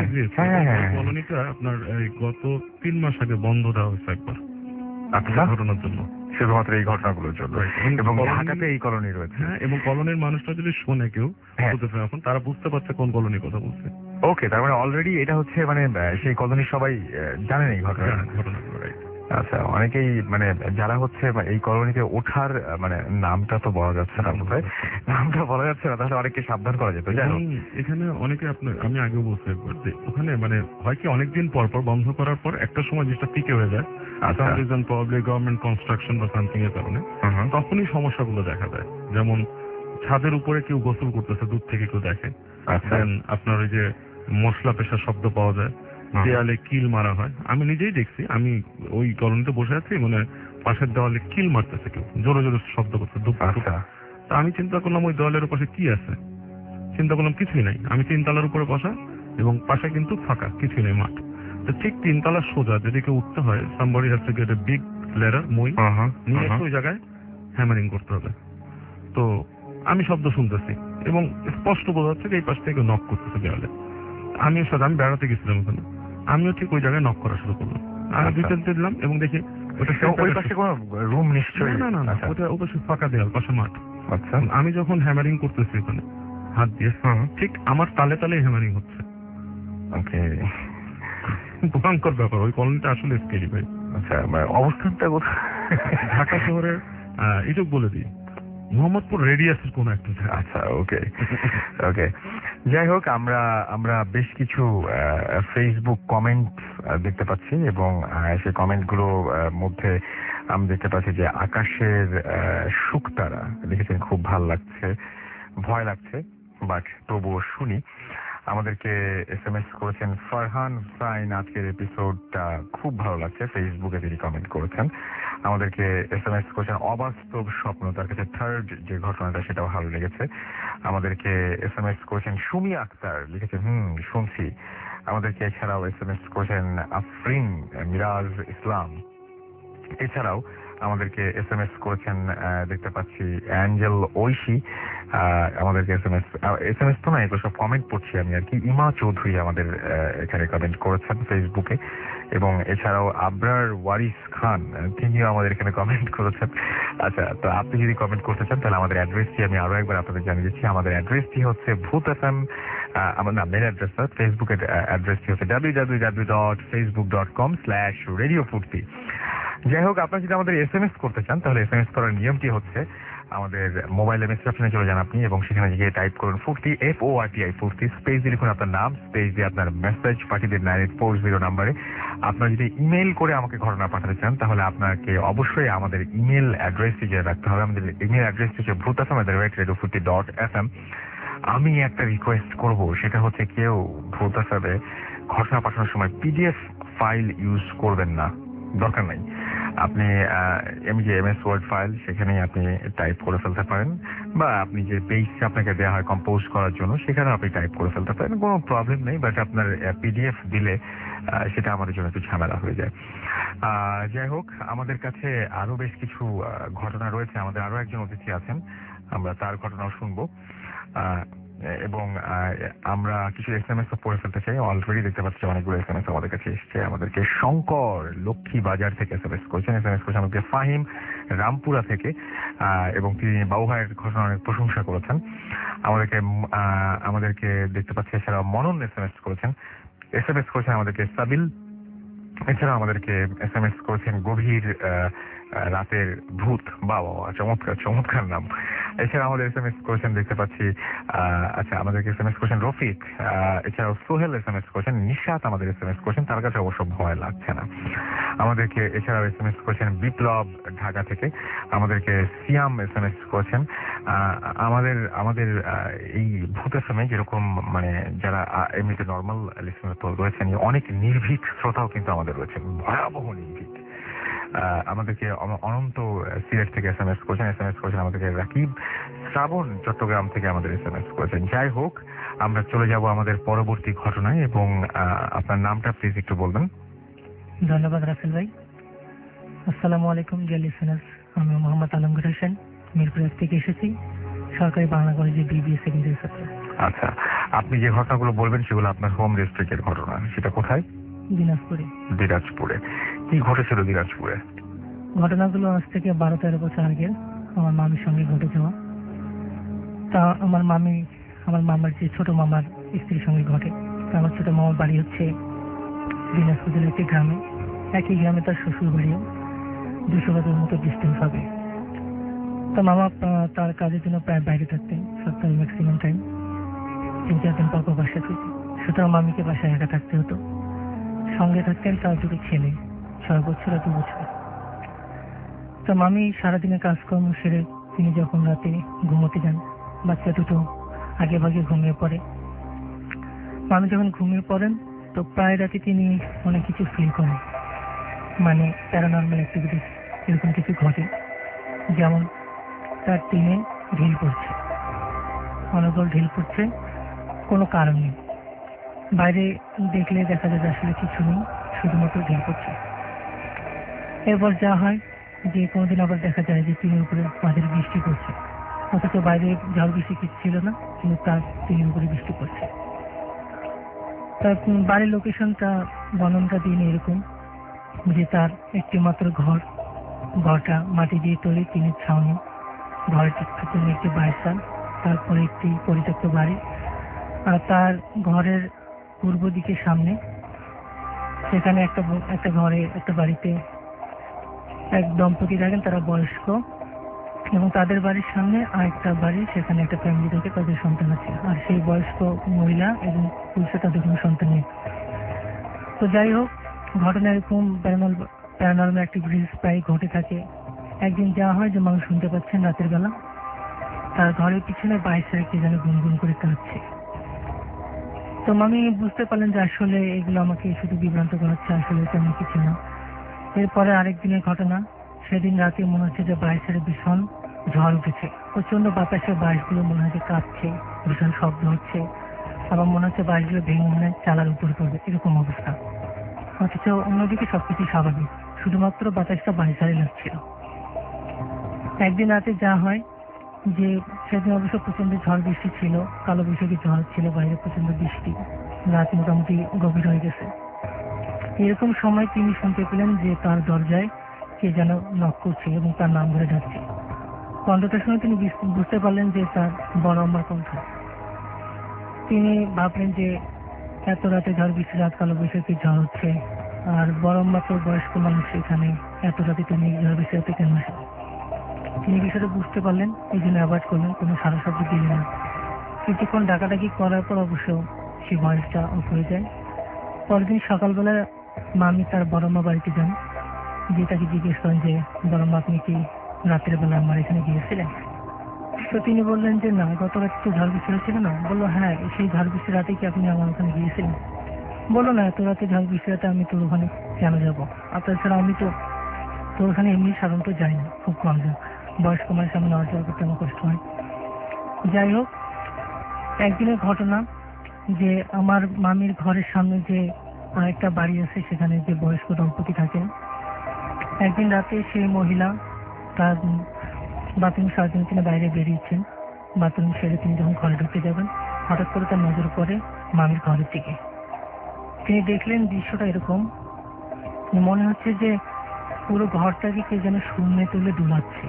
কলোনিটা আপনার গত তিন মাস আগে বন্ধ দেওয়া হয়েছে একবার আচ্ছা ঘটনার জন্য, শুধুমাত্র এই ঘটনাগুলোর জন্য। এবং ঢাকাতে এই কলোনি রয়েছে। হ্যাঁ, এবং কলোনির মানুষটা যদি শোনে কেউ এখন তারা বুঝতে পারছে কোন কলোনির কথা বলছে। ওকে, তার মানে অলরেডি এটা হচ্ছে মানে সেই কলোনির সবাই জানেন এই ঘটনা ঘটনাগুলো। রাইট। আচ্ছা, অনেকেই মানে যারা হচ্ছে এই কলোনিতে ওঠার মানে নামটা তো বলা যাচ্ছে না, বোধহয় নামটা বলা যাচ্ছে না, তাহলে অনেকে সাবধান করা যেত। এখানে অনেকে আপনার আমি আগেও বলছি একবার যে ওখানে মানে হয় কি অনেকদিন পর পর বন্ধ করার পর একটা সময় জিনিসটা টিকে হয়ে যায়, রিজন প্রবাবলি গভর্নমেন্ট কনস্ট্রাকশন বা সামথিং এর কারণে, তখনই সমস্যাগুলো দেখা যায়। যেমন ছাদের উপরে কেউ গোসল করতেছে, দূর থেকে কেউ দেখে। দেন আপনার ওই যে মশলা পেশার শব্দ পাওয়া যায়, দেয়ালে কিল মারা হয়। আমি নিজেই দেখছি, আমি ওই কলোনিতে বসে আছি, মানে পাশের দেওয়ালে কিল মারতেছে কেউ, জোরে জোরে শব্দ করছে। তা আমি চিন্তা করলাম ওই দেওয়ালের পাশে কি আছে, চিন্তা করলাম কিছুই নাই। আমি তিনতলার উপরে বসা এবং পাশে কিন্তু ফাঁকা, কিছুই নেই, মাঠ। তো ঠিক তিনতলার সোজা যদি কেউ উঠতে হয়, somebody has to get a big ladder, মই নিয়ে এসে ওই জায়গায় হ্যামারিং করতে হবে। তো আমি শব্দ শুনতেছি এবং স্পষ্ট বোঝা যাচ্ছে যে এই পাশ থেকে নক করতেছে দেওয়ালে। আমিও সাথে আমি বেড়াতে গেছিলাম ওখানে, আমিও ঠিক ওই জায়গায় নক করা শুরু করলাম। আমি দুইটা দিলাম এবং দেখি ওটা ওই পাশে কোনো রুম নিশ্চয়ই না, না না ওটা ওই পাশে ফাঁকা দেওয়াল, পাশে মাঠ। আচ্ছা, আমি যখন হ্যামারিং করতেছি ওখানে হাত দিয়ে, ঠিক আমার তালে তালে হ্যামারিং হচ্ছে। ওকে, ভয়ঙ্কর ব্যাপার। ওই কলোনিটা আসলে স্কেরি ভাই। আচ্ছা, অবস্থানটা কোথায়? ঢাকা শহরের এটুক বলে দিই, মোহাম্মদপুর রেডিয়াসের কোন একটা। আচ্ছা, ওকে ওকে যাই হোক, আমরা আমরা বেশ কিছু ফেসবুক কমেন্ট দেখতে পাচ্ছি এবং সেই কমেন্টগুলোর মধ্যে আমি দেখতে পাচ্ছি যে আকাশের শুকতারা লিখেছেন, খুব ভাল লাগছে, ভয় লাগছে, বাট তবুও শুনি। আমাদেরকে এস এম এস করেছেন ফারহান হুসাইন, আজকের এপিসোডটা খুব ভালো লাগছে, ফেসবুকে তিনি কমেন্ট করেছেন। আমাদেরকে এস এম এস করেছেন অবাস্তব স্বপ্ন, তার কাছে থার্ড যে ঘটনাটা সেটাও ভালো লেগেছে। আমাদেরকে এস এম এস করেছেন সুমি আক্তার, লিখেছেন হুম শুনছি। আমাদেরকে এছাড়াও এস এম এস করেছেন আফরিন মিরাজ ইসলাম। এছাড়াও আমাদেরকে এস এম এস করেছেন আহ, দেখতে পাচ্ছি অ্যাঞ্জেল ঐশী আহ, আমাদেরকে S M S S M S তো না, এগুলো সব কমেন্ট পড়ছি আমি আর কি। ইমা চৌধুরী আমাদের আহ, এখানে কমেন্ট করেছেন ফেসবুকে, এবং এছাড়াও আবরার ওয়ারিস খান আহ, তিনিও আমাদের এখানে কমেন্ট করেছেন। আচ্ছা, তো আপনি যদি কমেন্ট করতে চান তাহলে আমাদের অ্যাড্রেসটি আমি আরো একবার আপনাদের জানিয়ে দিচ্ছি। আমাদের অ্যাড্রেসটি হচ্ছে ভূত এফ এম, আমার না মেল অ্যাড্রেস না, ফেসবুকের অ্যাড্রেসটি হচ্ছে W W W dot Facebook dot com slash radio Foorti. যাই হোক, আপনারা যদি আমাদের এস এম এস করতে চান তাহলে এস এম এস করার নিয়মটি হচ্ছে আমাদের মোবাইলে মেসেজ অপশনে চলে যান আপনি, এবং সেখানে গিয়ে টাইপ করুন Foorti, F O R T I Foorti, space দিয়ে লিখুন আপনার নাম, স্পেস দিয়ে আপনার মেসেজ পাঠিয়ে দিন নাইন এইট ফোর জিরো নাম্বারে। আপনারা যদি ইমেল করে আমাকে ঘটনা পাঠাতে চান তাহলে আপনাকে অবশ্যই আমাদের ইমেল অ্যাড্রেসটি জেনে রাখতে হবে। আমাদের ইমেল অ্যাড্রেসটি হচ্ছে Bhoot F M at the rate radio Foorti dot F M. আমি একটা রিকোয়েস্ট করব, সেটা হচ্ছে কেউ ভূত এফ এম এ ঘটনা পাঠানোর সময় পিডিএফ ফাইল ইউজ করবেন না, দরকার নাই। আপনি এম যে এম এস ওয়ার্ড ফাইল সেখানেই আপনি টাইপ করে ফেলতে পারেন, বা আপনি যে পেজটা আপনাকে দেওয়া হয় কম্পোজ করার জন্য সেখানেও আপনি টাইপ করে ফেলতে পারেন, কোনো প্রবলেম নেই। বাট আপনার পিডিএফ দিলে আহ, সেটা আমাদের জন্য একটু ঝামেলা হয়ে যায়। আহ, যাই হোক, আমাদের কাছে আরো বেশ কিছু আহ, ঘটনা রয়েছে। আমাদের আরো একজন অতিথি আছেন, আমরা তার ঘটনাও শুনবো। আহ, এবং আহ, আমরা কিছু এস এম এস পড়ে ফেলতে চাই। অলরেডি দেখতে পাচ্ছি অনেকগুলো এস এম এস আমাদের কাছে এসছে। আমাদেরকে শঙ্কর লক্ষ্মী বাজার থেকে এস এম এস করেছেন। এস এম এস করেছেন আমাদেরকে ফাহিম রামপুরা থেকে, আহ, এবং তিনি বাবু ভাইয়ের ঘটনা অনেক প্রশংসা করেছেন। আমাদেরকে আহ, আমাদেরকে দেখতে পাচ্ছি এছাড়া মনন এস এম এস করেছেন। এস এম এস করেছেন আমাদেরকে সাবিল। এছাড়া আমাদেরকে এস এম এস করেছেন গভীর আহ, রাতের ভূত। বা বাবা, চমৎকার চমৎকার নাম। এছাড়া আমাদের এস এম এস করেছেন দেখতে পাচ্ছি আহ, আচ্ছা, আমাদেরকে এস এম এস করেছেন রফিক। আহ, এছাড়াও সোহেল এস এম এস করেছেন। নিশাত আমাদের এস এম এস করেছেন, তার কাছে অবশ্য ভয় লাগছে না। আমাদেরকে এছাড়াও এস এম এস করেছেন বিপ্লব ঢাকা থেকে। আমাদেরকে সিয়াম এস এম এস করেছেন। আহ, আমাদের আমাদের আহ, এই ভূত এস এম এ যেরকম মানে যারা আহ, এমনিতে নর্মাল লিসনার তো রয়েছেন, অনেক নির্ভীক শ্রোতাও কিন্তু আমাদের রয়েছেন, ভয়াবহ নির্ভীক। আহ, আমাদেরকে অন- অনন্ত সিলেট থেকে এস এম এস করেছেন। এস এম এস করেছেন আমাদেরকে রাকিব শ্রাবণ চট্টগ্রাম থেকে আমাদের এস এম এস করেছেন। যাই হোক, আমরা চলে যাব আমাদের পরবর্তী ঘটনায়, এবং আহ, আপনার নামটা প্লিজ একটু বলবেন। ধন্যবাদ রাসেল ভাই। আসসালামু আলাইকুম ডিয়ার লিসেনার্স, আমি মোহাম্মদ আলমগীর হোসেন মিরপুর এক থেকে এসেছি, সরকারি বাংলা কলেজে বিবিএ সেকেন্ড ইয়ার ছাত্র। আচ্ছা, আপনি যে ঘটনাগুলো বলবেন সেগুলো আপনার হোম ডিস্ট্রিক্টের ঘটনা, সেটা কোথায়? দিনাজপুরে। দিনাজপুরে। কি ঘটেছিল দিনাজপুরে? ঘটনাগুলো আজ থেকে বারো তেরো বছর আগে আমার মামির সঙ্গে ঘটে যাওয়া। তা আমার মামি আমার মামার যে ছোট মামার স্ত্রীর সঙ্গে ঘটে। তা আমার ছোট মামার বাড়ি হচ্ছে দিনাজপুর জেলার একটি গ্রামে। একই গ্রামে তার শ্বশুর বাড়িও, দুশো গজের মতো ডিস্টেন্স হবে। তো মামা আহ, তার কাজের জন্য প্রায় বাইরে থাকতেন সপ্তাহে ম্যাক্সিমাম টাইম, তিন চার দিন পর পর বাসায় ফিরতেন। সুতরাং মামিকে বাসায় একা থাকতে হতো। সঙ্গে থাকতেন তার দুটো ছেলে, ছয় বছর আর দু বছর। তো মামি সারাদিনে কাজকর্ম সেরে তিনি যখন রাতে ঘুমোতে যান, বাচ্চা দুটো আগে ভাগে ঘুমিয়ে পড়ে। মামি যখন ঘুমিয়ে পড়েন তো প্রায় রাতে তিনি অনেক কিছু ফিল করেন, মানে প্যারানর্মাল অ্যাক্টিভিটিস এরকম কিছু ঘটে। যেমন তার টিনে ঢিল পড়ছে, অনর্গল ঢিল পড়ছে, কোনো কারণ নেই। বাইরে দেখলে দেখা যায় আসলে কিছু নেই, শুধুমাত্র ঢিল পড়ছে। এরপর যা হয় যে কোনোদিন আবার দেখা যায় যে টিনের উপরে মাঝের বৃষ্টি পড়ছে, অথচ বাইরে ঝড় বৃষ্টি কিছু ছিল না, কিন্তু তার টিনের উপরে বৃষ্টি পড়ছে। তার বাড়ির লোকেশনটা বর্ণনটা দিন এরকম যে তার একটি মাত্র ঘর, ঘরটা মাটি দিয়ে তৈরি, টিনের ছাউনি, ঘরের ঠিক পিছনে একটি বাইসাল, তারপরে একটি পরিত্যক্ত বাড়ি, আর তার ঘরের পূর্ব দিকে সামনে সেখানে একটা একটা ঘরে একটা বাড়িতে এক দম্পতি থাকেন, তারা বয়স্ক, এবং তাদের বাড়ির সামনে আর একটা বাড়ি, সেখানে একটা ফ্যামিলি থেকে তাদের সন্তান আছে, আর সেই বয়স্ক মহিলা এবং পুরুষে তাদের কোনো সন্তান নেই। তো যাই হোক, ঘটনা এরকম প্যারানর্মাল অ্যাক্টিভিটিস প্রায় ঘটে থাকে। একদিন যা হয় যে মানুষ শুনতে পাচ্ছেন রাতের বেলা তার ঘরের পিছনে বাইরে কে যেন গুনগুন করে কাঁদছে। তো মামি বুঝতে পারলেন যে আসলে এগুলো আমাকে শুধু বিভ্রান্ত করাচ্ছে, আসলে তেমন কিছু না। এরপরে আরেক দিনের ঘটনা, সেদিন রাতে মনে হচ্ছে যে বাইরের ভীষণ ঝড় উঠেছে, প্রচন্ড বাতাসে বাঁশগুলো মনে হচ্ছে কাঁপছে, ভীষণ শব্দ হচ্ছে, আবার মনে হচ্ছে বাঁশগুলো ভেঙে মনে চালার উপর পড়বে, এরকম অবস্থা। অথচ অন্যদিকে সবকিছু স্বাভাবিক, শুধুমাত্র বাতাসটা বাইরে লাগছিল। একদিন রাতে যা হয় যে সেদিন অবশ্য প্রচন্ড ঝড় বৃষ্টি ছিল, কালো বৈশাখী ঝড় ছিল, বাইরে প্রচন্ড বৃষ্টি, রাত মোটামুটি গভীর হয়ে গেছে। এরকম সময় তিনি শুনতে পেলেন যে তার দরজায় কে যেন নক করছে এবং তার নাম ধরে ডাকছে। কণ্ঠটার সময় তিনি বুঝতে পারলেন যে তার বড় আম্মার কণ্ঠ। তিনি ভাবলেন যে এত রাতে ঝড় বৃষ্টি, রাত কালো বৈশাখী ঝড় হচ্ছে, আর বড় আম্মা তো বয়স্ক মানুষ, এখানে এত রাতে তিনি ঝড় বৃষ্টি হতে কেন আসে। তিনি বিষয়টা বুঝতে পারলেন, এই জন্য অ্যাভয়েড করলেন, কোনো সারা শব্দ দিলেন না। কিছুক্ষণ ডাকাডাকি করার পর অবশ্য সে ভয়েসটা অফ হয়ে যায়। পরদিন সকালবেলা মামি তার বড় মা বাড়িতে যান, গিয়ে তাকে জিজ্ঞেস করেন যে বড় মা আপনি কি রাতের বেলা আমার এখানে গিয়েছিলেন? তো তিনি বললেন যে না, গত রাতে তো ঝড় বৃষ্টি হচ্ছিল না। বললো হ্যাঁ, সেই ঝড় বৃষ্টির রাতে কি আপনি আমার ওখানে গিয়েছিলেন? বললো না, এত রাতে ঝড় বৃষ্টি রাতে আমি তোর ওখানে কেন যাবো, আর তাছাড়া আমি তো তোর ওখানে এমনি সাধারণত যাই না, খুব কম যাই, বয়স্ক মানুষ আমি নেওয়া যাওয়া করতে আমার কষ্ট হয়। যাই হোক, একদিনের ঘটনা যে আমার মামির ঘরের সামনে যে আরেকটা বাড়ি আছে, সেখানে যে বয়স্ক দম্পতি থাকেন, একদিন রাতে সেই মহিলা তার বাথরুম সারার জন্য তিনি বাইরে বেরিয়েছেন। বাথরুম সেরে তিনি যখন ঘরে ঢুকতে যাবেন, হঠাৎ করে তার নজর পড়ে মামির ঘরের দিকে। তিনি দেখলেন দৃশ্যটা এরকম, মনে হচ্ছে যে পুরো ঘরটাকে কে যেন শূন্যে তুলে দুলাচ্ছে,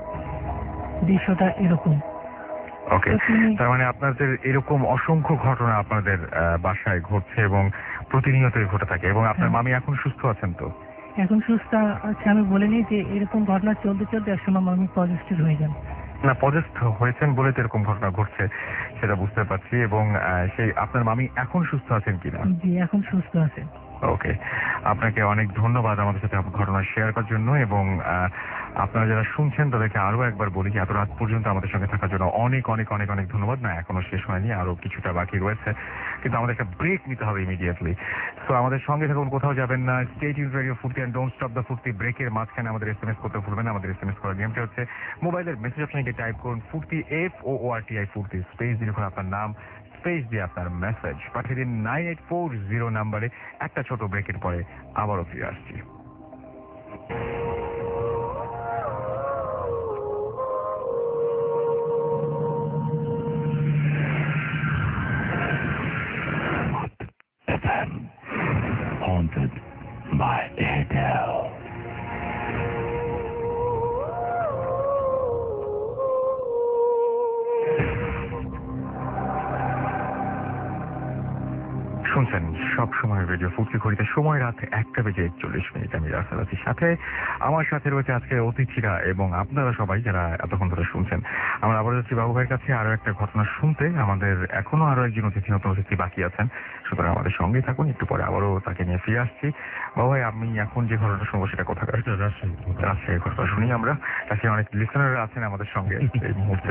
দৃশ্যটা এরকম। ওকে, তার মানে আপনাদের এরকম অসংখ্য ঘটনা আপনাদের বাসায় ঘটছে এবং প্রতিনিয়তই ঘটে থাকে, এবং আপনার মামি এখন সুস্থ আছেন তো? এখন সুস্থ আছে। আমি বলিনি যে এরকম ঘটনা চলতে চলতে একসময় মামি পজিটিভ হয়ে যান। না, পজিটিভ হয়েছেন বলে তো এরকম ঘটনা ঘটছে, সেটা বুঝতে পারছি। এবং সেই আপনার মামি এখন সুস্থ আছেন কিনা? জি, এখন সুস্থ আছেন। ওকে, আপনাকে অনেক ধন্যবাদ আমাদের সাথে ঘটনা শেয়ার করার জন্য। এবং আপনারা যারা শুনছেন তাদেরকে আরো একবার বলি যে এত রাত পর্যন্ত আমাদের সঙ্গে থাকার জন্য অনেক অনেক অনেক অনেক ধন্যবাদ। না, এখনো শেষ হয়নি, আরো কিছুটা বাকি রয়েছে, কিন্তু আমাদের একটা ব্রেক নিতে হবে ইমিডিয়েটলি। তো আমাদের সঙ্গে থাকুন, কোথাও যাবেন না। Stay tuned radio Foorti and don't stop the Foorti. ব্রেকের মাঝখানে আমাদের এসএমএস করতে ভুলবেন না। আমাদের এসএমএস করার নিয়মটা হচ্ছে মোবাইলের মেসেজ অপশনে গিয়ে টাইপ করুন Foorti, F O O R T I Foorti, space দিয়ে লিখুন আপনার নাম, স্পেস দিয়ে আপনার মেসেজ পাঠিয়ে দিন নাইন এইট ফোর জিরো নাম্বারে। একটা ছোট ব্রেকের পরে আবারও ফিরে আসছি। Haunted by Airtel. শুনছেন সব সময় রেডিও ফুর্তি ঘড়িতে সময় রাত একটা বেজে একচল্লিশ মিনিট। আমি রাসেল আছির সাথে, আমার সাথে রয়েছে আজকে অতিথিরা এবং আপনারা সবাই যারা এতক্ষণ ধরে শুনছেন। আমরা আবার যাচ্ছি বাবু ভাইয়ের কাছে আরো একটা ঘটনা শুনতে। আমাদের এখনো আরো একজন অতিথি, নতুন অতিথি বাকি আছেন, সুতরাং আমাদের সঙ্গেই থাকুন। একটু পরে আবারও তাকে নিয়ে ফিরে আসছি। বাবু ভাই, আমি এখন যে ঘটনাটা শুনবো সেটা কোথাকার? রাজশাহী। রাজশাহীর ঘটনা শুনি আমরা। রাজশাহী অনেক লিসনাররা আছেন আমাদের সঙ্গে এই মুহূর্তে।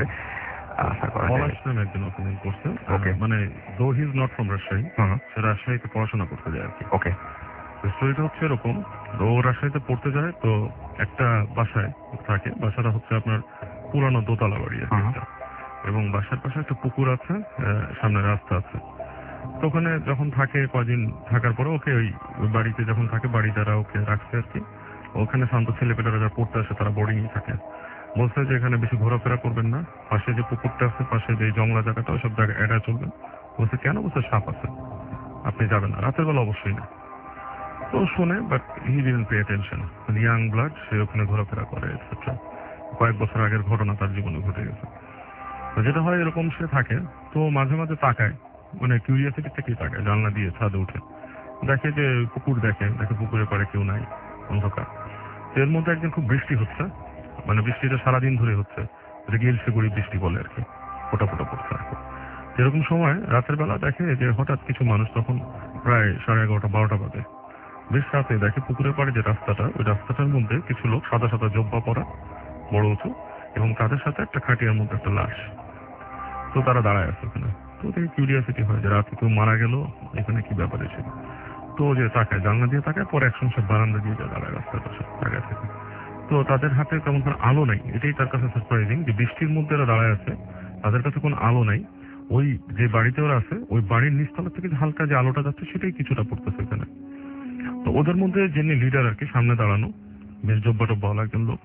মানে though he is not from Rajshahi, সে রাজশাহীতে পড়াশোনা করতে যায় আর কি। ওকে, স্টোরিটা হচ্ছে এরকম, ও রাজশাহীতে পড়তে যায়, তো একটা বাসায় থাকে। বাসাটা হচ্ছে আপনার পুরানো দোতলা বাড়ি আর কি, এবং বাসার পাশে একটা পুকুর আছে, সামনে রাস্তা আছে। তো ওখানে যখন থাকে, কদিন থাকার পরে ওকে ওই বাড়িতে যখন থাকে, বাড়ি যারা ওকে রাখছে আর কি, ওখানে শান্ত ছেলেপেলেরা যারা পড়তে আসে তারা বোর্ডিংই থাকে। বলছে যে এখানে বেশি ঘোরাফেরা করবেন না, পাশে যে পুকুরটা আছে, পাশে যে জংলা জায়গাটা, ওইসব জায়গা এড়ায় চলবেন। বলছে কেন? বলছে সাপ আছে, আপনি যাবেন না, রাতের বেলা অবশ্যই না। তো শুনে, but he didn't pay attention. Young blood, সে ওখানে ঘোরাফেরা করে এটসেট্রা। কয়েক বছর আগের ঘটনা তার জীবনে ঘটে গেছে। তো যেটা হয়, এরকম সে থাকে, তো মাঝে মাঝে তাকায়, মানে কিউরিয়াসিটি থেকেই তাকায়, জানলা দিয়ে ছাদে উঠে দেখে যে পুকুর, দেখে দেখে পুকুরের পাড়ে কেউ নাই, অন্ধকার। এর মধ্যে একদিন খুব বৃষ্টি হচ্ছে, মানে বৃষ্টিটা সারাদিন ধরে হচ্ছে, গিলসেগুড়ি বৃষ্টি বলে আর কি, ফোটা ফোটা পড়ছে আর কি। এরকম সময় রাতের বেলা দেখে যে হঠাৎ কিছু মানুষ, তখন প্রায় সাড়ে এগারোটা বারোটা বাজে, বেশ রাতে দেখে পুকুরের পাড়ে যে রাস্তাটা, ওই রাস্তাটার মধ্যে কিছু লোক সাদা সাদা জব্বা পরা, বড় উঁচু, এবং তাদের সাথে একটা খাটিয়ার মধ্যে একটা লাশ। তো তারা দাঁড়ায় আছে ওখানে। তো দেখে কিউরিয়াসিটি হয় যে রাতে কেউ মারা গেল, এখানে কি ব্যাপার এসে। তো যে তাকায়, জানলা দিয়ে তাকায়, পরে একসঙ্গে সব বারান্দা দিয়ে যায়, দাঁড়ায় রাস্তার পাশে জায়গা থেকে। তো তাদের হাতে তেমন কোনো আলো নাই, এটাই তার কাছে সারপ্রাইজিং, যে বৃষ্টির মধ্যে এরা দাঁড়ায় আছে, তাদের কাছে কোনো আলো নাই। ওই যে বাড়িতে ওরা আছে, ওই বাড়ির নিচতলা থেকে হালকা যে আলোটা যাচ্ছে, সেটাই কিছুটা পড়তেছে এখানে। তো ওদের মধ্যে যিনি লিডার আর কি, সামনে দাঁড়ানো, বেশ জব্বা টব্বা হলো একজন লোক,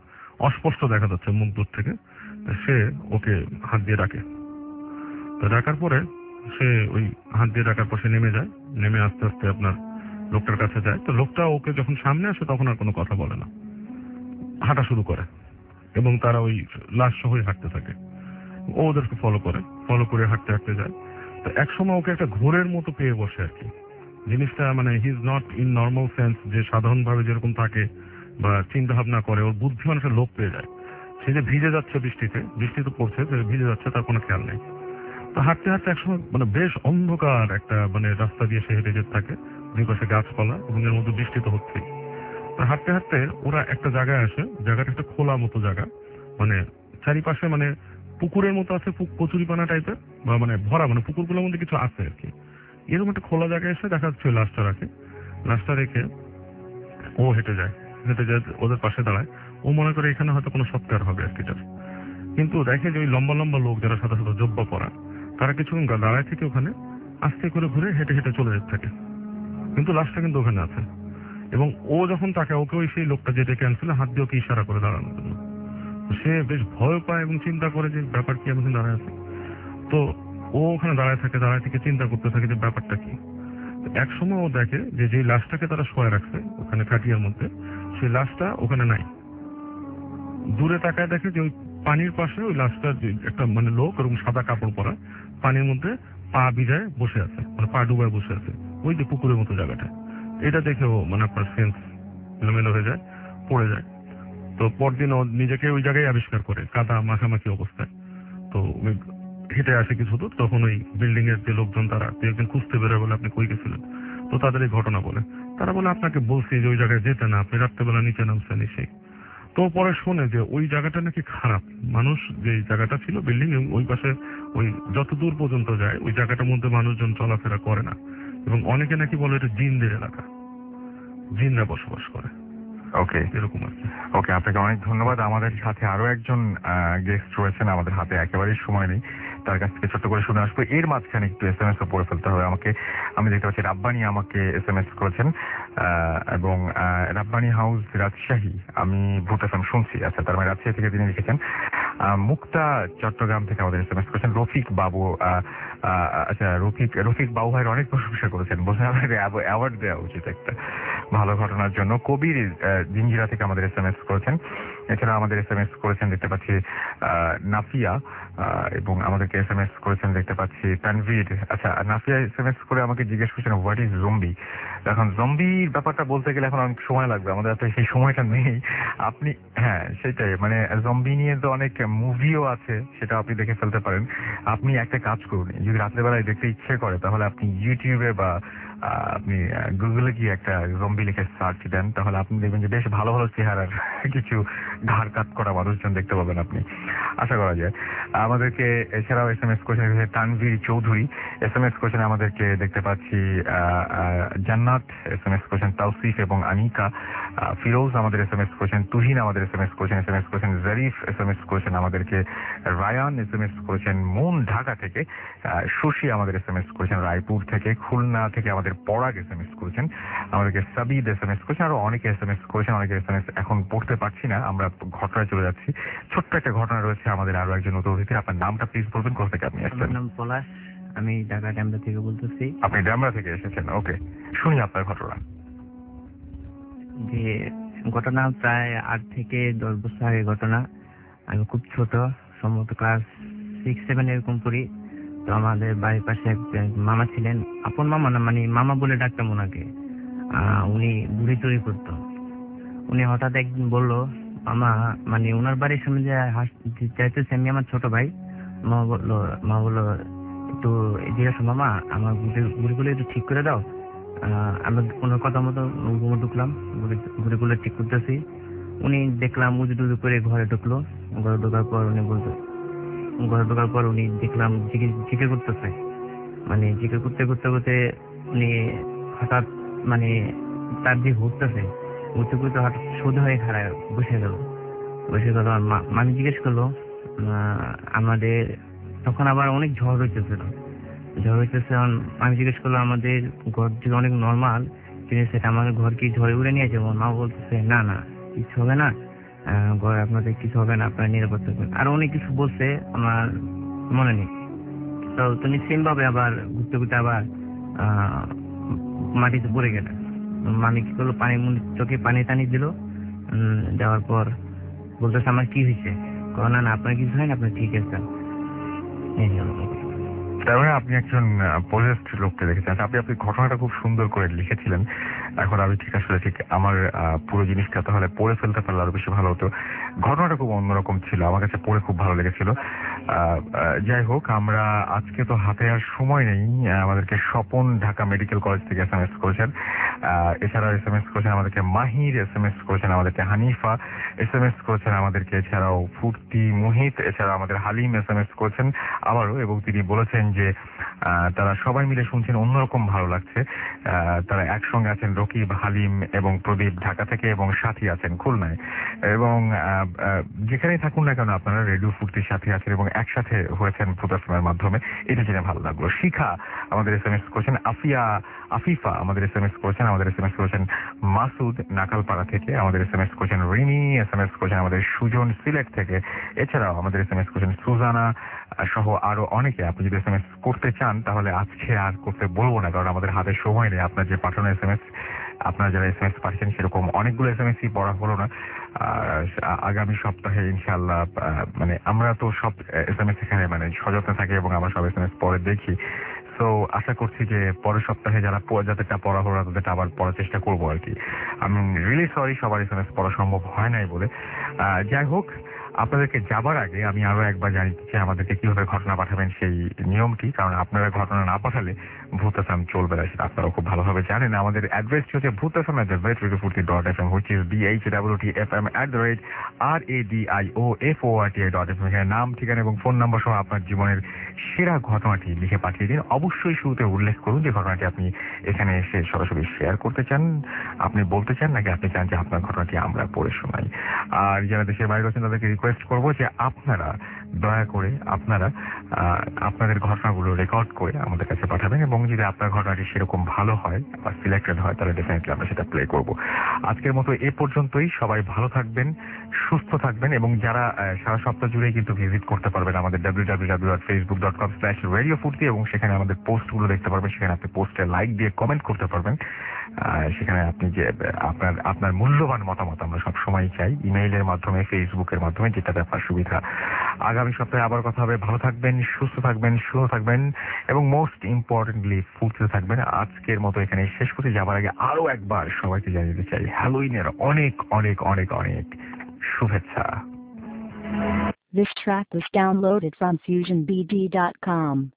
অস্পষ্ট দেখা যাচ্ছে মুখ দূর থেকে। সে ওকে হাত দিয়ে ডাকে, তো ডাকার পরে সে ওই হাত দিয়ে ডাকার পর সে নেমে যায়, নেমে আস্তে আস্তে আপনার লোকটার কাছে যায়। তো লোকটা ওকে যখন সামনে আসে তখন আর কোনো কথা বলে না, হাঁটা শুরু করে এবং তারা ওই লাশ সহই হাঁটতে থাকে। ও ওদেরকে ফলো করে ফলো করে হাঁটতে হাঁটতে যায়। তো একসময় ওকে একটা ঘোরের মতো পেয়ে বসে আর কি। জিনিসটা মানে he is not in normal sense, যে সাধারণভাবে যেরকম থাকে বা চিন্তা ভাবনা করে, ওর বুদ্ধি মানে লোক পেয়ে যায়। সে যে ভিজে যাচ্ছে বৃষ্টিতে, বৃষ্টি তো পড়ছে, যে ভিজে যাচ্ছে তার কোনো খেয়াল নেই। তো হাঁটতে হাঁটতে একসময় মানে বেশ অন্ধকার একটা মানে রাস্তা দিয়ে সে হেঁটে যেতে থাকে, দুই পাশে গাছপালা এবং এর মধ্যে বৃষ্টি তো হচ্ছেই। তো হাঁটতে হাঁটতে ওরা একটা জায়গায় আসে, জায়গাটা একটা খোলা মতো জায়গা, মানে চারিপাশে মানে পুকুরের মতো আছে, কচুরিপানা টাইপের বা মানে ভরা, মানে পুকুরগুলোর মধ্যে কিছু আছে আর কি। এরকম একটা খোলা জায়গায় এসে দেখা যাচ্ছে লাশটা রাখে, লাশটা রেখে ও হেঁটে যায়, হেঁটে যায় ওদের পাশে দাঁড়ায়। ও মনে করে এখানে হয়তো কোনো সৎকার হবে আর কি। কিন্তু দেখে যে ওই লম্বা লম্বা লোক যারা সাদা সাদা জব্বা পরা, তারা কিছুক্ষণ দাঁড়ায় থেকে ওখানে আস্তে করে ঘুরে হেঁটে হেঁটে চলে যেতে থাকে, কিন্তু লাশটা কিন্তু ওখানে আছে। এবং ও যখন তাকে, ওকে ওই সেই লোকটা যে ডেকে আনছিল হাত দিয়ে ওকে ইশারা করে দাঁড়ানোর জন্য। সে বেশ ভয় পায় এবং চিন্তা করে যে ব্যাপার কি, আমি ওখানে দাঁড়ায় আছি। তো ও ওখানে দাঁড়ায় থাকে, দাঁড়ায় থেকে চিন্তা করতে থাকে যে ব্যাপারটা কি। এক সময় ও দেখে যে যে লাশটাকে তারা শোয়া রাখছে ওখানে খাটিয়ার মধ্যে, সেই লাশটা ওখানে নাই। দূরে তাকায় দেখে যে ওই পানির পাশে ওই লাশটার একটা মানে লোক এবং সাদা কাপড় পরা পানির মধ্যে পা ভিজায় বসে আছে, মানে পা ডুবায় বসে আছে ওই যে পুকুরের মতো জায়গাটা। এটা দেখে ও মানে আপনার সেন্স এলোমেলো হয়ে যায়, পড়ে যায়। তো পরদিন ও নিজেকে ওই জায়গায় আবিষ্কার করে কাদা মাখামাখি অবস্থায়। তো ওই হেঁটে আসে কিছু দূর, তখন ওই বিল্ডিং এর যে লোকজন তারা একজন খুঁজতে বেরোয় বলে আপনি কই গেছিলেন। তো তাদের এই ঘটনা বলে, তারা বলে আপনাকে বলছি যে ওই জায়গায় যেতে না, আপনি রাত্রেবেলা নিচে নামছেন এসে। তো পরে শোনে যে ওই জায়গাটা নাকি খারাপ, মানুষ যে জায়গাটা ছিল বিল্ডিং ওই পাশে ওই যত দূর পর্যন্ত যায় ওই জায়গাটার মধ্যে মানুষজন চলাফেরা করে না, এবং অনেকে নাকি বলে এটা জিনদের এলাকা, জিনরা বসবাস করে। ওকে, এরকম আর কি। ওকে, আপনাকে অনেক ধন্যবাদ। আমাদের সাথে আরো একজন গেস্ট রয়েছেন, আমাদের হাতে একেবারেই সময় নেই, তার কাছ থেকে ছোট্ট করে শুনে আসবো। এর মাঝখানে একটু এস এম এস ও পড়ে ফেলতে হবে আমাকে। আমি দেখতে পাচ্ছি রাব্বানি আমাকে এস এম এস করেছেন, এবং রাব্বানি হাউস রাজশাহী, আমি ভূত এফ এম শুনছি। আচ্ছা, তার মানে রাজশাহী থেকে তিনি লিখেছেন। মুক্তা চট্টগ্রাম থেকে আমাদের এস এম এস করেছেন। রফিক বাবু, আচ্ছা রফিক রফিক বাবু ভাইয়ের অনেক প্রশংসা করেছেন, বলছেন আমাদের অ্যাওয়ার্ড দেওয়া উচিত একটা ভালো ঘটনার জন্য। কবির জিঞ্জিরা থেকে আমাদের এস এম এস করেছেন। এছাড়া আমাদের এস এম এস করেছেন দেখতে পাচ্ছি নাফিয়া, এবং আমাদেরকে এস এম এস করেছেন দেখতে পাচ্ছি তানভীর। আচ্ছা, নাফিয়া এস এম এস করে আমাকে জিজ্ঞেস করছেন হোয়াট ইজ জম্বি। এখন জম্বির ব্যাপারটা বলতে গেলে এখন অনেক সময় লাগবে, আমাদের হাতে সেই সময়টা নেই। আপনি, হ্যাঁ সেটাই, মানে জম্বি নিয়ে তো অনেক মুভিও আছে, সেটা আপনি দেখে ফেলতে পারেন। আপনি একটা কাজ করুন, যদি রাত্রেবেলায় দেখতে ইচ্ছে করে তাহলে আপনি ইউটিউবে বা আপনি গুগলে গিয়ে একটা জম্বি লিখে সার্চ দেন, তাহলে আপনি দেখবেন যে বেশ ভালো ভালো চেহারার কিছু ঘাড় কাট করা মানুষজন দেখতে পাবেন আপনি, আশা করা যায়। আমাদেরকে এছাড়াও এস এম এস করেছেন Tanvir Chowdhury, S M S করেছেন আমাদেরকে দেখতে পাচ্ছি জান্নাত, এস এম এস করেছেন তাওসিফ এবং আনিকা, ফিরোজ আমাদের এস এম এস করেছেন, তুহিন আমাদের এস এম এস করেছেন, এস এম এস করেছেন জরিফ, এস এম এস করেছেন আমাদেরকে রায়ান, এস এম এস করেছেন মুন ঢাকা থেকে, শশী আমাদের এস এম এস করেছেন রায়পুর থেকে, খুলনা থেকে আমাদের পরাগ এস এম এস করেছেন, আমাদেরকে সাবিদ এস এম এস করেছেন, আরো অনেকে এস এম এস করেছেন। অনেকে এস এম এস এখন পড়তে পারছি না, আমরা ঘটনায় চলে যাচ্ছি। ছোট্ট একটা ঘটনা রয়েছে আমাদের আরো একজন নতুন অতিথি। আপনার নামটা প্লিজ বলবেন, কোথা থেকে আপনি আসছেন? আমার নাম পলাশ, আমি ঢাকা ড্যামরা থেকে বলতেছি। আপনি ড্যামরা থেকে এসেছেন, ওকে, শুনি আপনার ঘটনা। যে ঘটনা প্রায় আট থেকে দশ বছর আগের ঘটনা। আমি খুব ছোট, সম্ভবত ক্লাস সিক্স সেভেন এরকম পড়ি। তো আমাদের বাড়ির পাশে এক মামা ছিলেন, আপন মামা না, মানে মামা বলে ডাকতাম ওনাকে। উনি বুড়ি তৈরি করতো। উনি হঠাৎ একদিন বললো, মামা, মানে ওনার বাড়ির সামনে যে চাইতেছে আমি আমার ছোট ভাই, মা বললো মা বললো একটু জিজ্ঞাসা, মামা আমার বুড়িগুলো একটু ঠিক করে দাও। আমরা ওনার কথা মতো ঘুমে ঢুকলাম, বুড়িগুলো ঠিক করতেছি। উনি দেখলাম উজু টুজু করে ঘরে ঢুকলো। ঘরে ঢোকার পর উনি বলতো ঘরে ঢোকার পর উনি দেখলাম জিজ্ঞেস করতেছে, মানে জিজ্ঞেস করতে করতে করতে উনি হঠাৎ মানে তার যে ঘুরতেছে ঘুরতে ঘুরতে হঠাৎ সোজা হয়ে খাড়ায় বসে গেল বসে গেল আমি জিজ্ঞেস করলো আমাদের, তখন আবার অনেক ঝড় হইতেছিল ঝড় হইতেছে আমি জিজ্ঞেস করলো আমাদের ঘর যে অনেক নর্মাল, কিন্তু সেটা আমাদের ঘর কি ঝড়ে উড়ে নিয়েছে? মা বলতেছে না না কিছু হবে না, আহ, ভয় আপনাদের কিছু হবে না, আপনারা নিরাপদ থাকবেন, আরো অনেক কিছু বলছে আমার মনে নেই। তো তুমি সেম ভাবে আবার ঘুরতে ঘুরতে আবার আহ, মাটিতে পড়ে গেলে মামি কি করলো, পানি মুখ- চোখে পানি টানি দিল। উম, দেওয়ার পর বলতেছে আমার কি হয়েছে, কো না না আপনার কিছু হয় না, আপনি ঠিক আছেন। এই যে আমার কথা। তার মানে আপনি একজন পজেস্ট লোককে দেখেছেন। আচ্ছা, আপনি আপনি ঘটনাটা খুব সুন্দর করে লিখেছিলেন। এখন আমি ঠিক আসলে ঠিক আমার আহ, পুরো জিনিসটা তাহলে পড়ে ফেলতে পারলে আরো বেশি ভালো হতো। ঘটনাটা খুব অন্যরকম ছিল, আমার কাছে পড়ে খুব ভালো লেগেছিল। আহ, আহ, যাই হোক, আমরা আজকে তো হাতে আর সময় নেই। আহ, আমাদেরকে স্বপন ঢাকা মেডিকেল কলেজ থেকে এস এম এস করেছেন। আহ, এছাড়া এস এম এস করেছেন আমাদেরকে মাহির, এস এম এস করেছেন আমাদেরকে হানিফা, এস এম এস করেছেন আমাদেরকে এছাড়াও ফুর্তি মুহিত, এছাড়া আমাদের হালিম এস এম এস করেছেন আবারও, এবং তিনি বলেছেন যে আহ, তারা সবাই মিলে শুনছেন, অন্যরকম ভালো লাগছে। আহ, তারা একসঙ্গে আছেন রকিব, হালিম এবং প্রদীপ ঢাকা থেকে, এবং সাথী আছেন খুলনায়। এবং আহ, আহ, যেখানেই থাকুন না কেন আপনারা রেডিও ফুর্তির সাথে আছেন এবং একসাথে হয়েছেন ভূতাশ্রমের মাধ্যমে, এটা জেনে ভালো লাগলো। শিখা আমাদের এস এম এস করেছেন, আফিয়া আফিফা আমাদের এস এম এস করেছেন, আমাদের এস এম এস করেছেন মাসুদ নাকালপাড়া থেকে, আমাদের এস এম এস করেছেন রিমি, এস এম এস করেছেন আমাদের সুজন সিলেট থেকে, এছাড়াও আমাদের এস এম এস করেছেন সুজানা আহ, সহ আরো অনেকে। আপনি যদি এস এম এস করতে চান তাহলে আজকে আর করতে বলবো না, কারণ আমাদের হাতে সময় নেই। আপনার যে পাঠানো এস এম এস, আপনারা যারা এস এম এস পাঠিয়েছেন সেরকম অনেকগুলো এস এম এসই পড়া হলো না। আর আগামী সপ্তাহে ইনশাআল্লাহ আহ, মানে আমরা তো সব এস এম এস এখানে মানে সযত্নে থাকি এবং আমরা সব এস এম এস পরে দেখি। তো আশা করছি যে পরের সপ্তাহে যারা প- যাদেরটা পড়া হলো না তাদেরটা আবার পড়ার চেষ্টা করবো আর কি। আমি রিয়েলি সরি সবার এস এম এস পড়া সম্ভব হয় নাই বলে। আহ, যাই হোক, আপনাদেরকে যাবার আগে আমি আরো একবার জানিয়ে চাই আমাদেরকে কিভাবে ঘটনা পাঠাবেন সেই নিয়মটি, কারণ আপনারা ঘটনা না পাঠালে ভূতাসাম চলবে না, সেটা আপনারা খুব ভালোভাবে জানেন। আমাদের অ্যাড্রেসটি হচ্ছে ভূতাসাম at the rate radio Foorti dot F M, which is B H W T F M at the rate R A D I O F O R T I dot F M. M নাম, ঠিকানা এবং phone number সহ আপনার জীবনের সেরা ঘটনাটি লিখে পাঠিয়ে দিন। অবশ্যই শুরুতে উল্লেখ করুন যে ঘটনাটি আপনি এখানে এসে সরাসরি শেয়ার করতে চান, আপনি বলতে চান, নাকি আপনি চান যে আপনার ঘটনাটি আমরা পড়ে শোনাই। আর যারা দেশের বাইরে আছেন তাদেরকে রিকোয়েস্ট করবো যে আপনারা দয়া করে আপনারা আহ, আপনাদের ঘটনাগুলো রেকর্ড করে আমাদের কাছে পাঠাবেন, এবং যদি আপনার ঘটনাটি সেরকম ভালো হয় বা সিলেক্টেড হয় তাহলে ডেফিনেটলি আমরা সেটা প্লে করব। আজকের মতো এ পর্যন্তই। সবাই ভালো থাকবেন, সুস্থ থাকবেন, এবং যারা আহ, সারা সপ্তাহ জুড়ে কিন্তু ভিজিট করতে পারবেন আমাদের W W W dot Facebook dot com slash radio Foorti, এবং সেখানে আমাদের পোস্টগুলো দেখতে পারবেন। সেখানে আপনি পোস্টে লাইক দিয়ে কমেন্ট করতে পারবেন। আহ, সেখানে আপনি যে আপনার আপনার মূল্যবান মতামত আমরা সব সময় চাই, ইমেইলের মাধ্যমে, ফেসবুকের মাধ্যমে, যেটাতে আপনার সুবিধা। আগামী সপ্তাহে আবার কথা হবে। ভালো থাকবেন, সুস্থ থাকবেন, সুস্থ থাকবেন, এবং মোস্ট ইম্পর্টেন্টলি ফুর্তিতে থাকবেন। আজকের মতো এখানে শেষ করতে যাবার আগে আরো একবার সবাইকে জানিয়ে দিতে চাই হ্যালোইনের অনেক অনেক অনেক অনেক শুভেচ্ছা। This track was downloaded from fusion b d dot com.